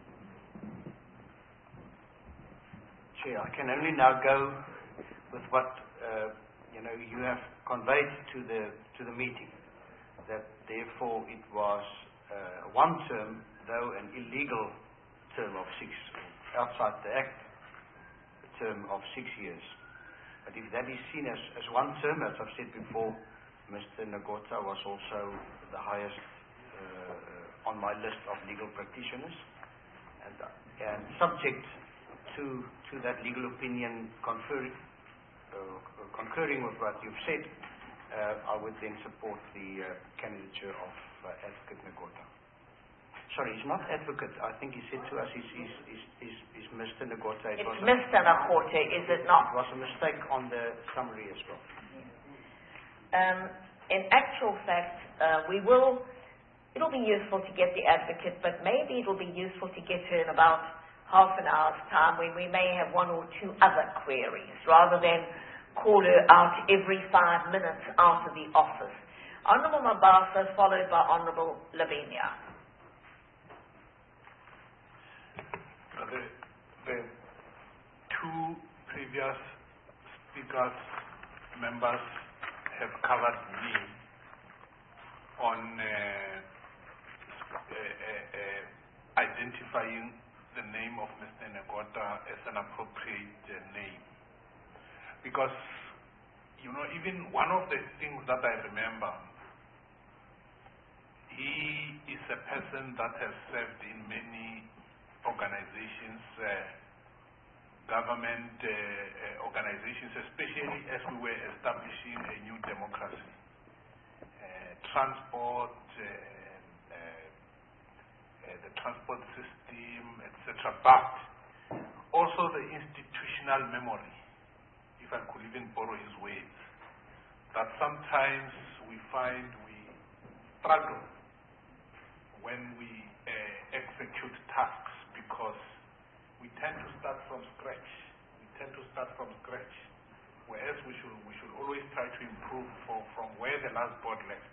Chair, I can only now go with what you have conveyed to the meeting, that therefore it was one term, though an illegal term of 6, outside the Act, a term of 6 years. But if that is seen as one term, as I've said before, Mr. Ngota was also the highest on my list of legal practitioners, and subject to that legal opinion concurring with what you've said, I would then support the candidature of Advocate Ngota. Sorry, he's not advocate. I think he said to us he's Mr. Ngota. It's Mr. Ngota, is it not? It was a mistake on the summary as well. In actual fact, it'll be useful to get the advocate, but maybe it'll be useful to get her in about half an hour's time when we may have 1 or 2 other queries, rather than call her out every 5 minutes out of the office. Honourable Mabasa, followed by Honourable Lavinia. The 2 previous speakers, members, have covered me on identifying the name of Mr. Ngota as an appropriate name. Because, even one of the things that I remember, he is a person that has served in many organizations, government organizations, especially as we were establishing a new democracy. Transport, the transport system, etc. But also the institutional memory, if I could even borrow his words, that sometimes we find we struggle when we execute tasks, because we tend to start from scratch. Whereas we should always try to improve from where the last board left.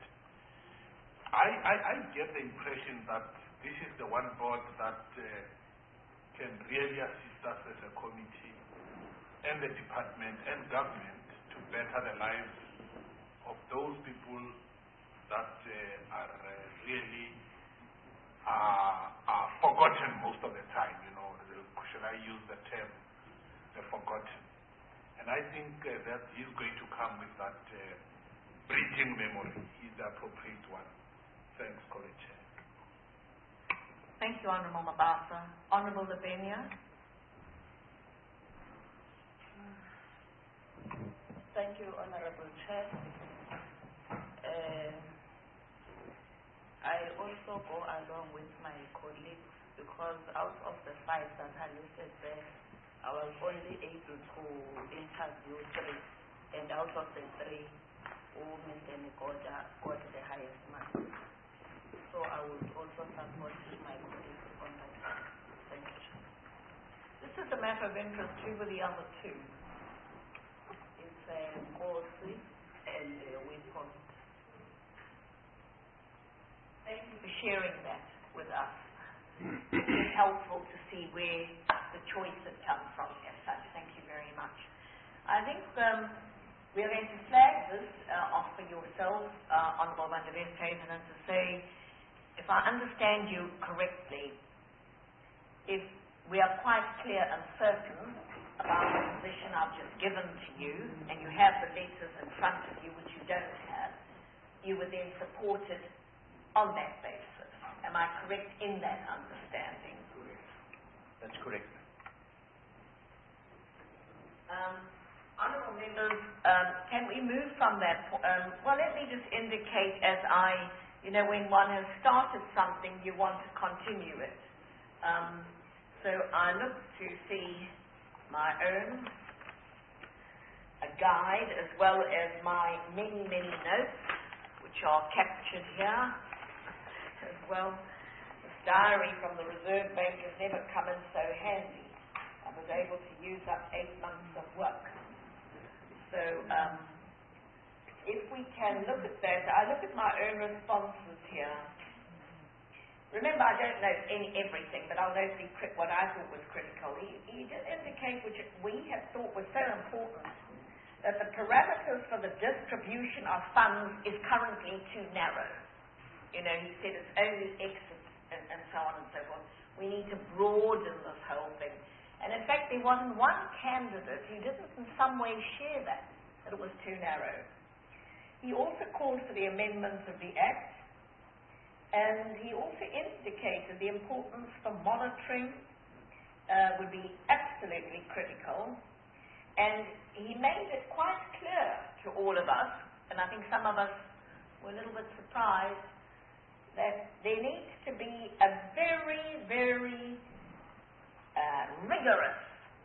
I get the impression that this is the one board that can really assist us as a committee and the department and government to better the lives of those people that are really forgotten most of the time, should I use the term, the forgotten. And I think that he's going to come with that bridging memory. He's the appropriate one. Thanks, College. Thank you, Honourable Mabasa. Honourable Labenia. Thank you, Honourable Chair. I also go along with my colleagues because out of the 5 that are listed there, I was only able to interview 3, and out of the 3, Mr. Nikoda got the highest mark. So I would also support my colleagues on that. Thank you. This is a matter of interest. Who were the other 2? It's Kosi and Weapon. Thank you for sharing that with us. It's helpful to see where the choice had come from as such. Thank you very much. I think we're going to flag this off for yourselves, Honourable Vanderbijlhaven, and to say, if I understand you correctly, if we are quite clear and certain about the position I've just given to you, and you have the letters in front of you, which you don't have, you would then support it on that basis. Am I correct in that understanding? That's correct. Honourable members, can we move from that? Well, let me just indicate as when one has started something, you want to continue it. So I look to see my own guide as well as my many, many notes, which are captured here as well. This diary from the Reserve Bank has never come in so handy. I was able to use up 8 months of work. So if we can look at that, I look at my own responses here. Remember, I don't know everything, but I'll note what I thought was critical. He did indicate, which we have thought was so important, that the parameters for the distribution of funds is currently too narrow. He said it's only X and so on and so forth. We need to broaden this whole thing. And in fact, there wasn't one candidate who didn't in some way share that it was too narrow. He also called for the amendments of the Act, and he also indicated the importance for monitoring would be absolutely critical. And he made it quite clear to all of us, and I think some of us were a little bit surprised, that there needs to be a very, very rigorous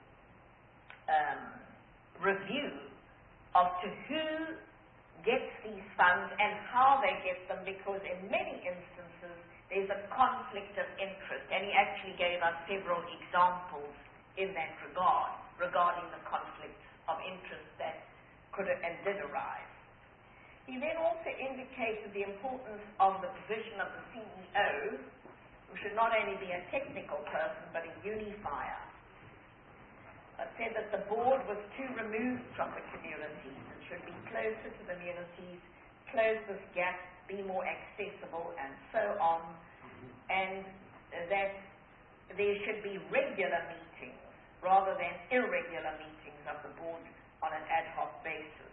review of to who gets these funds and how they get them, because in many instances there's a conflict of interest, and he actually gave us several examples in that regard, regarding the conflicts of interest that could and did arise. He then also indicated the importance of the position of the CEO, who should not only be a technical person but a unifier. I said that the board was too removed from the communities and should be closer to the communities, close this gap, be more accessible, and so on, and that there should be regular meetings rather than irregular meetings of the board on an ad hoc basis.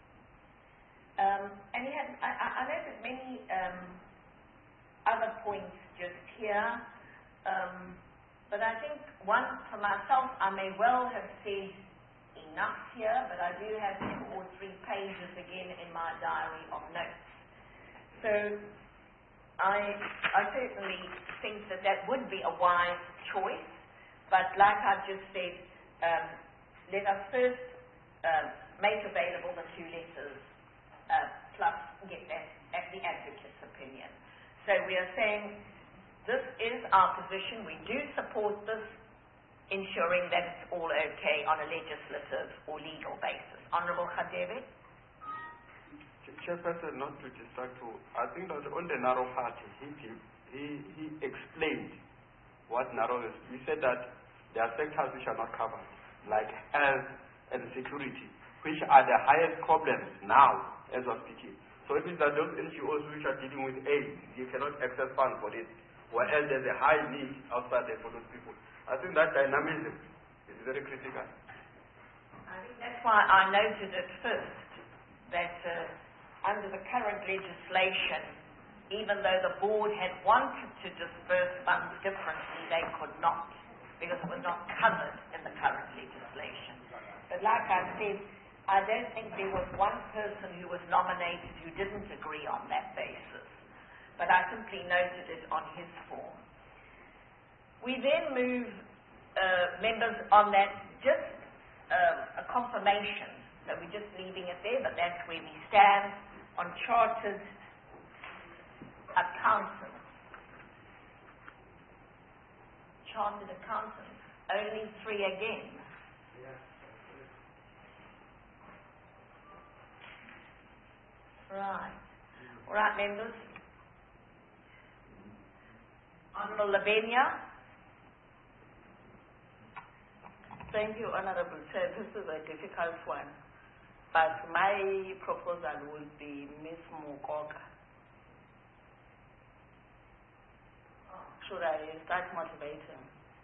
And he had, I noted many other points just here, but I think one for myself, I may well have said enough here, but I do have 2 or 3 pages again in my diary of notes. So I certainly think that would be a wise choice, but like I've just said, let us first make available the 2 letters, plus get that at the advocate's opinion. So we are saying this is our position. We do support this, ensuring that it's all okay on a legislative or legal basis. Honourable Radebe? Chairperson, not to distract you, I think that on the narrow part, he explained what narrow is. He said that there are sectors which are not covered, like health and security, which are the highest problems now as we're speaking. So it means that those NGOs which are dealing with AIDS, you cannot access funds for it, whereas there's a high need outside there for those people. I think that dynamism is very critical. I think that's why I noted at first that under the current legislation, even though the board had wanted to disperse funds differently, they could not, because it was not covered in the current legislation. But like I said, I don't think there was one person who was nominated who didn't agree on that basis. But I simply noted it on his form. We then move members on that, just a confirmation. So we're just leaving it there, but that's where we stand on chartered accountants. Chartered accountants, only 3 again. Right. All right, members. Honourable Lavenia. Thank you, Honourable Chair. This is a difficult one, but my proposal will be Ms. Mukoka. Should I start motivating?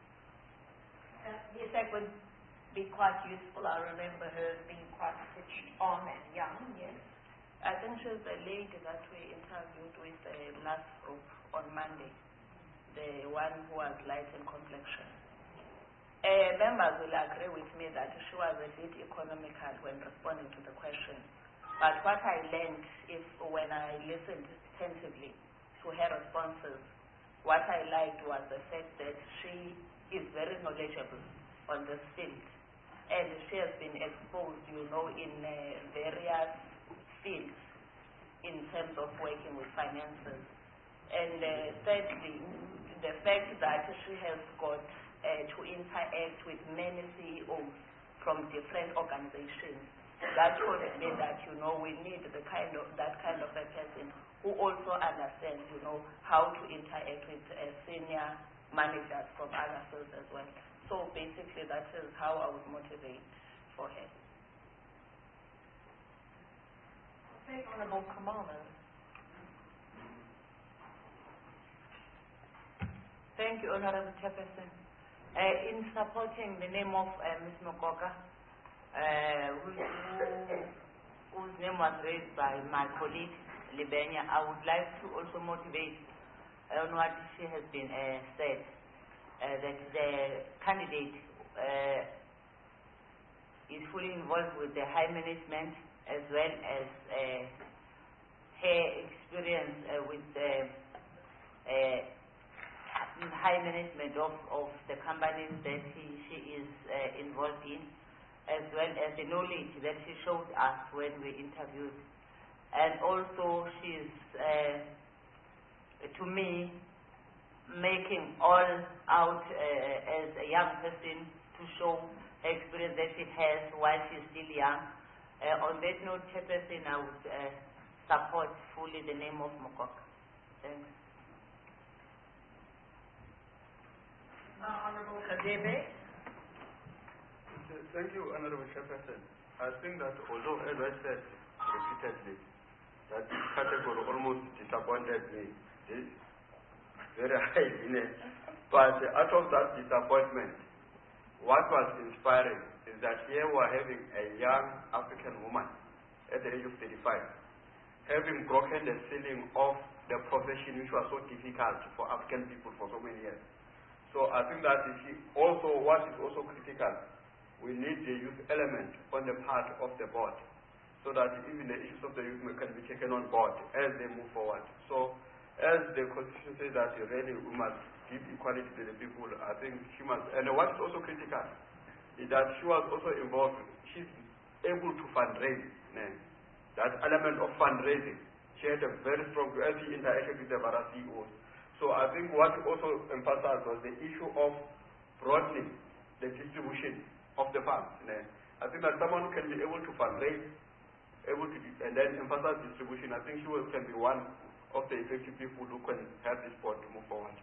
Yes, that would be quite useful. I remember her being quite switched on and young, yes. I think she's the lady that we interviewed with the last group on Monday, the one who was light in complexion. Members will agree with me that she was a bit economical when responding to the question. But what I learned is when I listened attentively to her responses, what I liked was the fact that she is very knowledgeable on this field. And she has been exposed, in various fields in terms of working with finances. And thirdly, the fact that she has got to interact with many CEOs from different organizations, that shows me that, we need that kind of a person who also understands, how to interact with senior managers from other fields as well. So basically, that is how I would motivate for her. Okay, Honourable Khumalo. Thank you, Honourable Chairperson. In supporting the name of Ms. Mukoka, whose name was raised by my colleague, Libenia, I would like to also motivate on what she has been said, that the candidate is fully involved with the high management as well as her experience with the high management of the companies that she is involved in, as well as the knowledge that she showed us when we interviewed. And also she's, to me, making all out as a young person to show her experience that she has while she's still young. On that note, Chairperson, I would support fully the name of Mukoka. Thanks. Honourable Kadebe. Thank you, Honourable Chairperson. I think that although, as I said repeatedly, that this category almost disappointed me. This very high, but out of that disappointment, what was inspiring is that here we are having a young African woman at the age of 35, having broken the ceiling of the profession which was so difficult for African people for so many years. So I think that what is also critical, we need the youth element on the part of the board, so that even the issues of the youth can be taken on board as they move forward. So as the Constitution says that really we must give equality to the people, I think she must. And what is also critical is that she was also involved, she's able to fundraise. That element of fundraising, she had a very strong, as she interacted with the various CEOs. So I think what also emphasized was the issue of broadening the distribution of the funds. I think that someone who can be able to fundraise, and then emphasize distribution, I think she can be one of the effective people who can help this board to move forward.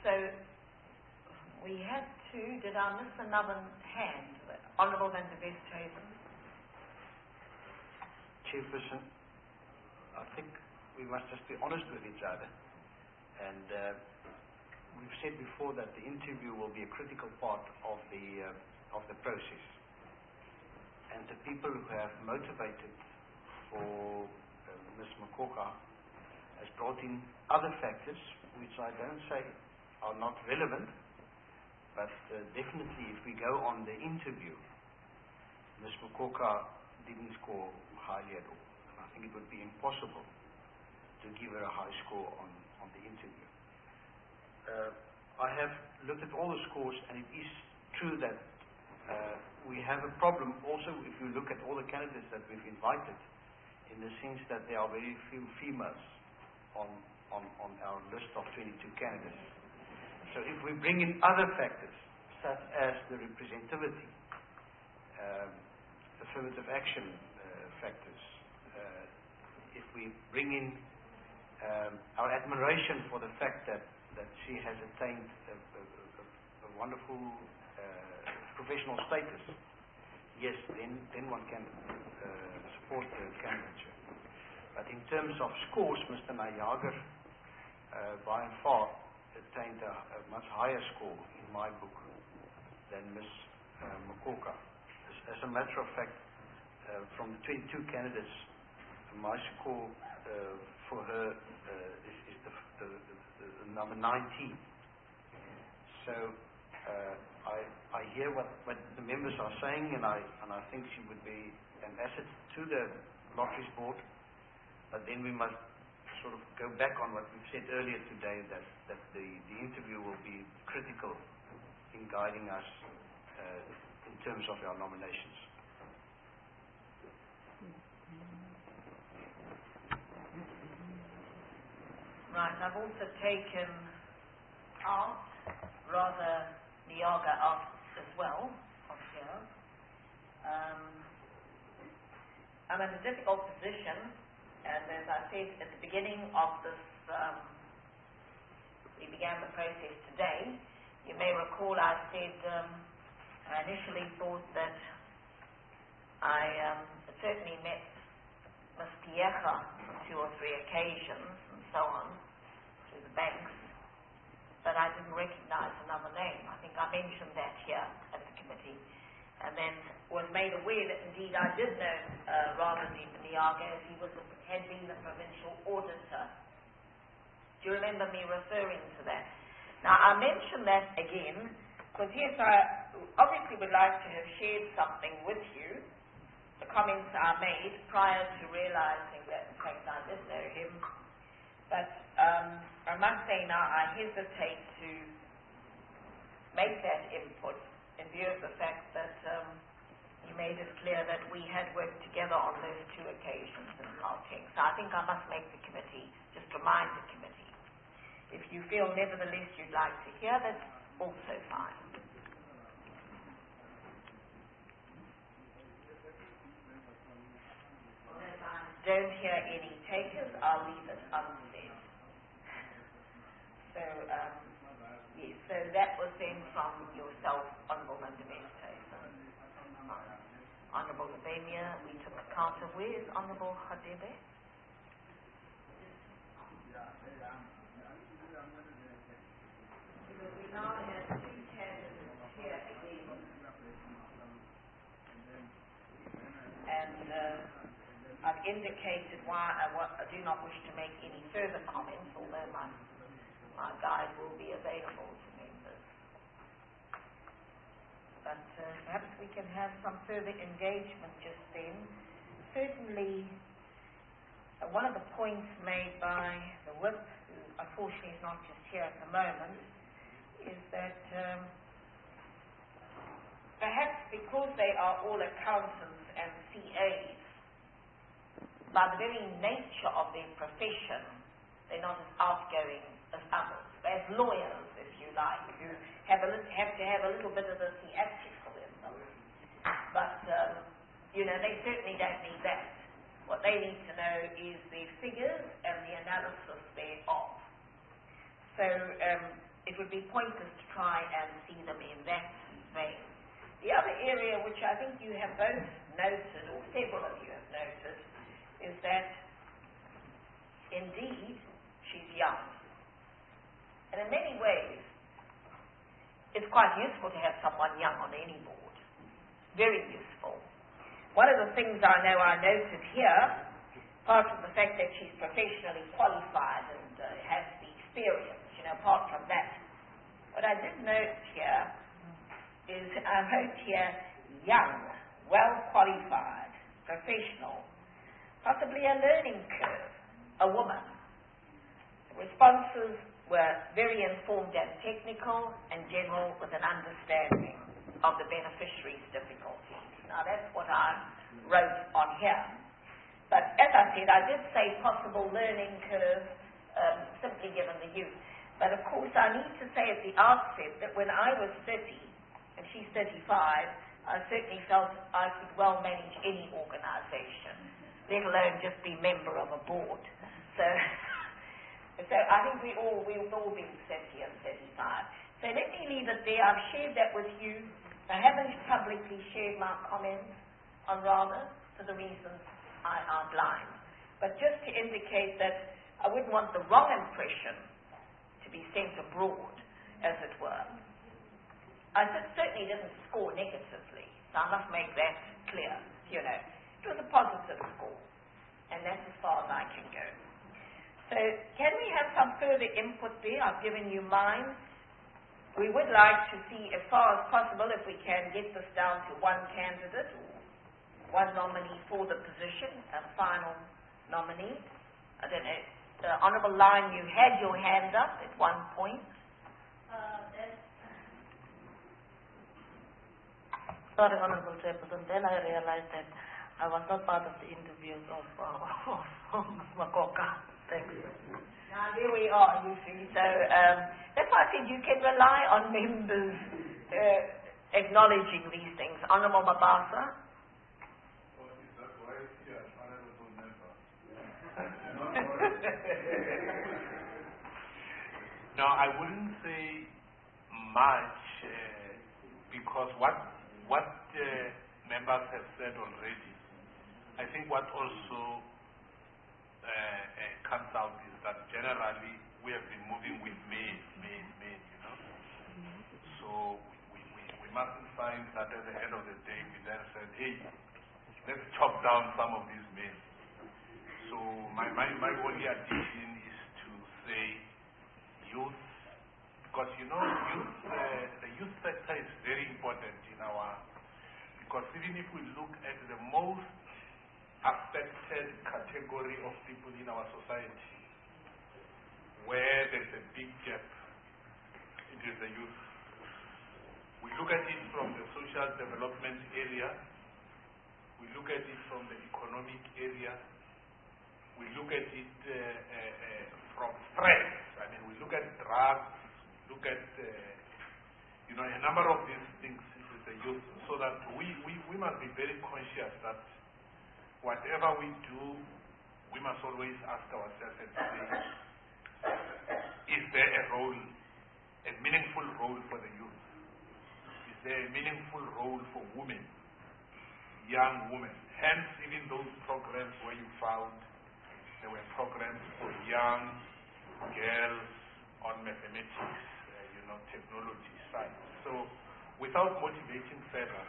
so we had two. Did I miss another hand? Honourable Van der Westhuizen. Chairperson, I think we must just be honest with each other. And we've said before that the interview will be a critical part of the process. And the people who have motivated for Ms. Makoka has brought in other factors, which I don't say are not relevant, but definitely if we go on the interview, Ms. Makoka didn't score highly at all. And I think it would be impossible to give her a high score on the interview. I have looked at all the scores, and it is true that we have a problem also if you look at all the candidates that we've invited, in the sense that there are very few females on our list of 22 candidates. So if we bring in other factors, such as the representativity, affirmative action factors, if we bring in our admiration for the fact that she has attained a wonderful professional status, yes, then one can support the candidature. But in terms of scores, Mr. Nayager by and far attained a much higher score in my book than Ms. Makoka. As a matter of fact, from the 22 candidates, my score for her is the number 19. So I hear what the members are saying, and I think she would be an asset to the Lotteries Board. But then we must sort of go back on what we've said earlier today, that the interview will be critical in guiding us in terms of our nominations. Right, I've also taken out, rather Niaga out as well, of here. I'm in a difficult position, and as I said at the beginning of this, we began the process today. You may recall I said I initially thought that I certainly met Ms. Piecha on 2 or 3 occasions and so on through the banks, but I didn't recognize another name. I think I mentioned that here at the committee, and then was made aware that indeed I did know Robert Niaga, as he had been the provincial auditor. Do you remember me referring to that? Now, I mention that again because, yes, I obviously would like to have shared something with you. The comments I made prior to realizing that, in fact, I did know him. But I must say now I hesitate to make that input in view of the fact that you made it clear that we had worked together on those 2 occasions in Gauteng. So I think I must make the committee, just remind the committee. If you feel nevertheless you'd like to hear, that's also fine. Well, if I don't hear any takers, I'll leave it unsaid. So, yes, so that was then from yourself, Honourable Van der Westhuizen. Honourable Labemia, we took account of. Where is Honourable Hadebe? Because we now have 2 candidates here again. And I've indicated why I do not wish to make any further comments, although my guide will be available to members. But perhaps we can have some further engagement just then. Certainly, one of the points made by the whip, who unfortunately is not just here at the moment, is that perhaps because they are all accountants and CAs, by the very nature of their profession, they're not as outgoing as others. As lawyers, if you like, who have to have a little bit of the theatrical in them. But, they certainly don't need that. What they need to know is the figures and the analysis thereof. So, it would be pointless to try and see them in that vein. The other area which I think you have both noted, or several of you have noted, is that indeed she's young. And in many ways, it's quite useful to have someone young on any board. Very useful. One of the things I know I noted here, apart from the fact that she's professionally qualified and has the experience, apart from that, what I did note here is I wrote here young, well qualified, professional, possibly a learning curve, a woman. The responses were very informed and technical and general with an understanding of the beneficiary's difficulties. Now that's what I wrote on here. But as I said, I did say possible learning curve, simply given the youth. But of course I need to say at the outset that when I was 30 and she's 35, I certainly felt I could well manage any organization, let alone just be member of a board. So I think we've all been 30 and 35. So let me leave it there. I've shared that with you. I haven't publicly shared my comments on RADA for the reasons I outlined. But just to indicate that I wouldn't want the wrong impression to be sent abroad, as it were. I certainly didn't score negatively, so I must make that clear. It was a positive score, and that's as far as I can go. So can we have some further input there? I've given you mine. We would like to see, as far as possible, if we can get this down to one candidate or one nominee for the position, a final nominee. I don't know. Honourable Lyon, you had your hand up at one point. Sorry, Honourable Chairperson. Then I realized that I was not part of the interviews of Makoka. Thanks. Now, there we are, you see. So that's why I said you can rely on members acknowledging these things. Honourable Mabasa. No, I wouldn't say much because what members have said already, I think what also comes out is that generally we have been moving with men, So we mustn't find that at the end of the day we then said, hey, let's chop down some of these men. So my only addition is to say youth, because the youth sector is very important in because even if we look at the most affected category of people in our society, where there's a big gap, it is the youth. We look at it from the social development area, we look at it from the economic area, we look at it from stress. I mean, we look at drugs, look at a number of these things with the youth, so that we must be very conscious that whatever we do, we must always ask ourselves and say, is there a role, a meaningful role for the youth? Is there a meaningful role for women, young women? Hence, even those programs where you found there were programs for young girls on mathematics, technology side. So, without motivating further,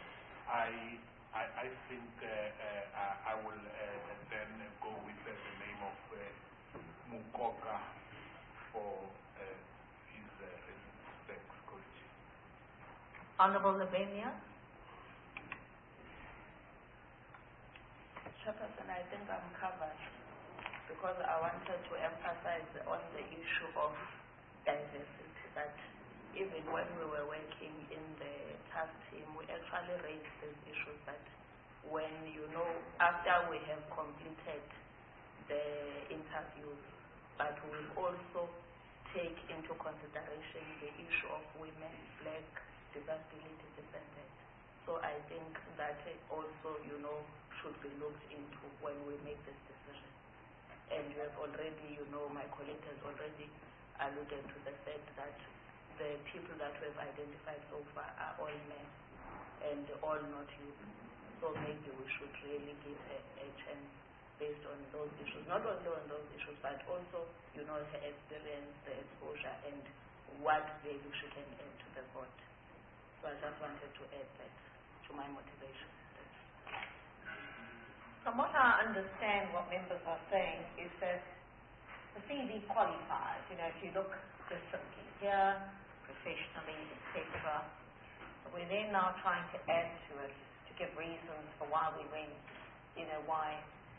I think I will then go with the name of Mukoka for his thanks, Coach. Honourable Lavenia. Chairperson, I think I'm covered because I wanted to emphasize on the issue of diversity, that even when we were working in the task team, we actually raised these issues that when, after we have completed the interviews, but we'll also take into consideration the issue of women, black, disability dependent. So I think that also, should be looked into when we make this decision. And you have already, my colleague has already alluded to the fact that the people that we've identified so far are all men and all not youth. So maybe we should really give a chance based on those issues, not only on those issues, but also, you know, her experience, the exposure, and what value she can add to the board. So I just wanted to add that to my motivation. From what I understand, what members are saying is that the CV qualifies. You know, if you look just simply here, professionally, etc. We're then now trying to add to it to give reasons for why we went, you know, why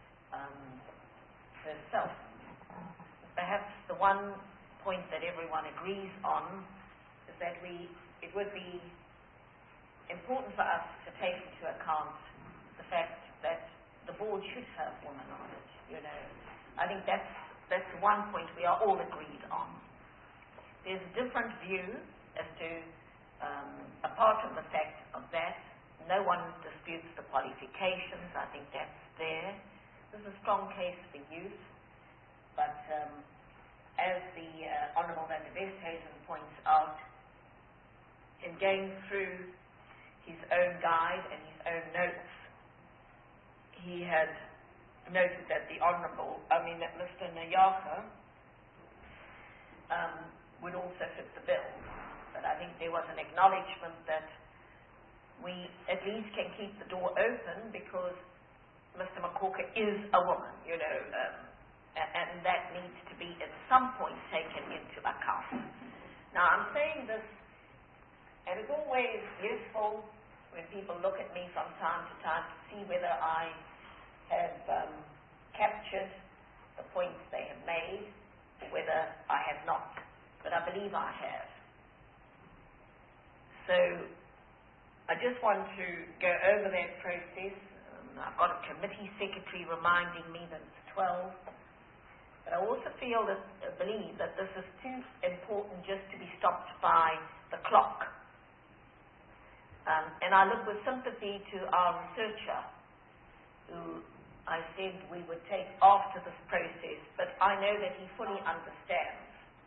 herself. Perhaps the one point that everyone agrees on is that it would be important for us to take into account the fact that the board should have women on it, you know. I think that's one point we are all agreed on. There's a different view as to, apart from the fact of that, no one disputes the qualifications. I think that's there. There's a strong case for youth, but as the Honourable Van der Westhuizen points out, in going through his own guide and his own notes, he had noted that that Mr. Nyaka would also fit the bill. But I think there was an acknowledgement that we at least can keep the door open because Mr. Makoka is a woman, you know, and that needs to be at some point taken into account. Now, I'm saying this, and it's always useful when people look at me from time to time to see whether I have captured the points they have made, or whether I have not. But I believe I have. So I just want to go over that process. I've got a committee secretary reminding me that it's 12. But I also believe that this is too important just to be stopped by the clock. And I look with sympathy to our researcher, who I said we would take after this process, but I know that he fully understands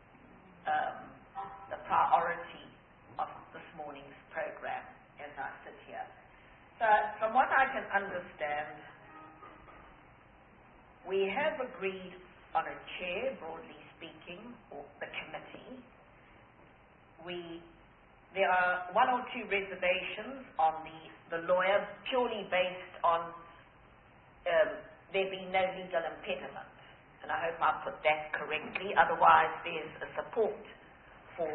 the priority of this morning's program as I sit here. So from what I can understand, we have agreed on a chair, broadly speaking, or the committee. There are one or two reservations on the lawyer, purely based on there being no legal impediment. And I hope I put that correctly. Otherwise, there's a support for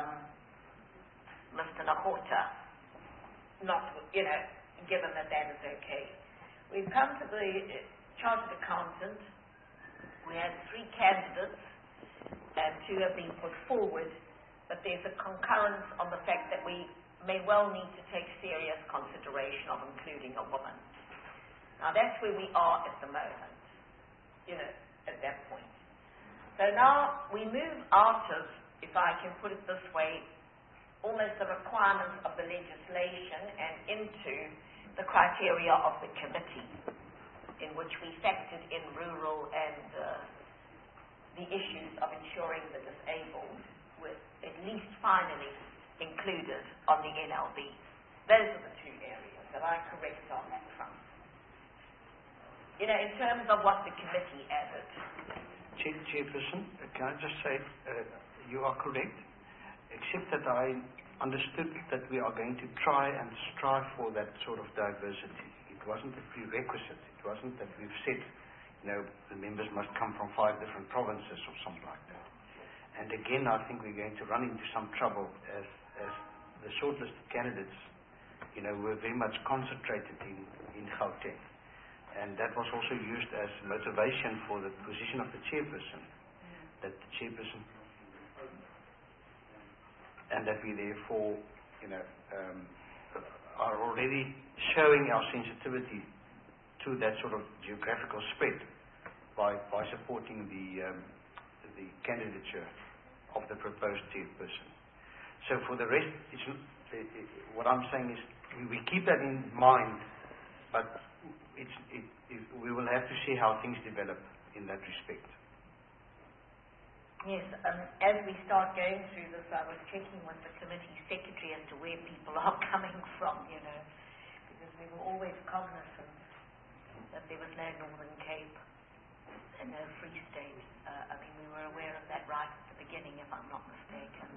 Mr. Nakota, not, you know, given that that is okay. We've come to the chartered accountant. We had 3 candidates, and 2 have been put forward, but there's a concurrence on the fact that we may well need to take serious consideration of including a woman. Now, that's where we are at the moment, you know, at that point. So now we move out of, if I can put it this way, almost the requirements of the legislation and into the criteria of the committee, in which we factored in rural and the issues of ensuring the disabled were at least finally included on the NLB. Those are the 2 areas that I correct on that front. You know, in terms of what the committee added. Chairperson, can I just say, you are correct, except that I understood that we are going to try and strive for that sort of diversity. It wasn't a prerequisite. It wasn't that we've said, you know, the members must come from 5 different provinces or something like that. And again, I think we're going to run into some trouble as the shortlisted candidates, you know, were very much concentrated in Gauteng. And that was also used as motivation for the position of the chairperson, that the chairperson, and that we therefore, you know, are already showing our sensitivity to that sort of geographical spread by supporting the candidature of the proposed chairperson. So for the rest, what I'm saying is we keep that in mind, but we will have to see how things develop in that respect. Yes, as we start going through this, I was checking with the committee secretary as to where people are coming from, because we were always cognizant that there was no Northern Cape and no Free State. We were aware of that right at the beginning, if I'm not mistaken.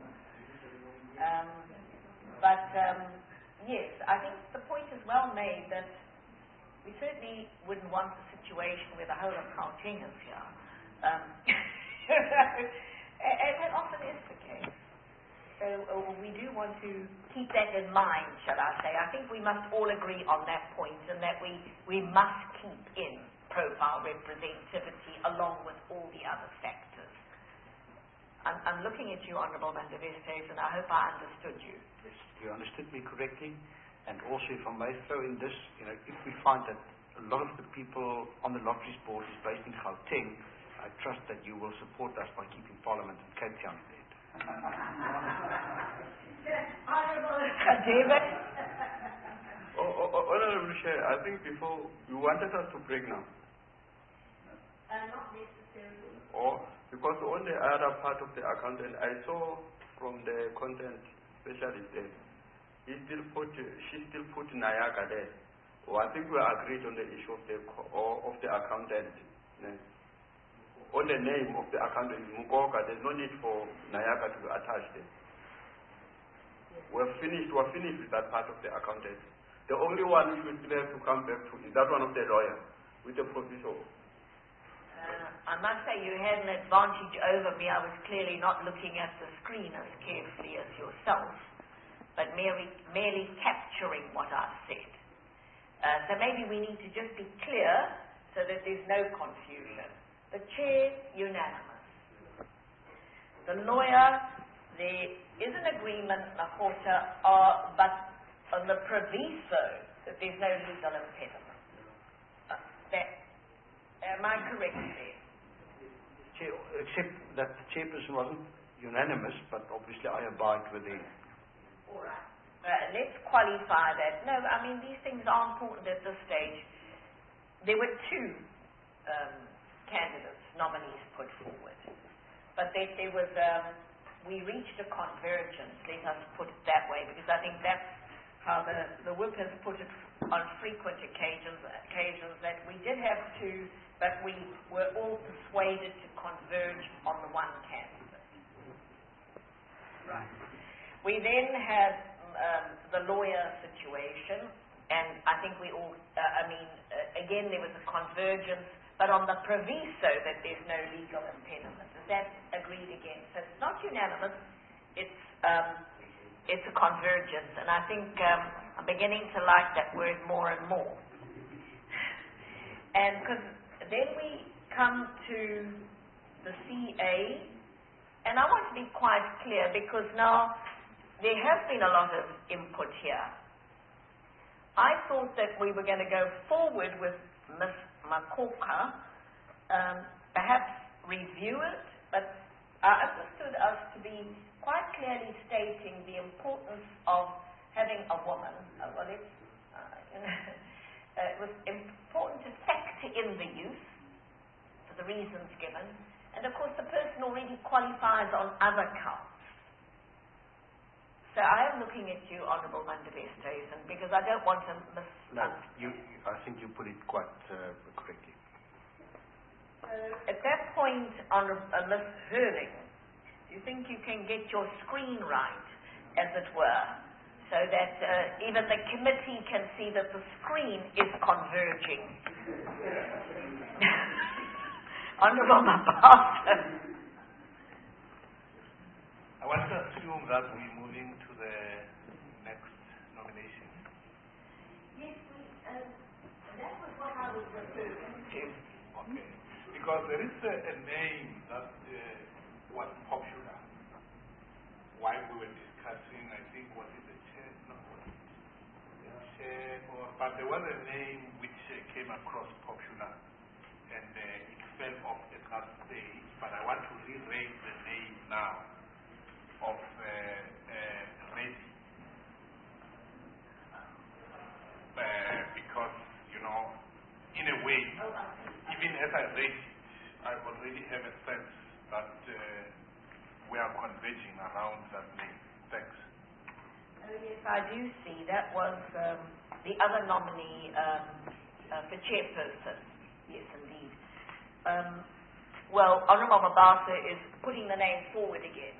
Yes, I think the point is well made that we certainly wouldn't want a situation where the whole of Gauteng is here. And that often is the case. So we do want to keep that in mind, shall I say. I think we must all agree on that point, and that we must keep in profile representativity along with all the other factors. I'm looking at you, Honourable Mandavestes, and I hope I understood you. Yes, you understood me correctly. And also, if I may throw in this, if we find that a lot of the people on the lotteries board is based in Gauteng, I trust that you will support us by keeping Parliament in Cape Town instead. David? Honourable Chair, I think before you wanted us to break now. Not necessarily. Or because on the other part of the accountant, I saw from the content specialist there, she still put Nayaga there. I think we agreed on the issue of the accountant. On the name of the accountant, Mukoka, there's no need for Nayaga to be attached there. We're finished with that part of the accountant. The only one we still have to come back to is that one of the lawyer with the proviso. I must say you had an advantage over me. I was clearly not looking at the screen as carefully as yourself, but merely capturing what I said. So maybe we need to just be clear so that there's no confusion. The chair, unanimous. The lawyer, there is an agreement, Nakota, but on the proviso that there's no legal impediment. Am I correct there? Chair, except that the chairperson wasn't unanimous, but obviously I abide with the... All right. Let's qualify that. No, these things are important at this stage. There were two candidates, nominees put forward. But there was, we reached a convergence, let us put it that way, because I think that's how the whip has put it on frequent occasions that we did have two, but we were all persuaded to converge on the one candidate. Right. We then had the lawyer situation, and I think we all, again, there was a convergence, but on the proviso that there's no legal impediment. Is that agreed again? So it's not unanimous, it's a convergence, and I think I'm beginning to like that word more and more. And because then we come to the CA, and I want to be quite clear, because now there has been a lot of input here. I thought that we were going to go forward with Ms. Makoka, perhaps review it, but I understood us to be quite clearly stating the importance of having a woman. It was important to factor in the youth for the reasons given, and of course the person already qualifies on other counts. So I am looking at you, Honourable Mandavestes, because I don't want to No, I think you put it quite correctly. At that point, Ms. Hurling, do you think you can get your screen right, as it were, so that even the committee can see that the screen is converging? Honourable Mapasa. I want to assume that we're moving to the next nomination. Yes, that was what I was referring to. Okay. Because there is a name that was popular while we were discussing, I think, was it the chair? No, was it the chair? But there was a name which came across popular, and it fell off at that stage. But I want to re-raise the name now of Reddy. Because, in a way, even as I read it, I already have a sense that converging around that name. Thanks. Oh, yes, I do see. That was the other nominee for chairperson. Yes, indeed. Well, Honourable Mabasa is putting the name forward again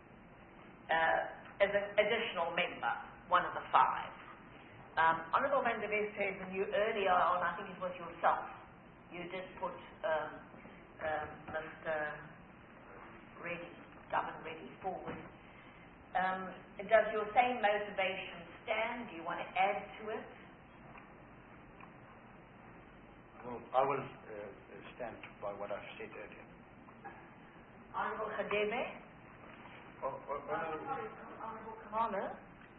as an additional member, one of the five. Honourable Van der Westhuizen, you earlier on, I think it was yourself, you did put Mr. Reddy, Governor Reddy, forward. Does your same motivation stand? Do you want to add to it? Well, I will stand by what I've said earlier. Honourable Khadebe? Honourable Kamala?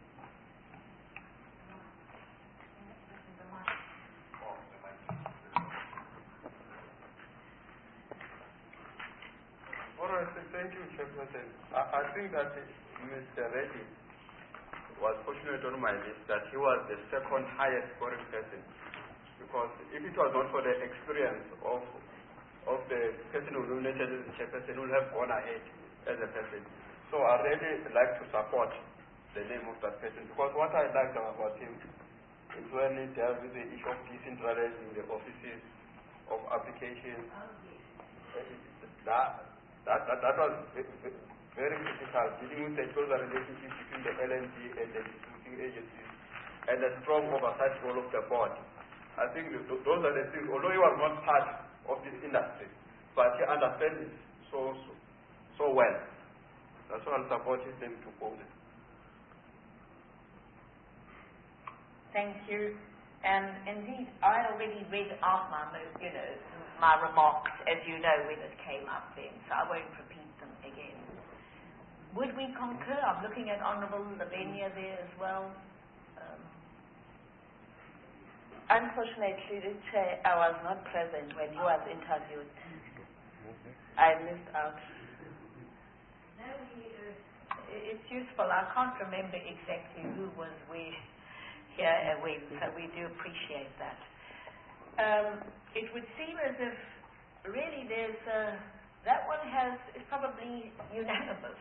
All right, thank you, Chairperson. I think that Mr. Reddy was fortunate on my list that he was the second highest scoring person, because if it was not for the experience of the person who nominated as the chairperson, who would have gone ahead as a person. So I really like to support the name of that person, because what I liked about him is when he dealt with the issue of decentralizing the offices of applications. That was very critical, dealing with the closer relationship between the LND and the distributing agencies, and the strong oversight role of the board. I think those are the things, although he was not part of this industry, but he understands it so well. That's why I'll support his name to go there. Thank you. And indeed, I already read out my remarks, as you know, when it came up then, so I won't repeat them again. Would we concur? I'm looking at Honourable Labenia there as well. Unfortunately, Chair, I was not present when he was interviewed. I missed out. No, it's useful. I can't remember exactly who was where here and when, so we do appreciate that. It would seem as if really there's that one is probably unanimous,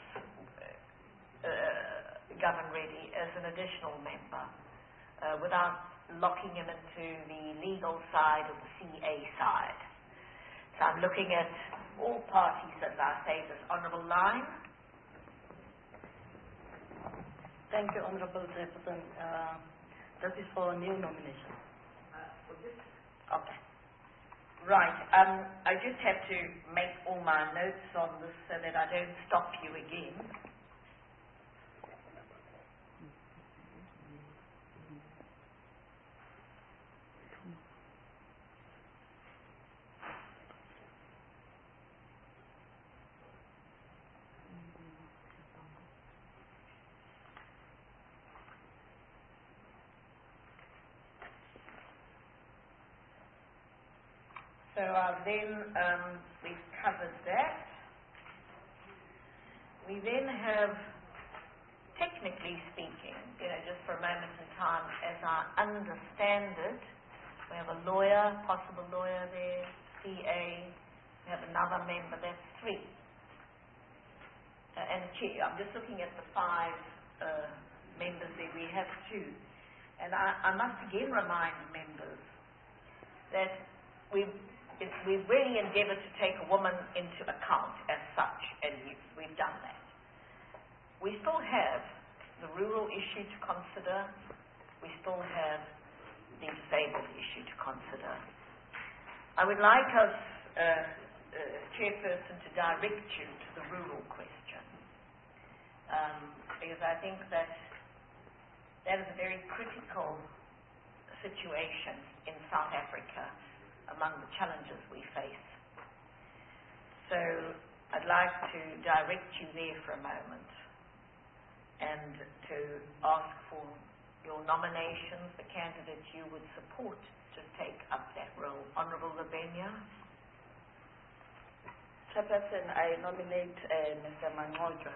Governor Reddy, as an additional member, without locking him into the legal side or the CA side. So I'm looking at all parties, as I say, this Honourable Line. Thank you, Honourable Chairperson. This is for a new nomination. Okay. Right. I just have to make all my notes on this so that I don't stop you again. So we've covered that. We then have, technically speaking, just for a moment in time, as I understand it, we have a lawyer, possible lawyer there, CA, we have another member, that's three. And chair, I'm just looking at the five members there, we have two. And I must again remind members that we've really endeavoured to take a woman into account as such, and we've done that. We still have the rural issue to consider. We still have the disabled issue to consider. I would like us, Chairperson, to direct you to the rural question, because I think that is a very critical situation in South Africa among the challenges we face. So I'd like to direct you there for a moment and to ask for your nominations, the candidates you would support to take up that role. Honourable Labenia. Chairperson, I nominate Mr. Mangodra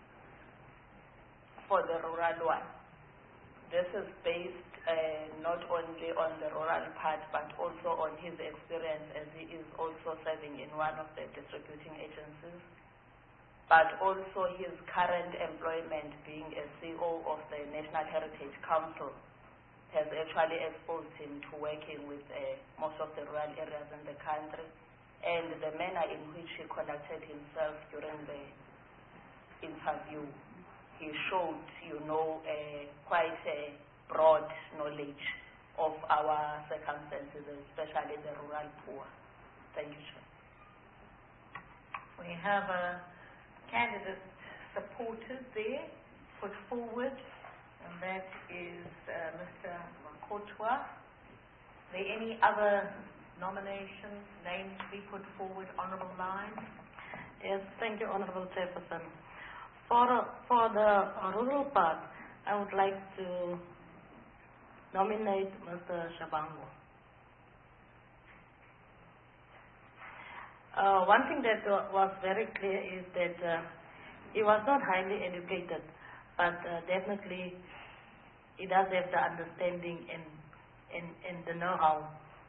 for the rural one. This is based not only on the rural part, but also on his experience, as he is also serving in one of the distributing agencies. but also his current employment being a CEO of the National Heritage Council has actually exposed him to working with most of the rural areas in the country, and the manner in which he conducted himself during the interview, he showed, quite a broad knowledge of our circumstances, especially the rural poor. Thank you, Chair. We have a candidate supported there, put forward, and that is Mr. Makotwa. Are there any other nominations, names to be put forward, Honourable Line? Yes, thank you, Honourable Chairperson. For the rural part, I would like to nominate Mr. Shabangu. One thing that was very clear is that he was not highly educated, but definitely he does have the understanding and the know-how.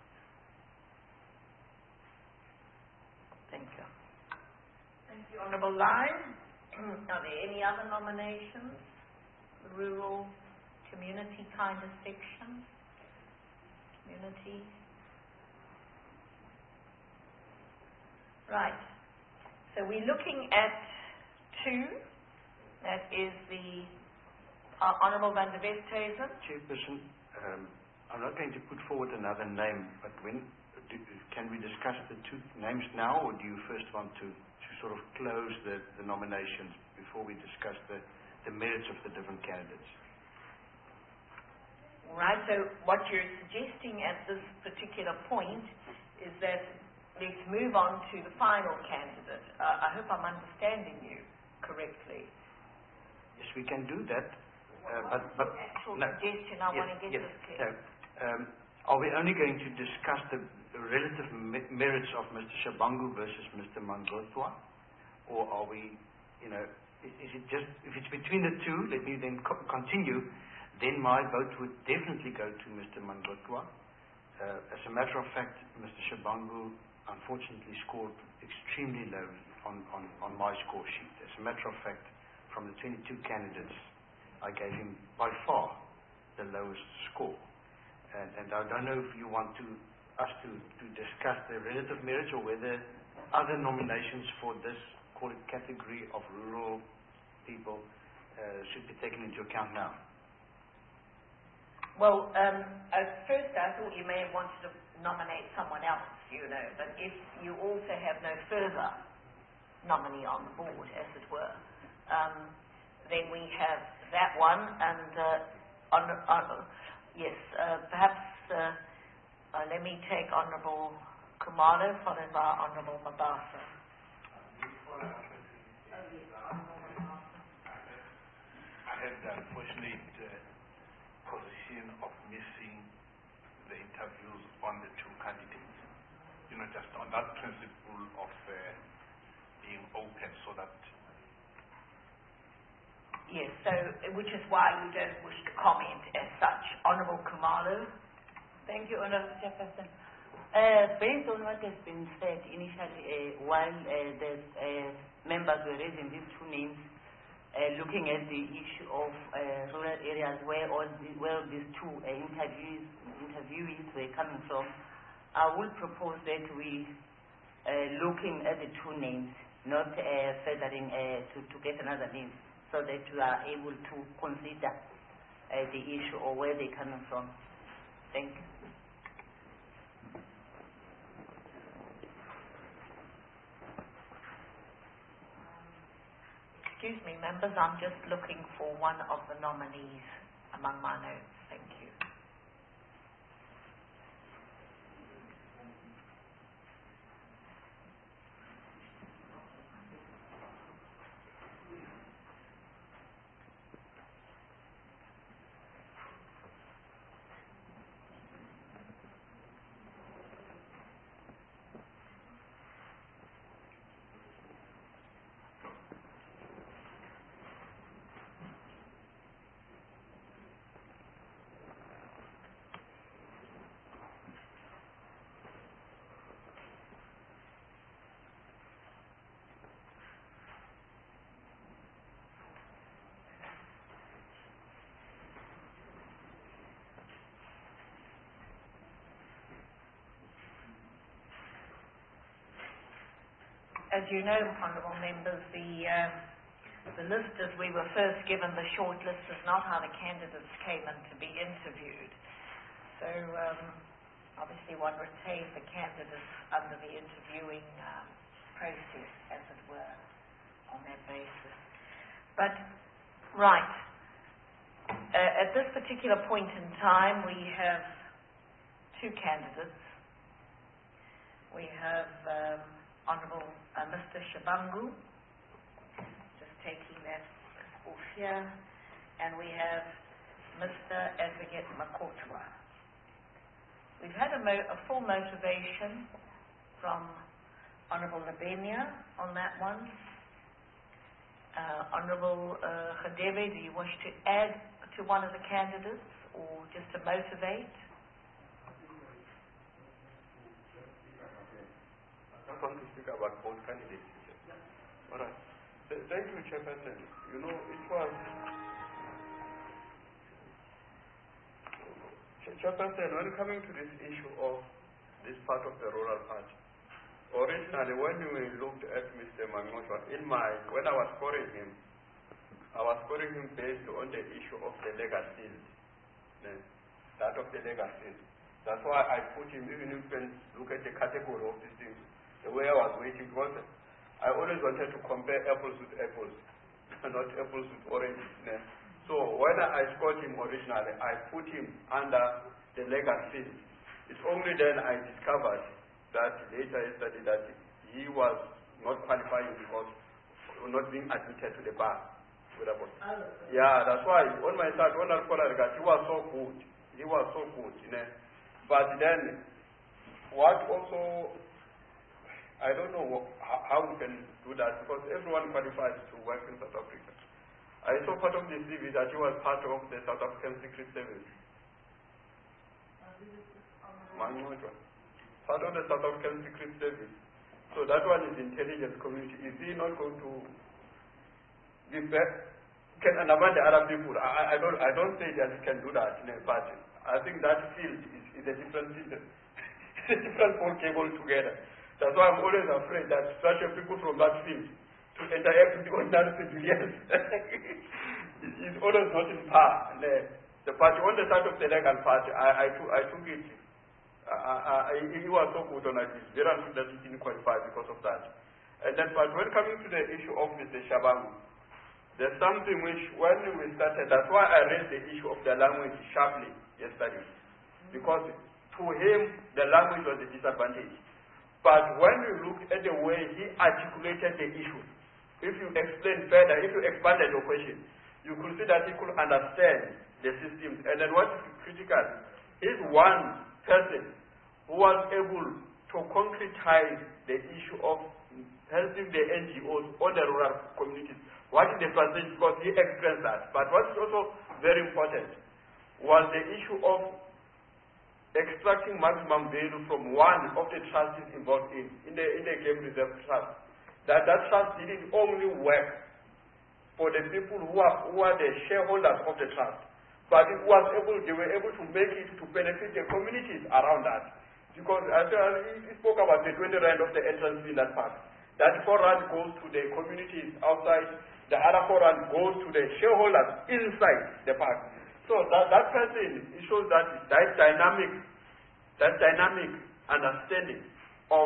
Thank you. Thank you, Honourable Line. Are there any other nominations? The rural community kind of section? Community? Right. So we're looking at two. That is the Honourable van der Westhuizen. Chairperson, I'm not going to put forward another name, but can we discuss the two names now, or do you first want to sort of close the nominations before we discuss the merits of the different candidates? All right, so what you're suggesting at this particular point is that let's move on to the final candidate. I hope I'm understanding you correctly. Yes, we can do that. But actual suggestion, I want to get this clear. Are we only going to discuss the relative merits of Mr. Shabangu versus Mr. Mangotwa? Or are we, is it just, if it's between the two, let me then continue, then my vote would definitely go to Mr. Mangotwa. As a matter of fact, Mr. Shabangu unfortunately scored extremely low on my score sheet. As a matter of fact, from the 22 candidates, I gave him by far the lowest score. And I don't know if you want us to discuss the relative merits or whether other nominations for this, call it category of rural people, should be taken into account now. Well, at first I thought you may have wanted to nominate someone else, but if you also have no further nominee on the board, as it were, then we have that one, and yes, perhaps let me take Honourable Khumalo, followed by Honourable Mabasa. I had the unfortunate position of missing the interviews on the two candidates. Just on that principle of being open so that... Yes, so, which is why you don't wish to comment as such. Honourable Khumalo. Thank you, Honourable Chairperson. Based on what has been said initially, while the members were raising these two names, looking at the issue of rural areas where these two interviewees were coming from, I would propose that we looking at the two names, not furthering to get another name, so that we are able to consider the issue or where they're coming from. Thank you. Excuse me, members, I'm just looking for one of the nominees among my notes. Thank you. as you know, honourable members, the list as we were first given, the short list, is not how the candidates came in to be interviewed. So obviously one retained the candidates under the interviewing process, as it were, on that basis. But, right, at this particular point in time, we have two candidates. We have Honourable Mr. Shabangu, just taking that off here, and we have Mr. Advocate Makotwa. We've had a full motivation from Honourable Labenia on that one. Honourable Khadebe, do you wish to add to one of the candidates or just to motivate? I want to speak about both candidates. All right. Thank you, Chairperson. You know, it was... Chairperson, when coming to this issue of this part of the rural part, originally when we looked at Mr. Mangoswa, when I was scoring him based on the issue of the legacy, that of the legacy. That's why I put him, even if you can look at the category of these things, the way I was waiting, because I always wanted to compare apples with apples, not apples with oranges. So when I scored him originally, I put him under the legacy. It's only then I discovered that later yesterday that he was not qualifying because not being admitted to the bar. Yeah, that's why on my side, when I he was so good. He was so good, But then, what also, I don't know how we can do that because everyone qualifies to work in South Africa. I saw part of the CV that he was part of the South African Secret Service. Part of the South African Secret Service. So that one is intelligence community. Is he not going to be better? Can understand the other people? I don't say that he can do that, but I think that field is a different field. It's a different ball game altogether. That's why I'm always afraid that such a people from that field to interact with the ordinary civilians is always not in par. The party on the side of the legal party, I took it. He was so good on it. It's very unfortunate that he didn't qualify because of that. And then, but when coming to the issue of Mr. Shabangu, there's something which, when we started, that's why I raised the issue of the language sharply yesterday. Because to him, the language was a disadvantage. But when you look at the way he articulated the issue, if you explain further, if you expanded your question, you could see that he could understand the systems. And then what is critical is one person who was able to concretize the issue of helping the NGOs on the rural communities. What is the translation? Because he experienced that. But what is also very important was the issue of extracting maximum value from one of the trustees involved in the Game Reserve Trust. That trust didn't only work for the people who are the shareholders of the trust, but they were able to make it to benefit the communities around that. Because he spoke about the 20 rand of the entrance fee in that park. That 4 rand goes to the communities outside, the other 4 rand goes to the shareholders inside the park. So that person, it shows that dynamic understanding of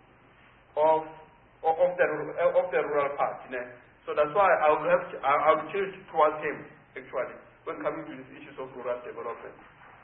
the rural part. So that's why I will tilt towards him actually when coming to these issues of rural development.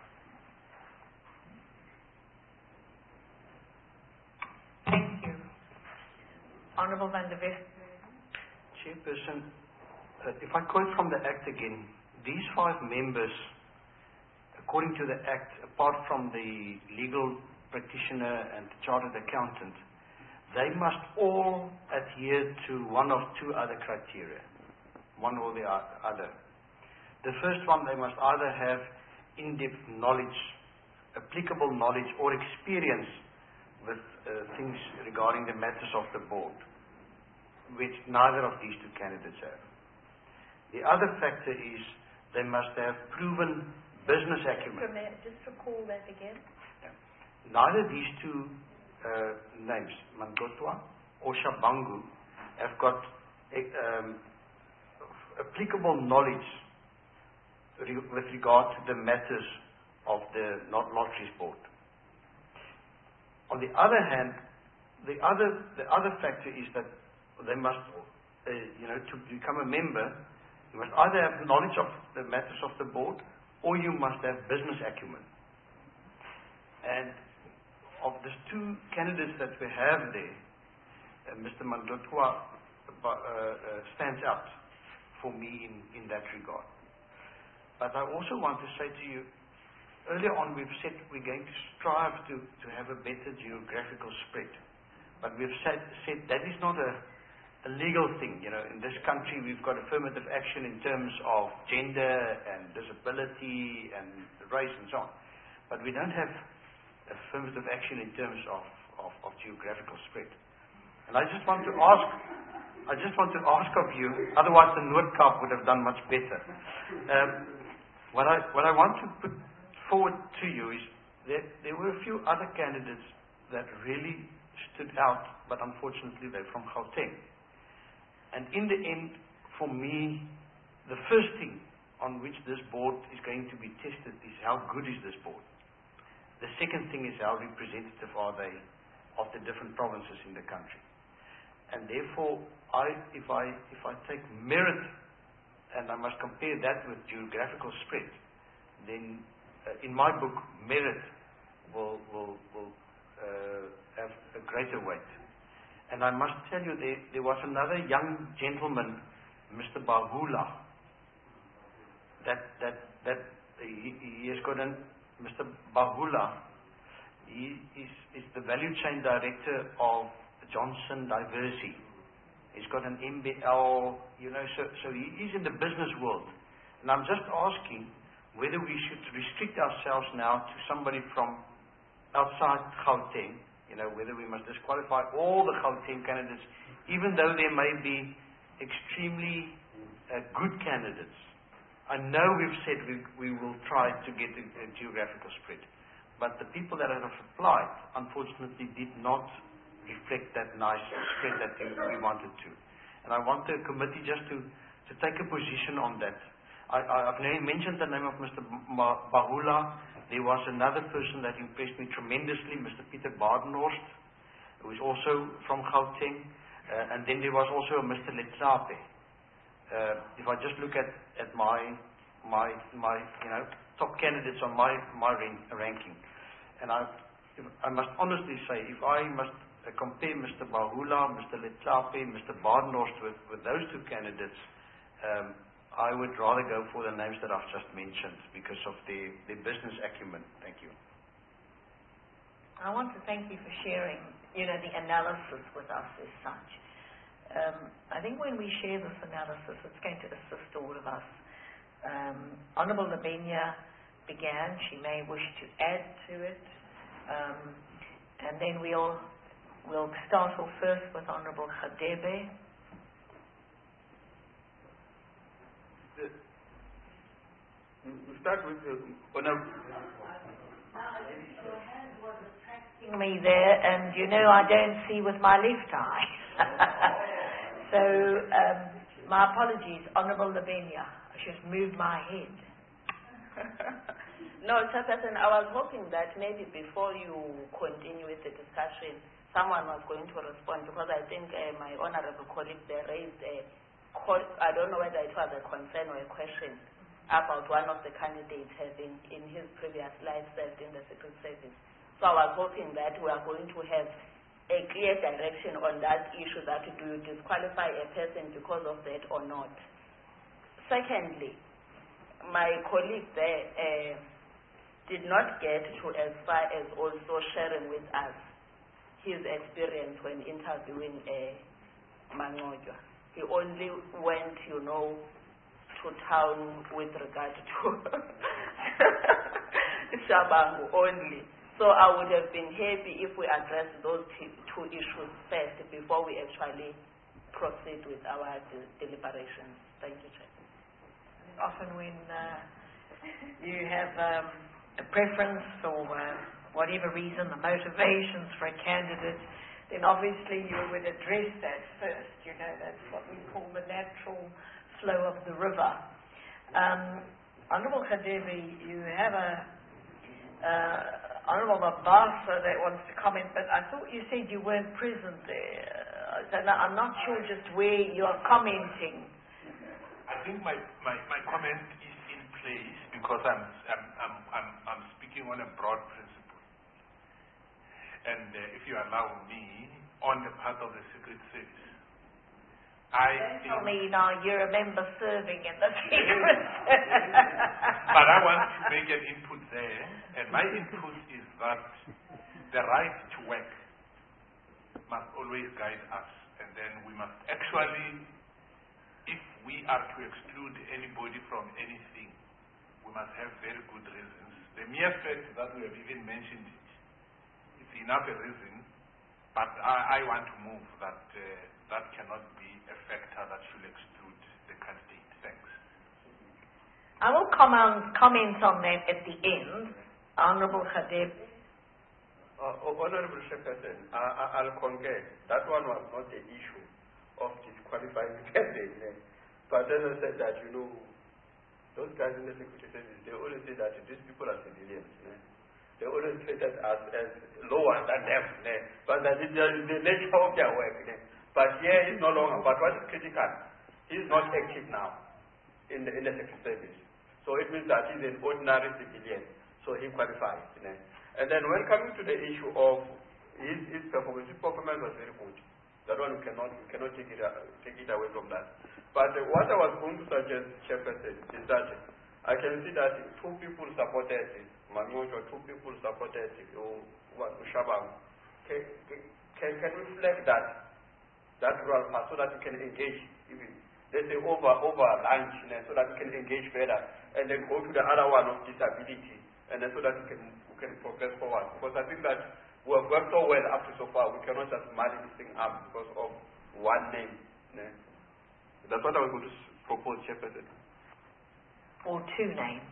Thank you. Honourable Van der West. Chairperson, if I quote from the Act again, these 5 members, according to the Act, apart from the legal practitioner and chartered accountant, they must all adhere to one of 2 other criteria, one or the other. The first one, they must either have in-depth knowledge, applicable knowledge or experience with things regarding the matters of the board, which neither of these 2 candidates have. The other factor is they must have proven business acumen. Just recall that again. Yeah. Neither these 2 names, Mangoswa or Shabangu have got applicable knowledge with regard to the matters of the Lotteries Board. On the other hand, the other factor is that they must, to become a member, you must either have knowledge of the matters of the board, or you must have business acumen. And of the two candidates that we have there, Mr. Mandlotwa stands out for me in that regard. But I also want to say to you, earlier on we've said we're going to strive to have a better geographical spread. But we've said that is not a legal thing. In this country we've got affirmative action in terms of gender and disability and race and so on. But we don't have affirmative action in terms of geographical spread. And I just want to ask of you, otherwise the Noordkaap would have done much better. What I want to put forward to you is that there were a few other candidates that really stood out, but unfortunately they're from Gauteng. And in the end, for me, the first thing on which this board is going to be tested is how good is this board. The second thing is how representative are they of the different provinces in the country. And therefore, if I take merit, and I must compare that with geographical spread, then in my book, merit will have a greater weight. And I must tell you, there was another young gentleman, Mr. Bahula, that he has got Mr. Bahula. He is the value chain director of Johnson Diversey. He's got an MBL, so he is in the business world. And I'm just asking whether we should restrict ourselves now to somebody from outside Gauteng, whether we must disqualify all the Gauteng candidates, even though there may be extremely good candidates. I know we've said we will try to get a geographical spread, but the people that have applied, unfortunately, did not reflect that nice spread that we wanted to. And I want the committee just to take a position on that. I've mentioned the name of Mr. Bahula. There was another person that impressed me tremendously, Mr. Peter Badenhorst, who is also from Gauteng. And then there was also a Mr. Letsape. If I just look at my top candidates on my ranking, and I must honestly say, if I must compare Mr. Bahula, Mr. Letsape, Mr. Badenhorst with those two candidates, I would rather go for the names that I've just mentioned because of their business acumen. Thank you. I want to thank you for sharing, the analysis with us as such. I think when we share this analysis, it's going to assist all of us. Honourable Labenya began. She may wish to add to it. And then we'll start off first with Honourable Khadebe. We start with Honourable. Your hand was attracting me there, and I don't see with my left eye. So, my apologies, Honourable Labenya. I should move my head. No, Chairperson, I was hoping that maybe before you continue with the discussion, someone was going to respond, because I think my honourable colleague there raised I don't know whether it was a concern or a question about one of the candidates having in his previous life served in the Secret Service. So I was hoping that we are going to have a clear direction on that issue, that do you disqualify a person because of that or not. Secondly, my colleague there did not get to as far as also sharing with us his experience when interviewing Mangojwa. He only went, to town with regard to Shabangu only. So I would have been happy if we address those two issues first before we actually proceed with our deliberations. Thank you, Chair. Often when you have a preference or whatever reason, the motivations for a candidate, then obviously you would address that first. You know, that's what we call the natural flow of the river. Honourable Hadebe, you have a Honourable Mabasa that wants to comment, but I thought you said you weren't present there. So I'm not sure just where you are commenting. I think my comment is in place because I'm speaking on a broad principle. And if you allow me, on the part of the Secret Service, Don't tell me now you're a member serving in the Secret But I want to make an input there, and my input is that the right to work must always guide us, and then we must actually, if we are to exclude anybody from anything, we must have very good reasons. The mere fact that we have even mentioned it, it's enough a reason, but I want to move that that cannot be a factor that should exclude the candidate. Thanks. I will comment on that at the end. Honourable Hadebe. Honourable Chairperson, I'll concur. That one was not the issue of disqualifying candidates. But as I said that, you know, those guys in the security service, they always say that these people are civilians. They always say that as lower than them. But that is the nature of their work. But here he's no longer. But what is critical, he's not active now in the security service. So it means that he's an ordinary civilian. So he qualifies. And then when coming to the issue of his performance was very good. That one we cannot take it away from that. But what I was going to suggest, Chairperson, is that I can see that two people supported Manyojo, two people supported Ushabang. Can we flag that rural part so that we can engage, even let's say over lunch, so that we can engage better, and then go to the other one of disability, and then so that we can progress forward. Because I think that we have worked so well up to so far, we cannot just marry this thing up because of one name. That's what I was going to propose, Chairperson. Or two names.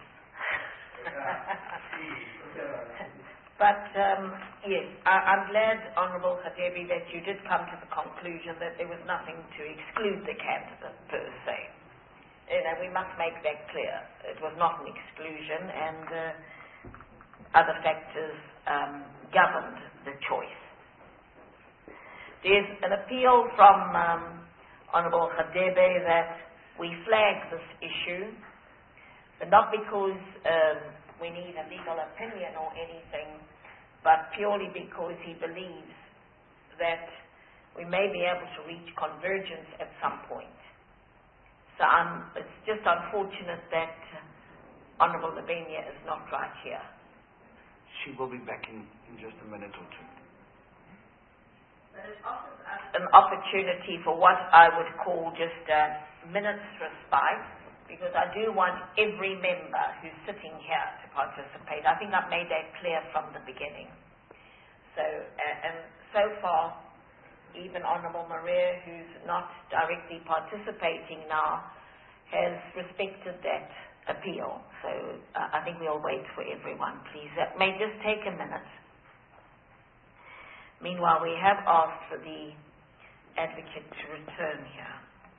But yes, I'm glad, Honourable Hadebe, that you did come to the conclusion that there was nothing to exclude the candidate per se. We must make that clear. It was not an exclusion, and other factors governed the choice. There's an appeal from Honourable Hadebe that we flag this issue, but not because we need a legal opinion or anything, but purely because he believes that we may be able to reach convergence at some point. So it's just unfortunate that Honourable Labenia is not right here. She will be back in just a minute or two. But it offers us an opportunity for what I would call just a minute's respite, because I do want every member who's sitting here to participate. I think I've made that clear from the beginning. So, and so far, even Honourable Maria, who's not directly participating now, has respected that appeal. So I think we'll wait for everyone, please. That may just take a minute. Meanwhile, we have asked for the advocate to return here.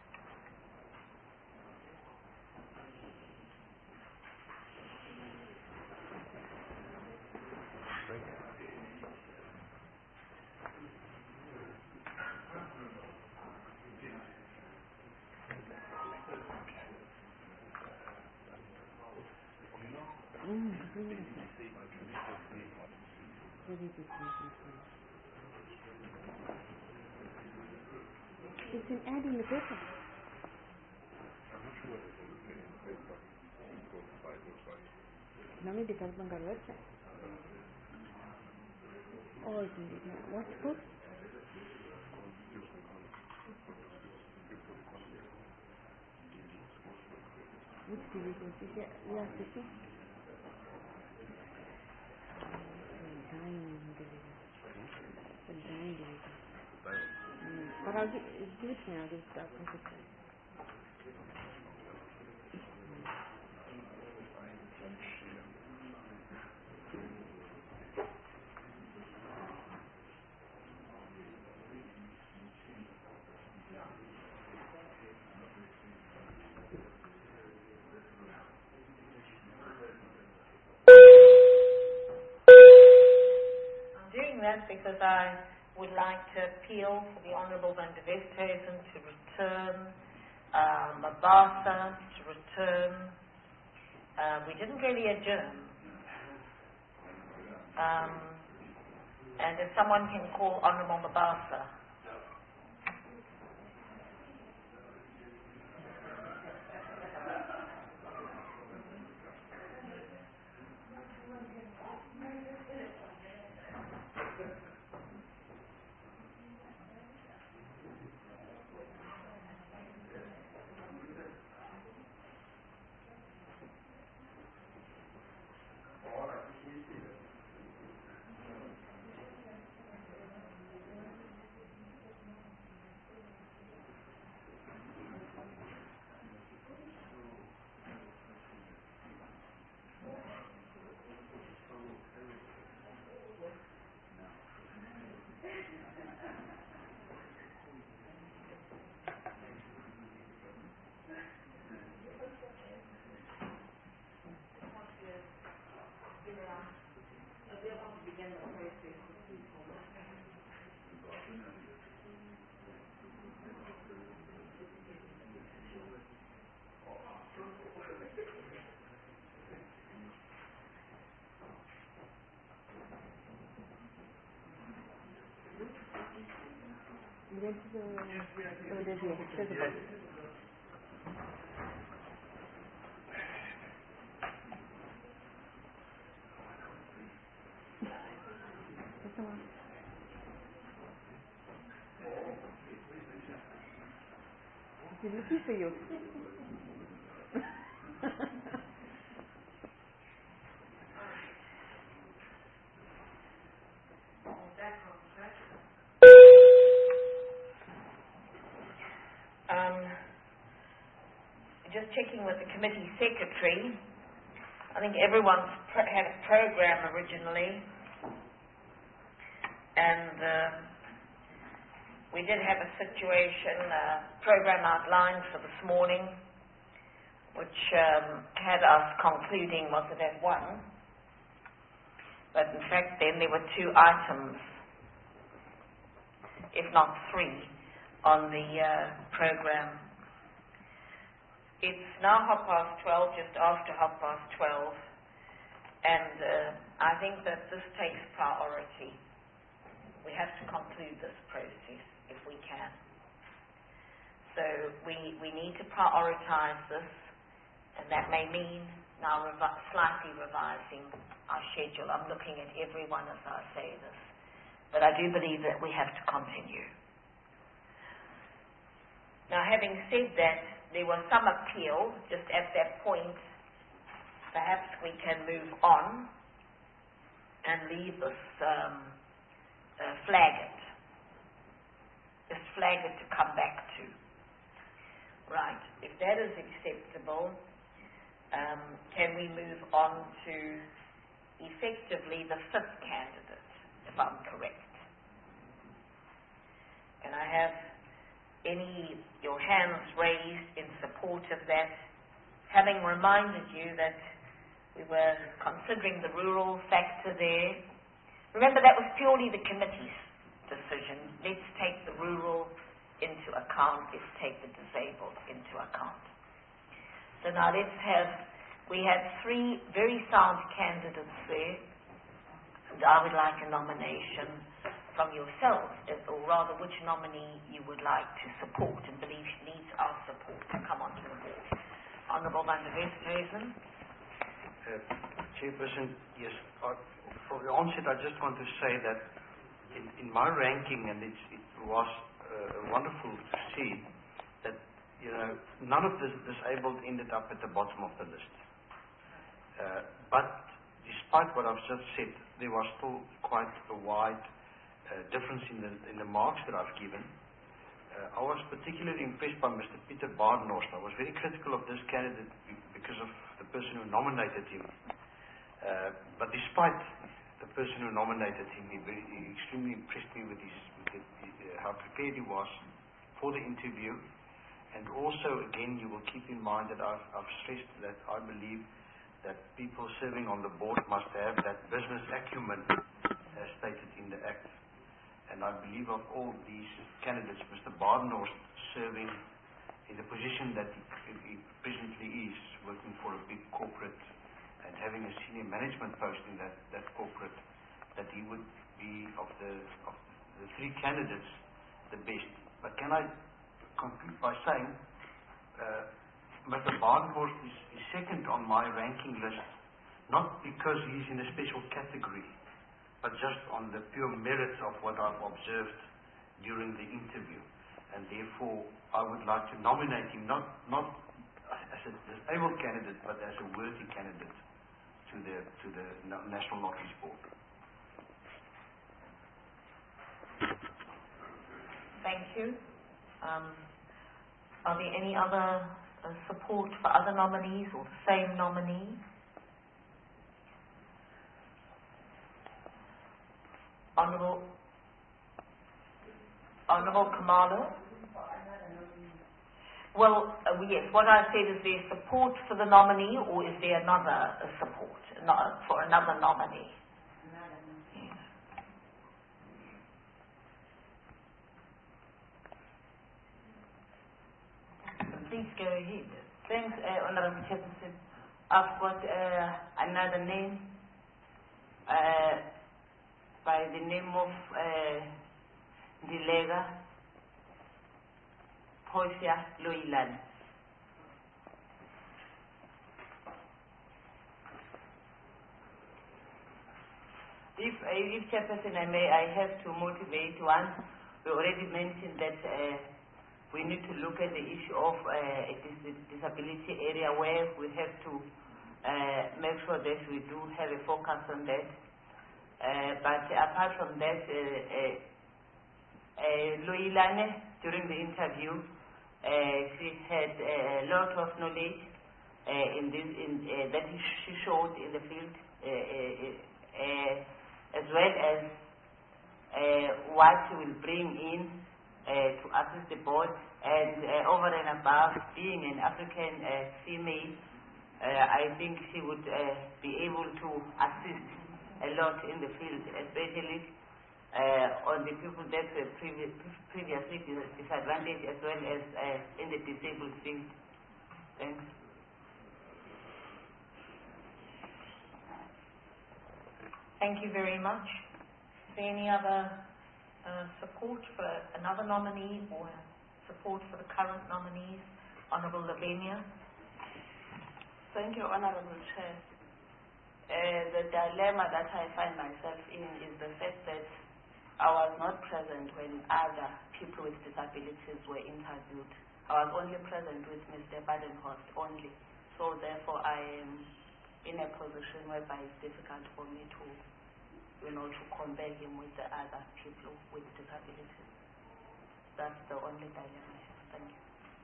It's an ad in the paper. Nami Development website. Oh, it's in it. What's it called? Which TV course? Is it last week? But I'll give it to me, I'll give it to you. that because I would like to appeal for the Honourable Van der Westhuizen to return, Mabasa to return. We didn't really adjourn. And if someone can call Honourable Mabasa. He's looking for you. Just checking with the committee secretary. I think everyone's had a program originally, and we did have a situation, program outlined for this morning, which had us concluding, was it at 1? But in fact then there were 2 items, if not 3, on the program. It's now 12:30, just after 12:30, and I think that this takes priority. We have to conclude this process if we can. So we need to prioritize this, and that may mean now slightly revising our schedule. I'm looking at everyone as I say this, but I do believe that we have to continue. Now, having said that, there was some appeal just at that point. Perhaps we can move on and leave this flag it. Just flag it to come back to. Right. If that is acceptable, can we move on to effectively the 5th candidate, if I'm correct? Can I have your hands raised in support of that, having reminded you that we were considering the rural factor there. Remember, that was purely the committee's decision. Let's take the rural into account. Let's take the disabled into account. So now we had 3 very sound candidates there, and I would like a nomination from yourselves, or rather which nominee you would like to support and believe needs our support to come onto the board. Honourable Van der Westhuizen. Chairperson, yes. For the onset, I just want to say that in my ranking, and it was wonderful to see that none of the disabled ended up at the bottom of the list. But despite what I've just said, there was still quite a wide difference in the marks that I've given. I was particularly impressed by Mr. Peter Badenhorst. I was very critical of this candidate because of the person who nominated him. But despite the person who nominated him, he extremely impressed me with how prepared he was for the interview. And also, again, you will keep in mind that I've stressed that I believe that people serving on the board must have that business acumen as stated in the Act. And I believe of all these candidates, Mr. Badenhorst serving in the position that he presently is, working for a big corporate and having a senior management post in that corporate, that he would be of the three candidates the best. But can I conclude by saying Mr. Badenhorst is second on my ranking list, not because he's in a special category, but just on the pure merits of what I've observed during the interview. And therefore, I would like to nominate him not as a disabled candidate, but as a worthy candidate to the National Lotteries Board. Thank you. Are there any other support for other nominees or the same nominee? Honourable Khumalo? Well, yes, what I said, is there support for the nominee, or is there another support for another nominee? Yes. Please go ahead. Thanks, Honourable Chairperson. I've got another name by the name of Dilega Portia Loilan. If Chairperson, I have to motivate one. We already mentioned that we need to look at the issue of a disability area where we have to make sure that we do have a focus on that. But apart from that, Loilane, during the interview, she had a lot of knowledge that she showed in the field, as well as what she will bring in to assist the board, and over and above being an African female, I think she would be able to assist a lot in the field, especially on the people that were previously disadvantaged, as well as in the disabled field. Thanks. Thank you very much. Is there any other support for another nominee or support for the current nominees? Honourable Lavenia. Thank you, Honourable Chair. The dilemma that I find myself in is the fact that I was not present when other people with disabilities were interviewed. I was only present with Mr. Badenhorst only. So therefore I am in a position whereby it's difficult for me to compare him with the other people with disabilities. That's the only dilemma I have. Thank you.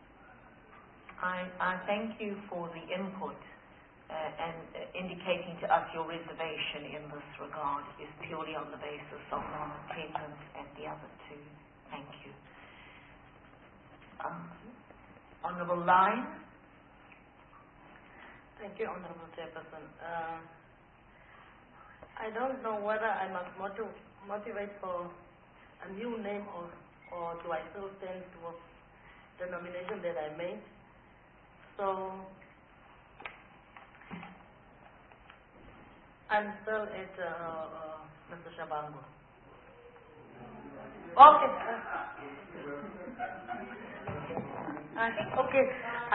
I thank you for the input and indicating to us your reservation in this regard is purely on the basis of non-attendance at the other two. Thank you. Honourable Lyne. Thank you, Honourable Chairperson. I don't know whether I must motivate for a new name or do I still stand with the nomination that I made. So I'm still at Mr. Shabangu. Okay. Okay.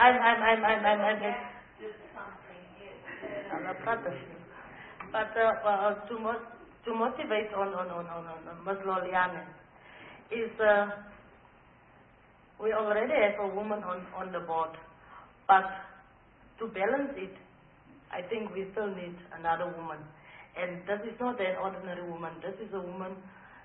I'm a brother. But to motivate on Ms. Loliane is we already have a woman on the board, but to balance it, I think we still need another woman. And this is not an ordinary woman. This is a woman,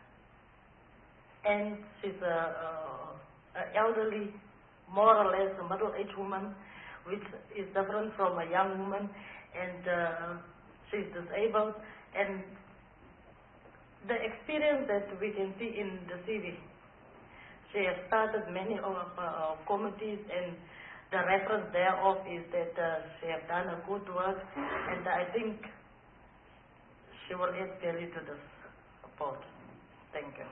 and she's an elderly, more or less a middle-aged woman, which is different from a young woman, and she's disabled. And the experience that we can see in the CV, she has started many of committees, and the reference thereof is that she has done a good work, and I think she will add value to this. support. Thank you.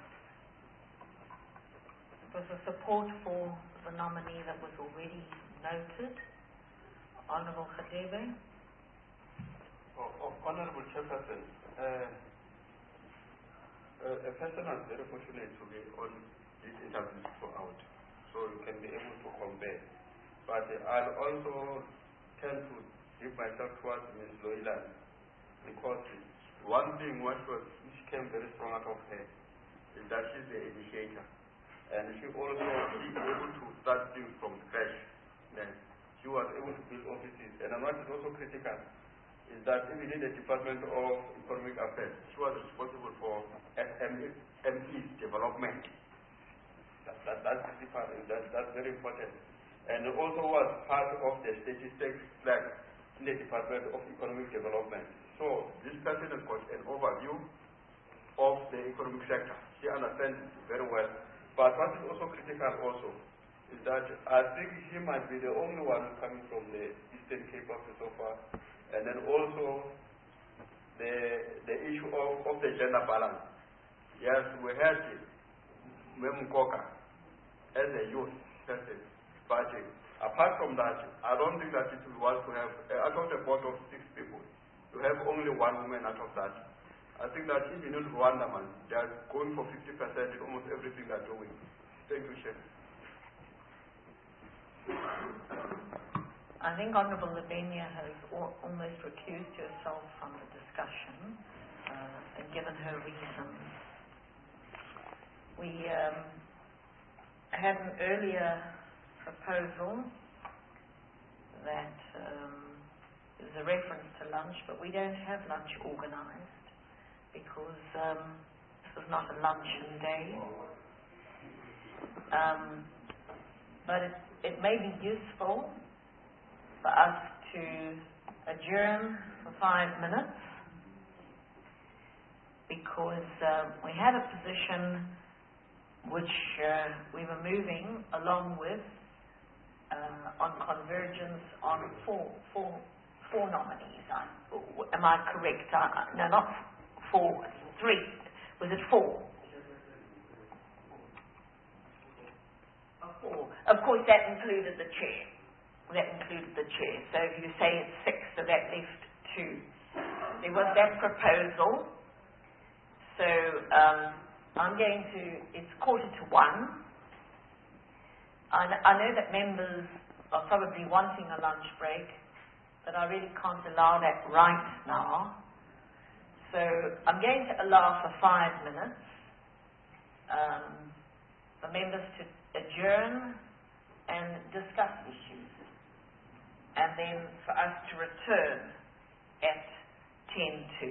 Was the support for the nominee that was already noted? Honourable Khadebe. Honourable Chairperson, a person was very fortunate to be on this interview throughout, so you can be able to compare. But I'll also tend to give myself towards Ms. Loilan, because one thing which came very strong out of her is that she's the initiator. And she also is able to start things from scratch. Then she was able to build offices. And what is also critical is that even in the Department of Economic Affairs, she was responsible for SME's development. That's critical. That's very important. And also was part of the statistics flag in the Department of Economic Development. So this person has got an overview of the economic sector. She understands it very well. But what is also critical also is that I think she might be the only one coming from the Eastern Cape of so far. And then also the issue of the gender balance. Yes, we had Memukoka as a youth person. But apart from that, I don't think that it was to have, out of the board of 6 people, to have only one woman out of that. I think that even in Rwanda, man, they are going for 50% in almost everything they're doing. Thank you, Chair. I think Honourable Labenia has almost recused herself from the discussion and given her reasons. We had an earlier proposal that is a reference to lunch, but we don't have lunch organised, because this is not a luncheon day. But it may be useful for us to adjourn for 5 minutes, because we had a position which we were moving along with on convergence on four nominees. Am I correct? No, not 4, 3. Was it 4? 4. Of course, that included the chair. So if you say it's 6, so that left 2. There was that proposal. So it's 1:45. I know that members are probably wanting a lunch break, but I really can't allow that right now. So I'm going to allow for 5 minutes for members to adjourn and discuss issues, and then for us to return at 10:02.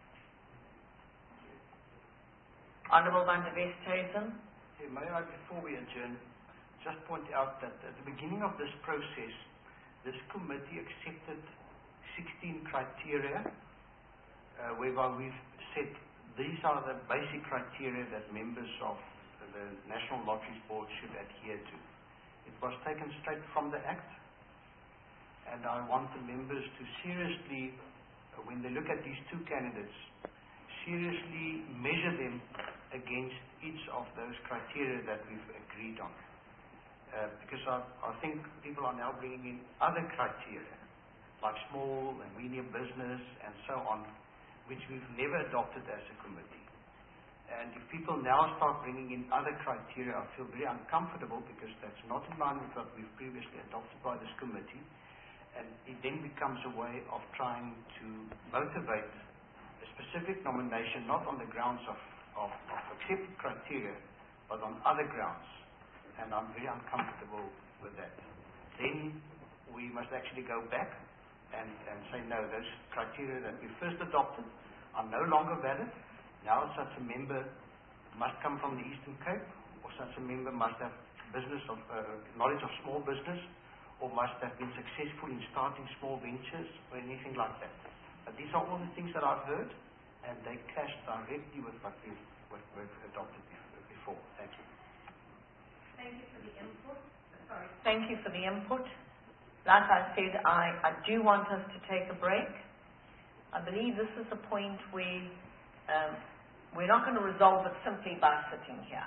Honourable Van der Westhuizen. May I, before we adjourn, just point out that at the beginning of this process, this committee accepted 16 criteria, whereby we've said these are the basic criteria that members of the National Lotteries Board should adhere to. It was taken straight from the Act, and I want the members to seriously, when they look at these 2 candidates, seriously measure them against each of those criteria that we've agreed on. Because I think people are now bringing in other criteria, like small and medium business and so on, which we've never adopted as a committee. And if people now start bringing in other criteria, I feel very uncomfortable, because that's not in line with what we've previously adopted by this committee. And it then becomes a way of trying to motivate a specific nomination, not on the grounds of accepted criteria, but on other grounds. And I'm very uncomfortable with that. Then we must actually go back and say, no, those criteria that we first adopted are no longer valid. Now such a member must come from the Eastern Cape, or such a member must have knowledge of small business, or must have been successful in starting small ventures, or anything like that. But these are all the things that I've heard, and they clash directly with what we've adopted before. Thank you. Thank you for the input. Thank you for the input. Like I said, I do want us to take a break. I believe this is a point where we're not going to resolve it simply by sitting here.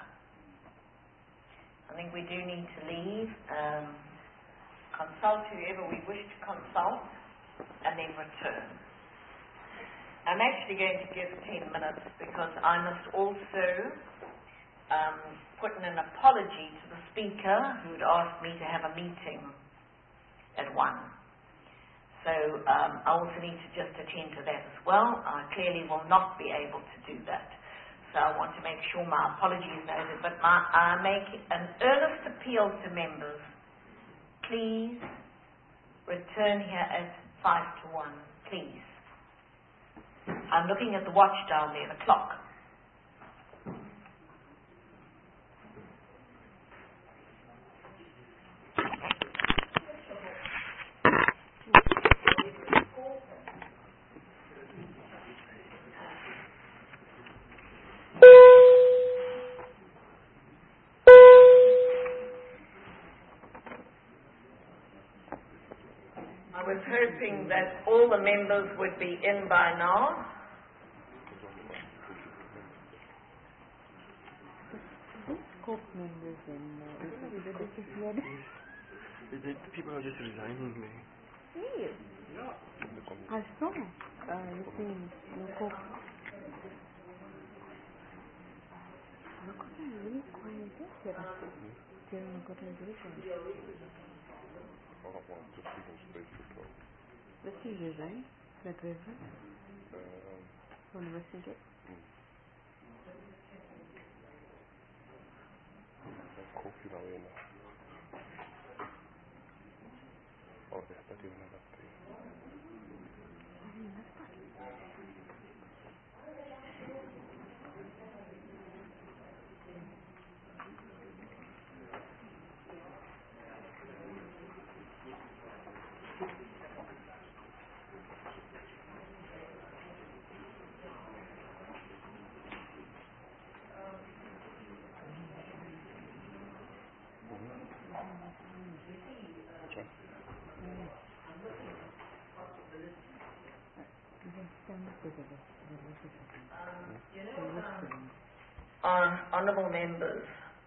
I think we do need to leave, consult whoever we wish to consult, and then return. I'm actually going to give 10 minutes because I must also put in an apology to the speaker who had asked me to have a meeting at 1. So I also need to just attend to that as well. I clearly will not be able to do that. So I want to make sure my apology is noted. But I make an earnest appeal to members. Please return here at 5 to 1. Please. I'm looking at the watch down there, the clock. I was hoping that all the members would be in by now. Court members and the people are just resigning there. Yes. I saw. You see, no court. No court is really quiet here. During the court is very quiet. Does he resign? That reverend? From Westgate? Kofi Nawena. Oh, they're starting another thing. Honourable members,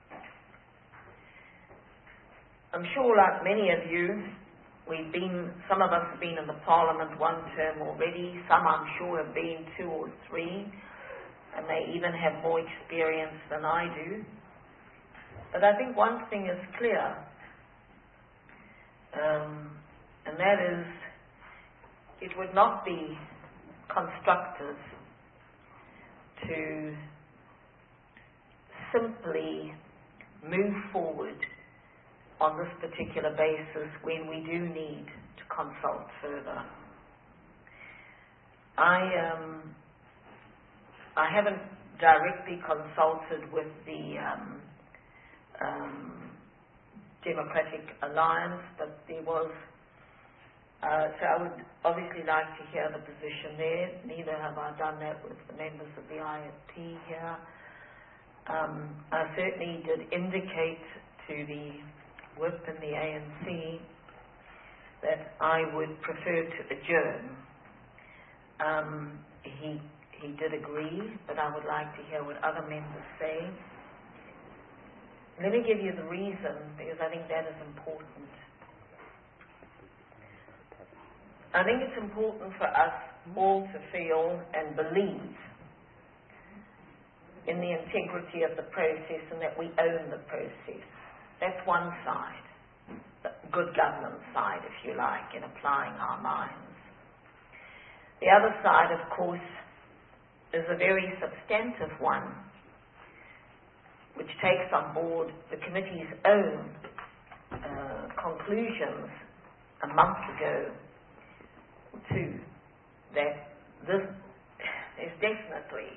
I'm sure like many of you, some of us have been in the Parliament 1 term already, some I'm sure have been 2 or 3, and they even have more experience than I do. But I think one thing is clear, and that is, it would not be constructive to simply move forward on this particular basis when we do need to consult further. I haven't directly consulted with the Democratic Alliance, but there was so I would obviously like to hear the position there. Neither have I done that with the members of the IFP here. I certainly did indicate to the whip and the ANC that I would prefer to adjourn. He did agree, but I would like to hear what other members say. Let me give you the reason, because I think that is important. I think it's important for us all to feel and believe in the integrity of the process and that we own the process. That's one side, the good governance side, if you like, in applying our minds. The other side, of course, is a very substantive one, which takes on board the committee's own conclusions a month ago, too, that there's definitely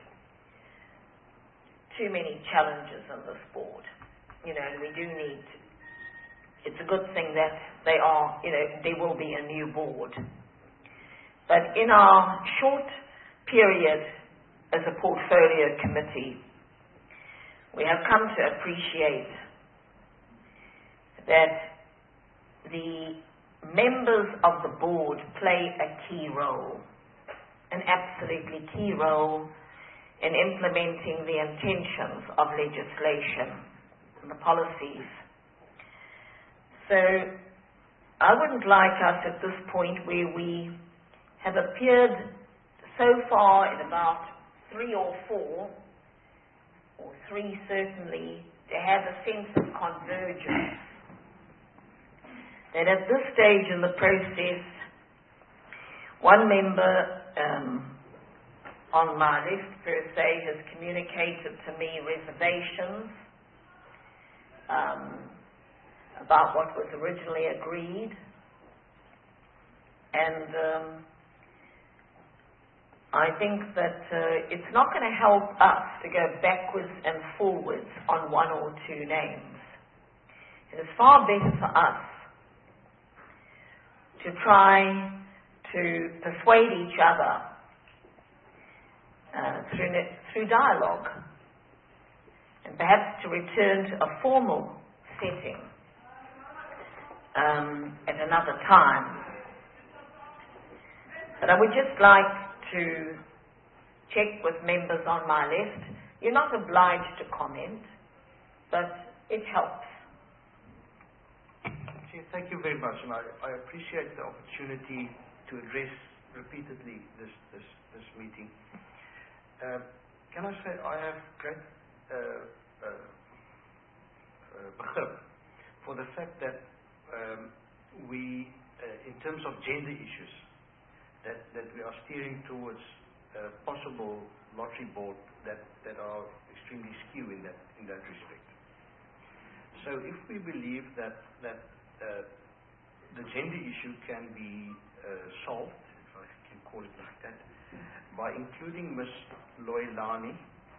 too many challenges on this board. You know, and we do need, it's a good thing that there will be a new board. But in our short period as a portfolio committee, we have come to appreciate that the members of the board play a key role, an absolutely key role in implementing the intentions of legislation and the policies. So I wouldn't like us at this point, where we have appeared so far in about 3 or 4, or 3 certainly, to have a sense of convergence, that at this stage in the process, one member on my list, per se, has communicated to me reservations about what was originally agreed, and I think that it's not going to help us to go backwards and forwards on 1 or 2 names. It is far better for us to try to persuade each other through dialogue, and perhaps to return to a formal setting at another time. But I would just like to check with members on my list. You're not obliged to comment, but it helps. Thank you very much, and I appreciate the opportunity to address repeatedly this meeting. Can I say I have great begrip for the fact that we, in terms of gender issues, that we are steering towards a possible lottery board that are extremely skew in that respect. So if we believe that the gender issue can be solved, if I can call it like that, by including Ms. Loilani,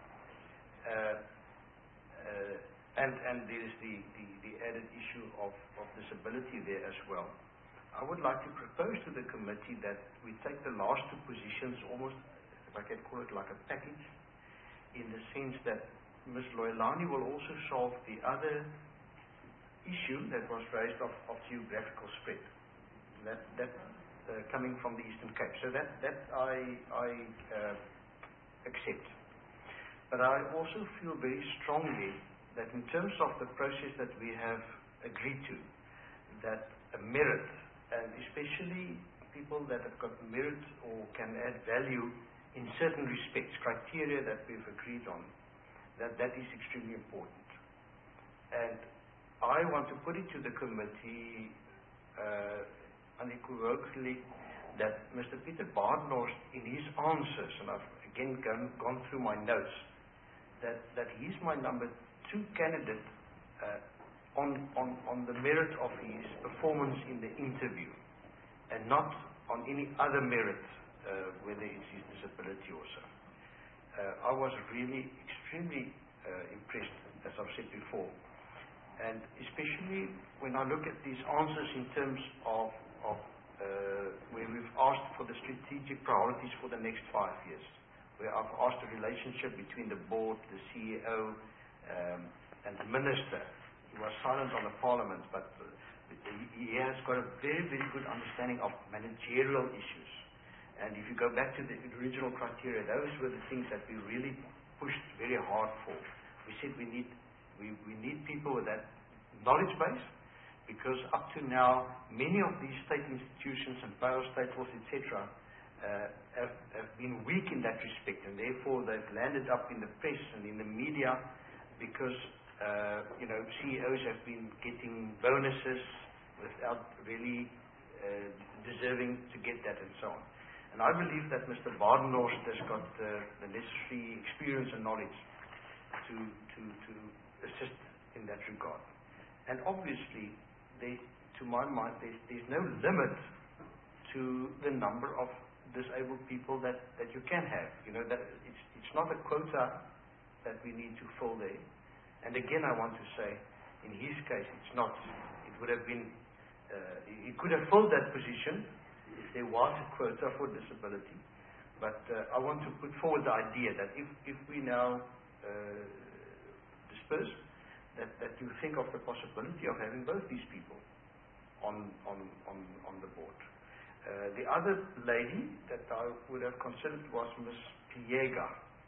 and there is the added issue of disability there as well. I would like to propose to the committee that we take the last 2 positions almost, if I can call it like a package, in the sense that Ms. Loilani will also solve the other issue that was raised of geographical spread, that coming from the Eastern Cape. So that I accept. But I also feel very strongly that in terms of the process that we have agreed to, that a merit, and especially people that have got merit or can add value in certain respects, criteria that we've agreed on, that is extremely important. And I want to put it to the committee unequivocally that Mr. Peter Badenhorst, in his answers, and I've again gone through my notes, that he's my number 2 candidate on the merit of his performance in the interview, and not on any other merit, whether it's his disability or so. I was really extremely impressed, as I've said before, and especially when I look at these answers in terms of where we've asked for the strategic priorities for the next 5 years, where I've asked the relationship between the board, the CEO, and the minister. He was silent on the parliament, but he has got a very, very good understanding of managerial issues. And if you go back to the original criteria, those were the things that we really pushed very hard for. We said we need people with that knowledge base, because up to now, many of these state institutions and parastatals, etc., have been weak in that respect, and therefore they've landed up in the press and in the media because CEOs have been getting bonuses without really deserving to get that, and so on. And I believe that Mr. Badenhorst has got the necessary experience and knowledge to assist in that regard. And obviously, to my mind, there's no limit to the number of disabled people that you can have. That it's not a quota that we need to fill there. And again, I want to say, in his case, it's not. It would have been, he could have filled that position if there was a quota for disability. But I want to put forward the idea that if we now disperse, that you think of the possibility of having both these people on the board. The other lady that I would have considered was Ms. Piega.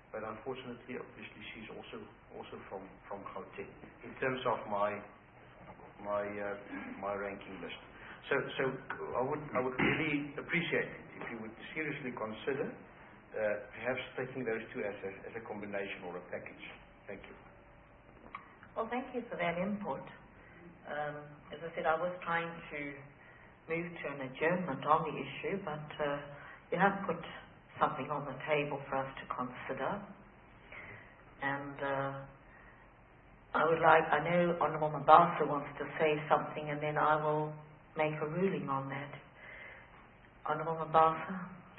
but unfortunately, obviously, she's also from Gauteng. In terms of my ranking list, so I would really appreciate it if you would seriously consider perhaps taking those two as a combination or a package. Thank you. Well, thank you for that input. As I said, I was trying to move to an adjournment on the issue, but you have put something on the table for us to consider. And I know Honourable Mabasa wants to say something, and then I will make a ruling on that. Honourable Mabasa?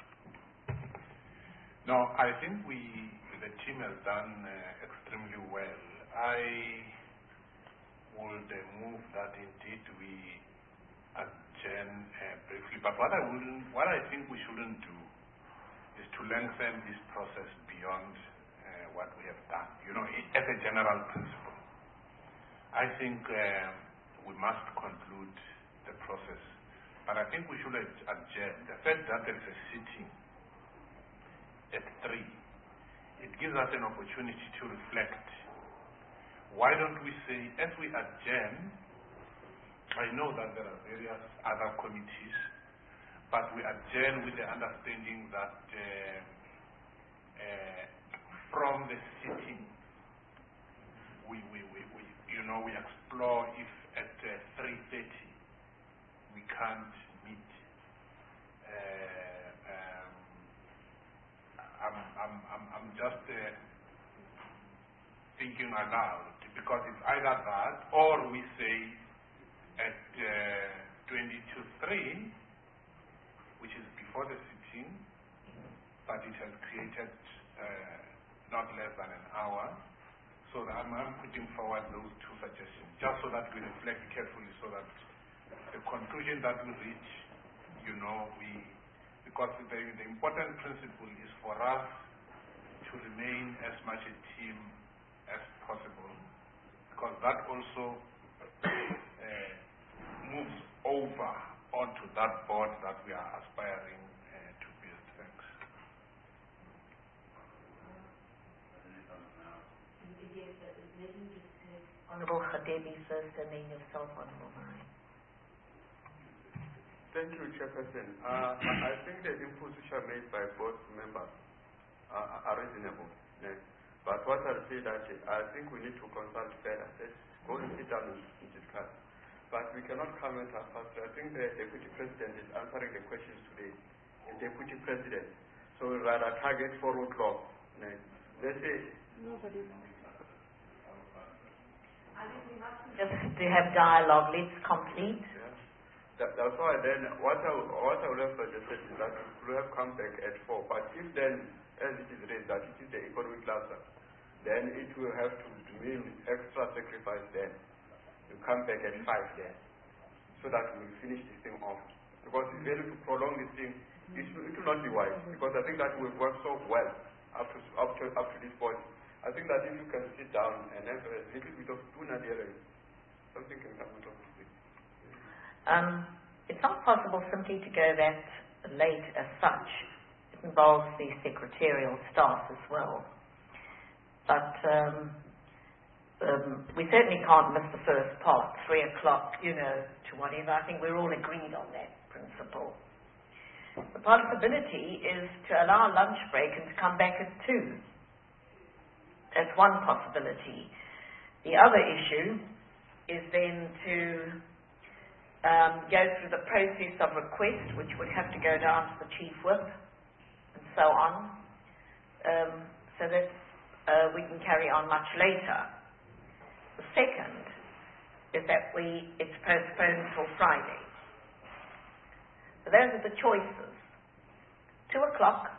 No, I think the team has done extremely well. I would move that indeed we adjourn briefly. But what I think we shouldn't do is to lengthen this process beyond what we have done. You know, as a general principle, I think we must conclude the process. But I think we should adjourn. The fact that there is a sitting at 3, it gives us an opportunity to reflect. Why don't we say, as we adjourn, I know that there are various other committees, but we adjourn with the understanding that from the sitting, we explore if at 3:30 we can't meet. I'm just thinking aloud, because it's either that or we say at 20 to 3, which is before the sitting, but it has created not less than an hour. So I'm putting forward those two suggestions, just so that we reflect carefully, so that the conclusion that we reach, because the important principle is for us to remain as much a team as possible, because that also moves over onto that board that we are aspiring to build. Thanks. Honourable Khadebi first, and then yourself, Honourable Murray. Thank you, Chairperson. I think the inputs which are made by both members are reasonable. Yeah. But what I'll say that I think we need to consult further. Let's go and sit down and discuss. But we cannot comment as fast. I think the Deputy President is answering the questions today. The Deputy President. So we'll rather target 4 o'clock. Yeah. Let's say... Nobody knows. I think we must just to have dialogue. Let's complete. Yeah. That's why then what I would have suggested is that we have come back at 4. But if then, as it is raised, that it is the economic cluster, then it will have to mean extra sacrifice then. You come back at 5 then, so that we finish this thing off. Because if we have to prolong this thing, it will not be wise. Because I think that we've worked so well up to this point. I think that if you can sit down and have a little bit of tuna there, something can come out of this thing. It's not possible simply to go that late as such. It involves the secretarial staff as well. But we certainly can't miss the first part, 3 o'clock, to whatever. I think we're all agreed on that principle. The possibility is to allow lunch break and to come back at 2. That's one possibility. The other issue is then to go through the process of request, which would have to go down to the Chief Whip and so on, so that we can carry on much later. The second is that it's postponed till Friday. So those are the choices. 2 o'clock,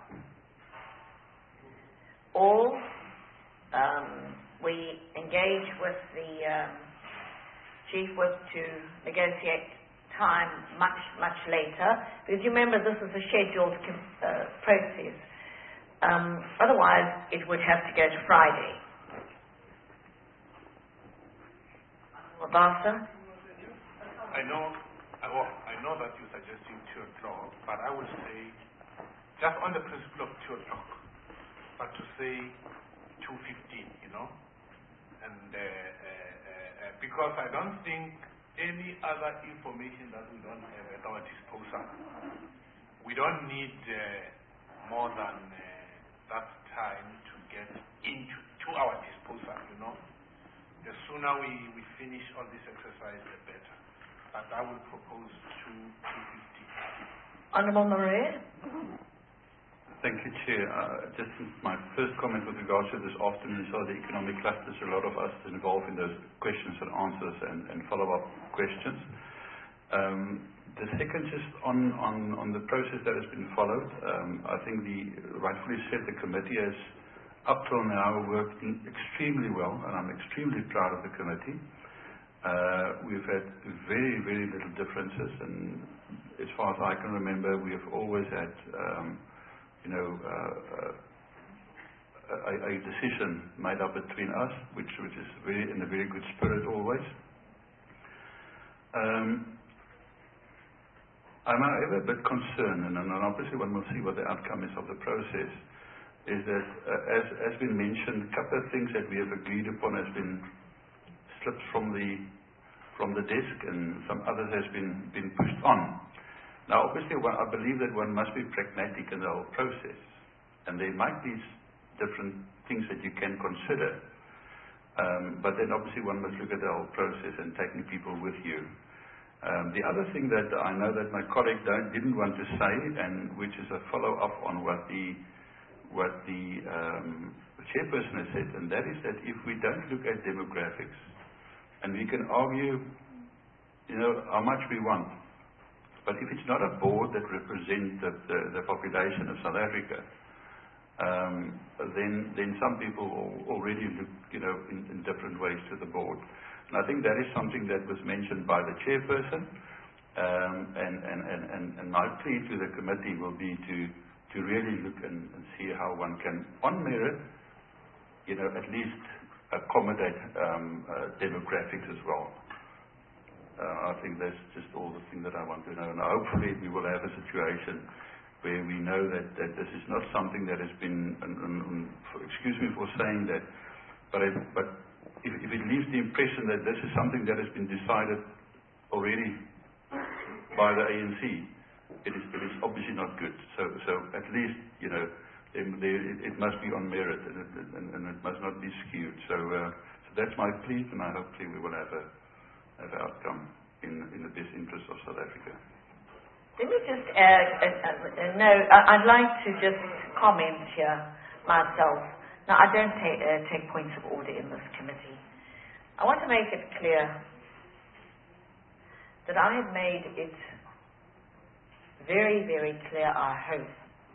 or we engage with the Chief Whip to negotiate time much, much later, because you remember this is a scheduled process. Otherwise, it would have to go to Friday. Mabasa? I know that you're suggesting 2 o'clock, but I would say, just on the principle of 2 o'clock, but to say 215, you know, and because I don't think any other information that we don't have at our disposal, we don't need more than that time to get to our disposal, you know. The sooner we finish all this exercise, the better. But I will propose 250. Honourable Marais? Thank you, Chair. Just my first comment with regards to this afternoon, so the economic clusters, a lot of us involved in those questions and answers and follow-up questions. The second, just on the process that has been followed, I think rightfully said, the committee has up till now worked extremely well, and I'm extremely proud of the committee. We've had very, very little differences, and as far as I can remember, we have always had a decision made up between us, which is in a very good spirit always. I'm however a bit concerned, and obviously one will see what the outcome is of the process, is that, as been mentioned, a couple of things that we have agreed upon has been slipped from the desk, and some others has been pushed on. Now, obviously, I believe that one must be pragmatic in the whole process, and there might be different things that you can consider, but then obviously one must look at the whole process and taking people with you. The other thing that I know that my colleague didn't want to say, and which is a follow-up on what the chairperson has said, and that is that if we don't look at demographics, and we can argue, how much we want, but if it's not a board that represents the population of South Africa, then some people already look, in different ways to the board. And I think that is something that was mentioned by the chairperson, and my plea to the committee will be to really look and see how one can, on merit, at least accommodate demographics as well. I think that's just all the thing that I want to know. And hopefully we will have a situation where we know that this is not something that has been, excuse me for saying that, but if it leaves the impression that this is something that has been decided already by the ANC, it is obviously not good. So at least, it must be on merit, and it must not be skewed. So that's my plea, and hopefully we will have an outcome in the best interest of South Africa. Let me just add, I'd like to just comment here myself. Now, I don't take points of order in this committee. I want to make it clear that I have made it very, very clear, I hope,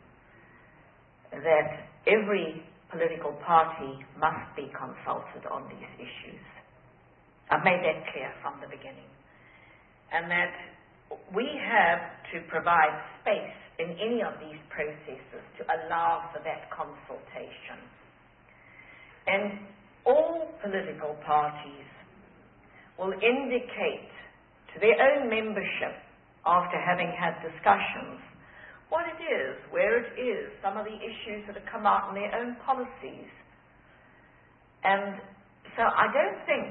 that every political party must be consulted on these issues. I've made that clear from the beginning. And that we have to provide space in any of these processes to allow for that consultation. And all political parties will indicate to their own membership, after having had discussions, what it is, where it is, some of the issues that have come out in their own policies. And so I don't think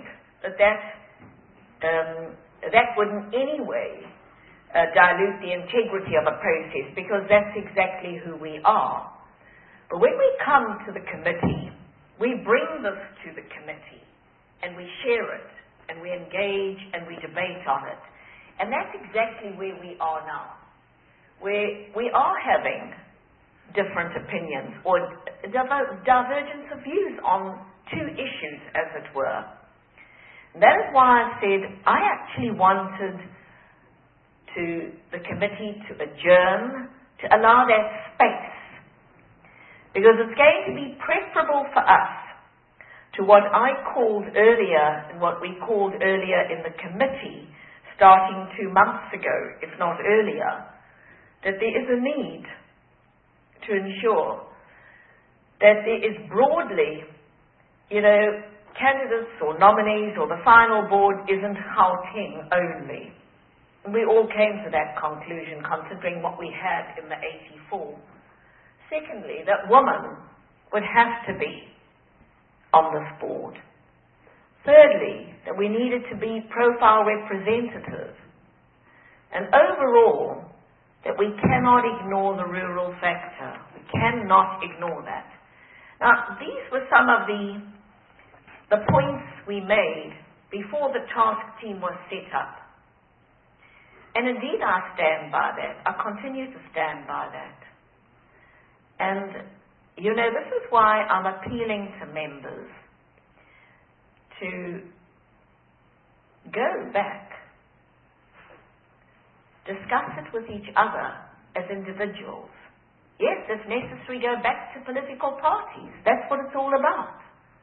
that would in any way dilute the integrity of a process, because that's exactly who we are. But when we come to the committee, we bring this to the committee, and we share it, and we engage, and we debate on it. And that's exactly where we are now, where we are having different opinions, or divergence of views on two issues, as it were. And that is why I said I actually wanted the committee to adjourn, to allow that space, because it's going to be preferable for us to what I called earlier, and what we called earlier in the committee, starting 2 months ago, if not earlier, that there is a need to ensure that there is broadly, candidates or nominees, or the final board isn't Gauteng only. And we all came to that conclusion, considering what we had in the 84. Secondly, that women would have to be on this board. Thirdly, that we needed to be profile representative. And overall, that we cannot ignore the rural factor. We cannot ignore that. Now, these were some of the points we made before the task team was set up. And indeed, I stand by that. I continue to stand by that. And, this is why I'm appealing to members to go back, discuss it with each other as individuals. Yes, if necessary, go back to political parties. That's what it's all about.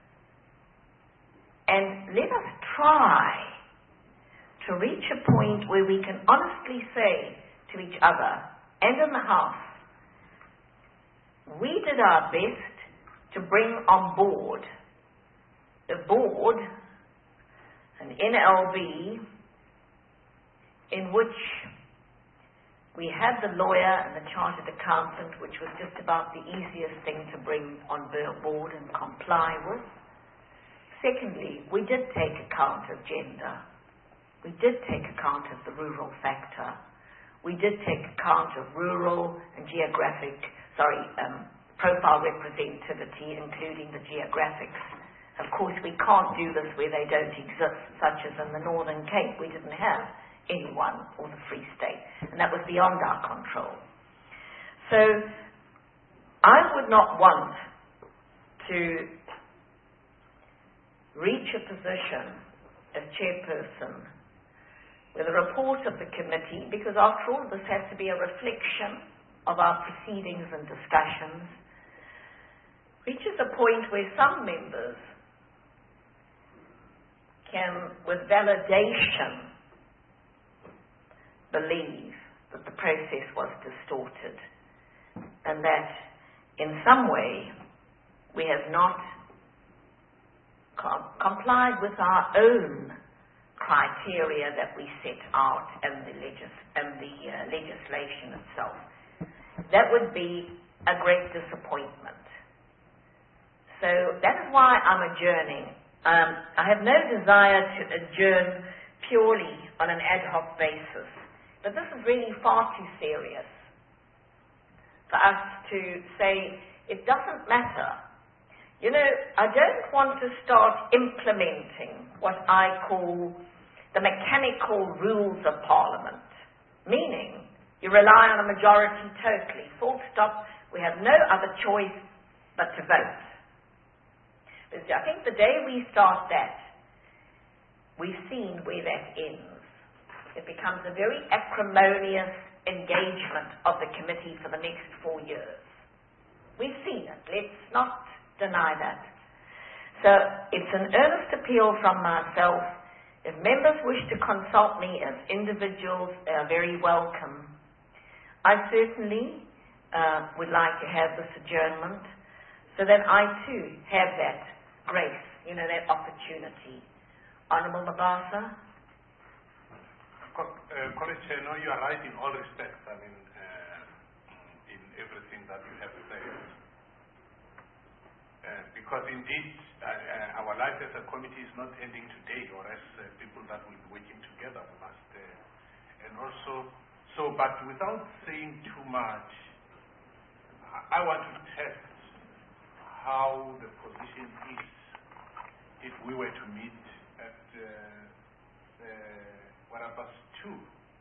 And let us try to reach a point where we can honestly say to each other and in the House, we did our best to bring on board the board, an NLB, in which we had the lawyer and the chartered accountant, which was just about the easiest thing to bring on board and comply with. Secondly, we did take account of gender. We did take account of the rural factor. We did take account of rural and profile representativity, including the geographics. Of course, we can't do this where they don't exist, such as in the Northern Cape. We didn't have anyone, or the Free State, and that was beyond our control. So, I would not want to reach a position as chairperson with a report of the committee, because after all, this has to be a reflection of our proceedings and discussions, reaches a point where some members can, with validation, believe that the process was distorted and that in some way we have not complied with our own criteria that we set out in the legislation itself. That would be a great disappointment. So that is why I'm adjourning. I have no desire to adjourn purely on an ad hoc basis. But this is really far too serious for us to say it doesn't matter. I don't want to start implementing what I call the mechanical rules of Parliament, meaning you rely on a majority totally, full stop, we have no other choice but to vote. But I think the day we start that, we've seen where that ends. It becomes a very acrimonious engagement of the committee for the next 4 years. We've seen it. Let's not deny that. So it's an earnest appeal from myself. If members wish to consult me as individuals, they are very welcome. I certainly would like to have this adjournment so that I too have that grace, that opportunity. Honourable Mabasa? College Chair, no, you are right in all respects. In everything that you have said. Because indeed, our life as a committee is not ending today, or as people that will be working together. We must, and also, but without saying too much, I want to test how the position is if we were to meet at Warabas 2,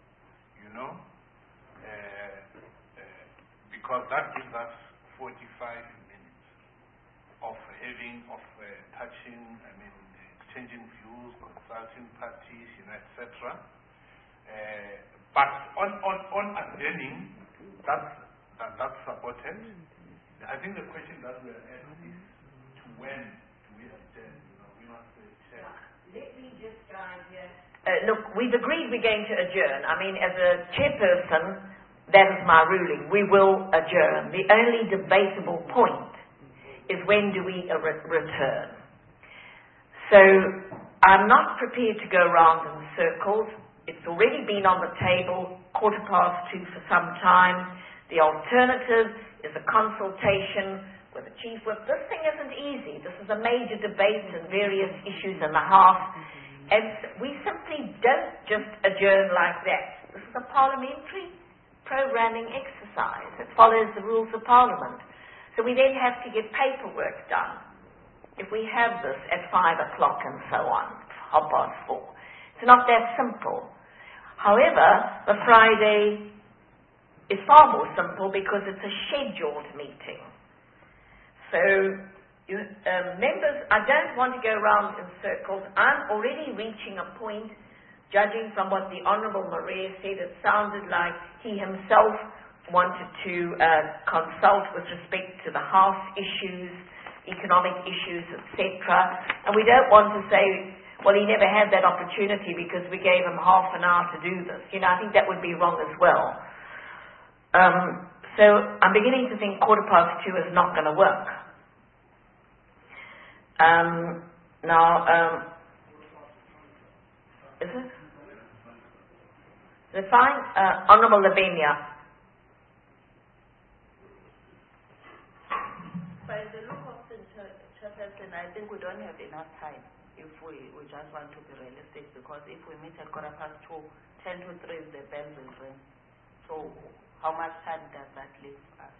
because that gives us 45 minutes of touching, exchanging views, consulting parties, etc. But on adjourning, that's supported. I think the question that we are asking is to when do we adjourn? We must check. Let me just guide you. Look, we've agreed we're going to adjourn. As a chairperson, that is my ruling. We will adjourn. The only debatable point is when do we return. So I'm not prepared to go round in circles. It's already been on the table, 2:15 for some time. The alternative is a consultation with the Chief Whip. This thing isn't easy. This is a major debate and various issues in the House. And we simply don't just adjourn like that. This is a parliamentary programming exercise. It follows the rules of Parliament. So we then have to get paperwork done. If we have this at 5 o'clock and so on, 4:30. It's not that simple. However, the Friday is far more simple because it's a scheduled meeting. So, members, I don't want to go around in circles. I'm already reaching a point, judging from what the Honourable Maria said, it sounded like he himself wanted to consult with respect to the House issues, economic issues, etc. And we don't want to say, well, he never had that opportunity because we gave him half an hour to do this. I think that would be wrong as well. So I'm beginning to think 2:15 is not going to work. Is it? Is it fine? Honourable Lavinia. By the look of the chairperson, I think we don't have enough time if we just want to be realistic, because if we meet at 2:15, 10 to 3 the bell will ring. So how much time does that leave us?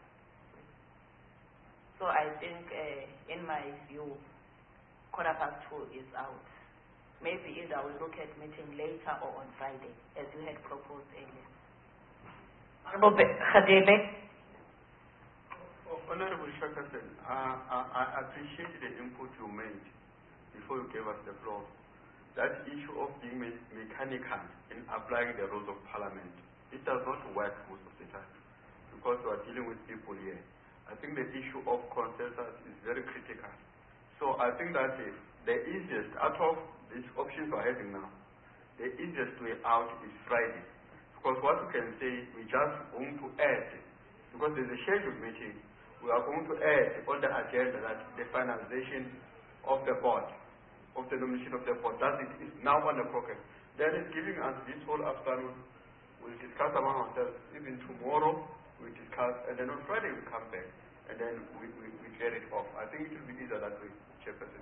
So I think, in my view, 2:15 is out. Maybe either we look at meeting later or on Friday, as you had proposed earlier. Honourable Khadebe. Honourable Chairperson, I appreciate the input you made before you gave us the floor. That issue of being mechanical in applying the rules of Parliament, it does not work most of the time because we are dealing with people here. I think the issue of consensus is very critical. So I think that the easiest, out of these options we are having now, the easiest way out is Friday. Because what we can say, we just going to add, because there's a scheduled meeting, we are going to add on the agenda that the finalization of the board, of the nomination of the board, that it is now on the program. Then it's giving us this whole afternoon. We'll discuss among ourselves. Even tomorrow, we discuss, and then on Friday we come back, and then we clear it off. I think it will be easier that way, Chairperson.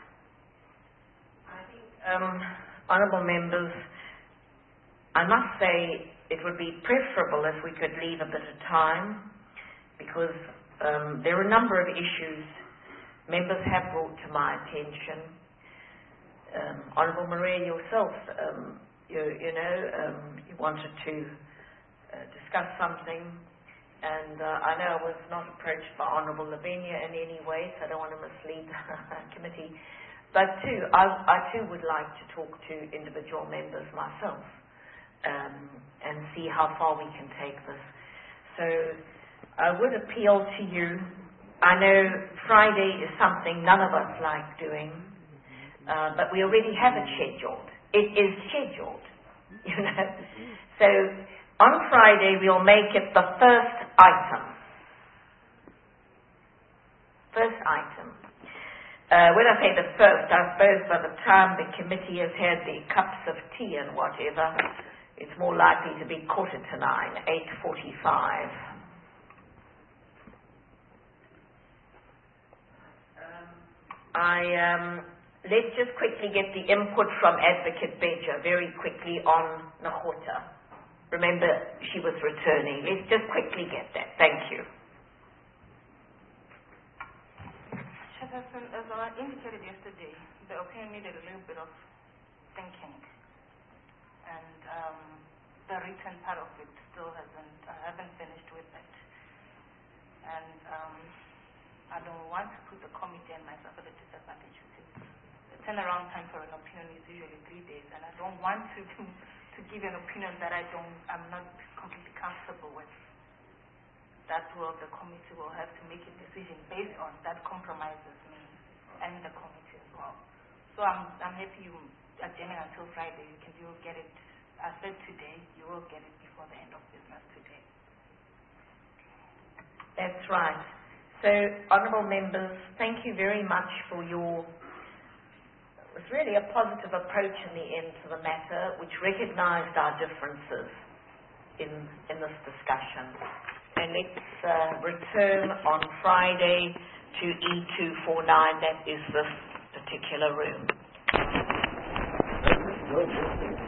I think, honourable members, I must say it would be preferable if we could leave a bit of time, because there are a number of issues members have brought to my attention. Honourable Maria, yourself, you wanted to discuss something, and I know I was not approached by Honourable Lavinia in any way, so I don't want to mislead the committee. But I too would like to talk to individual members myself and see how far we can take this. So I would appeal to you. I know Friday is something none of us like doing, but we already have it scheduled. It is scheduled, So on Friday we'll make it the first item. First item. When I say the first, I suppose by the time the committee has had the cups of tea and whatever, it's more likely to be 8:45. 8:45. Let's just quickly get the input from Advocate Beja very quickly on Nahota. Remember, she was returning. Let's just quickly get that. Thank you. Chairperson, as I indicated yesterday, the opinion needed a little bit of thinking, and the written part of it still I haven't finished with it, and I don't want to put the committee and myself at a disadvantage with it. The turnaround time for an opinion is usually 3 days, and I don't want to give an opinion that I'm not completely comfortable with. That the committee will have to make a decision based on that compromises me and the committee as well. So I'm happy you adjourn until Friday. You will get it. I said today, you will get it before the end of business today. That's right. So, honourable members, thank you very much for your. It was really a positive approach in the end to the matter, which recognised our differences in this discussion. and let's return on Friday to E249, that is this particular room.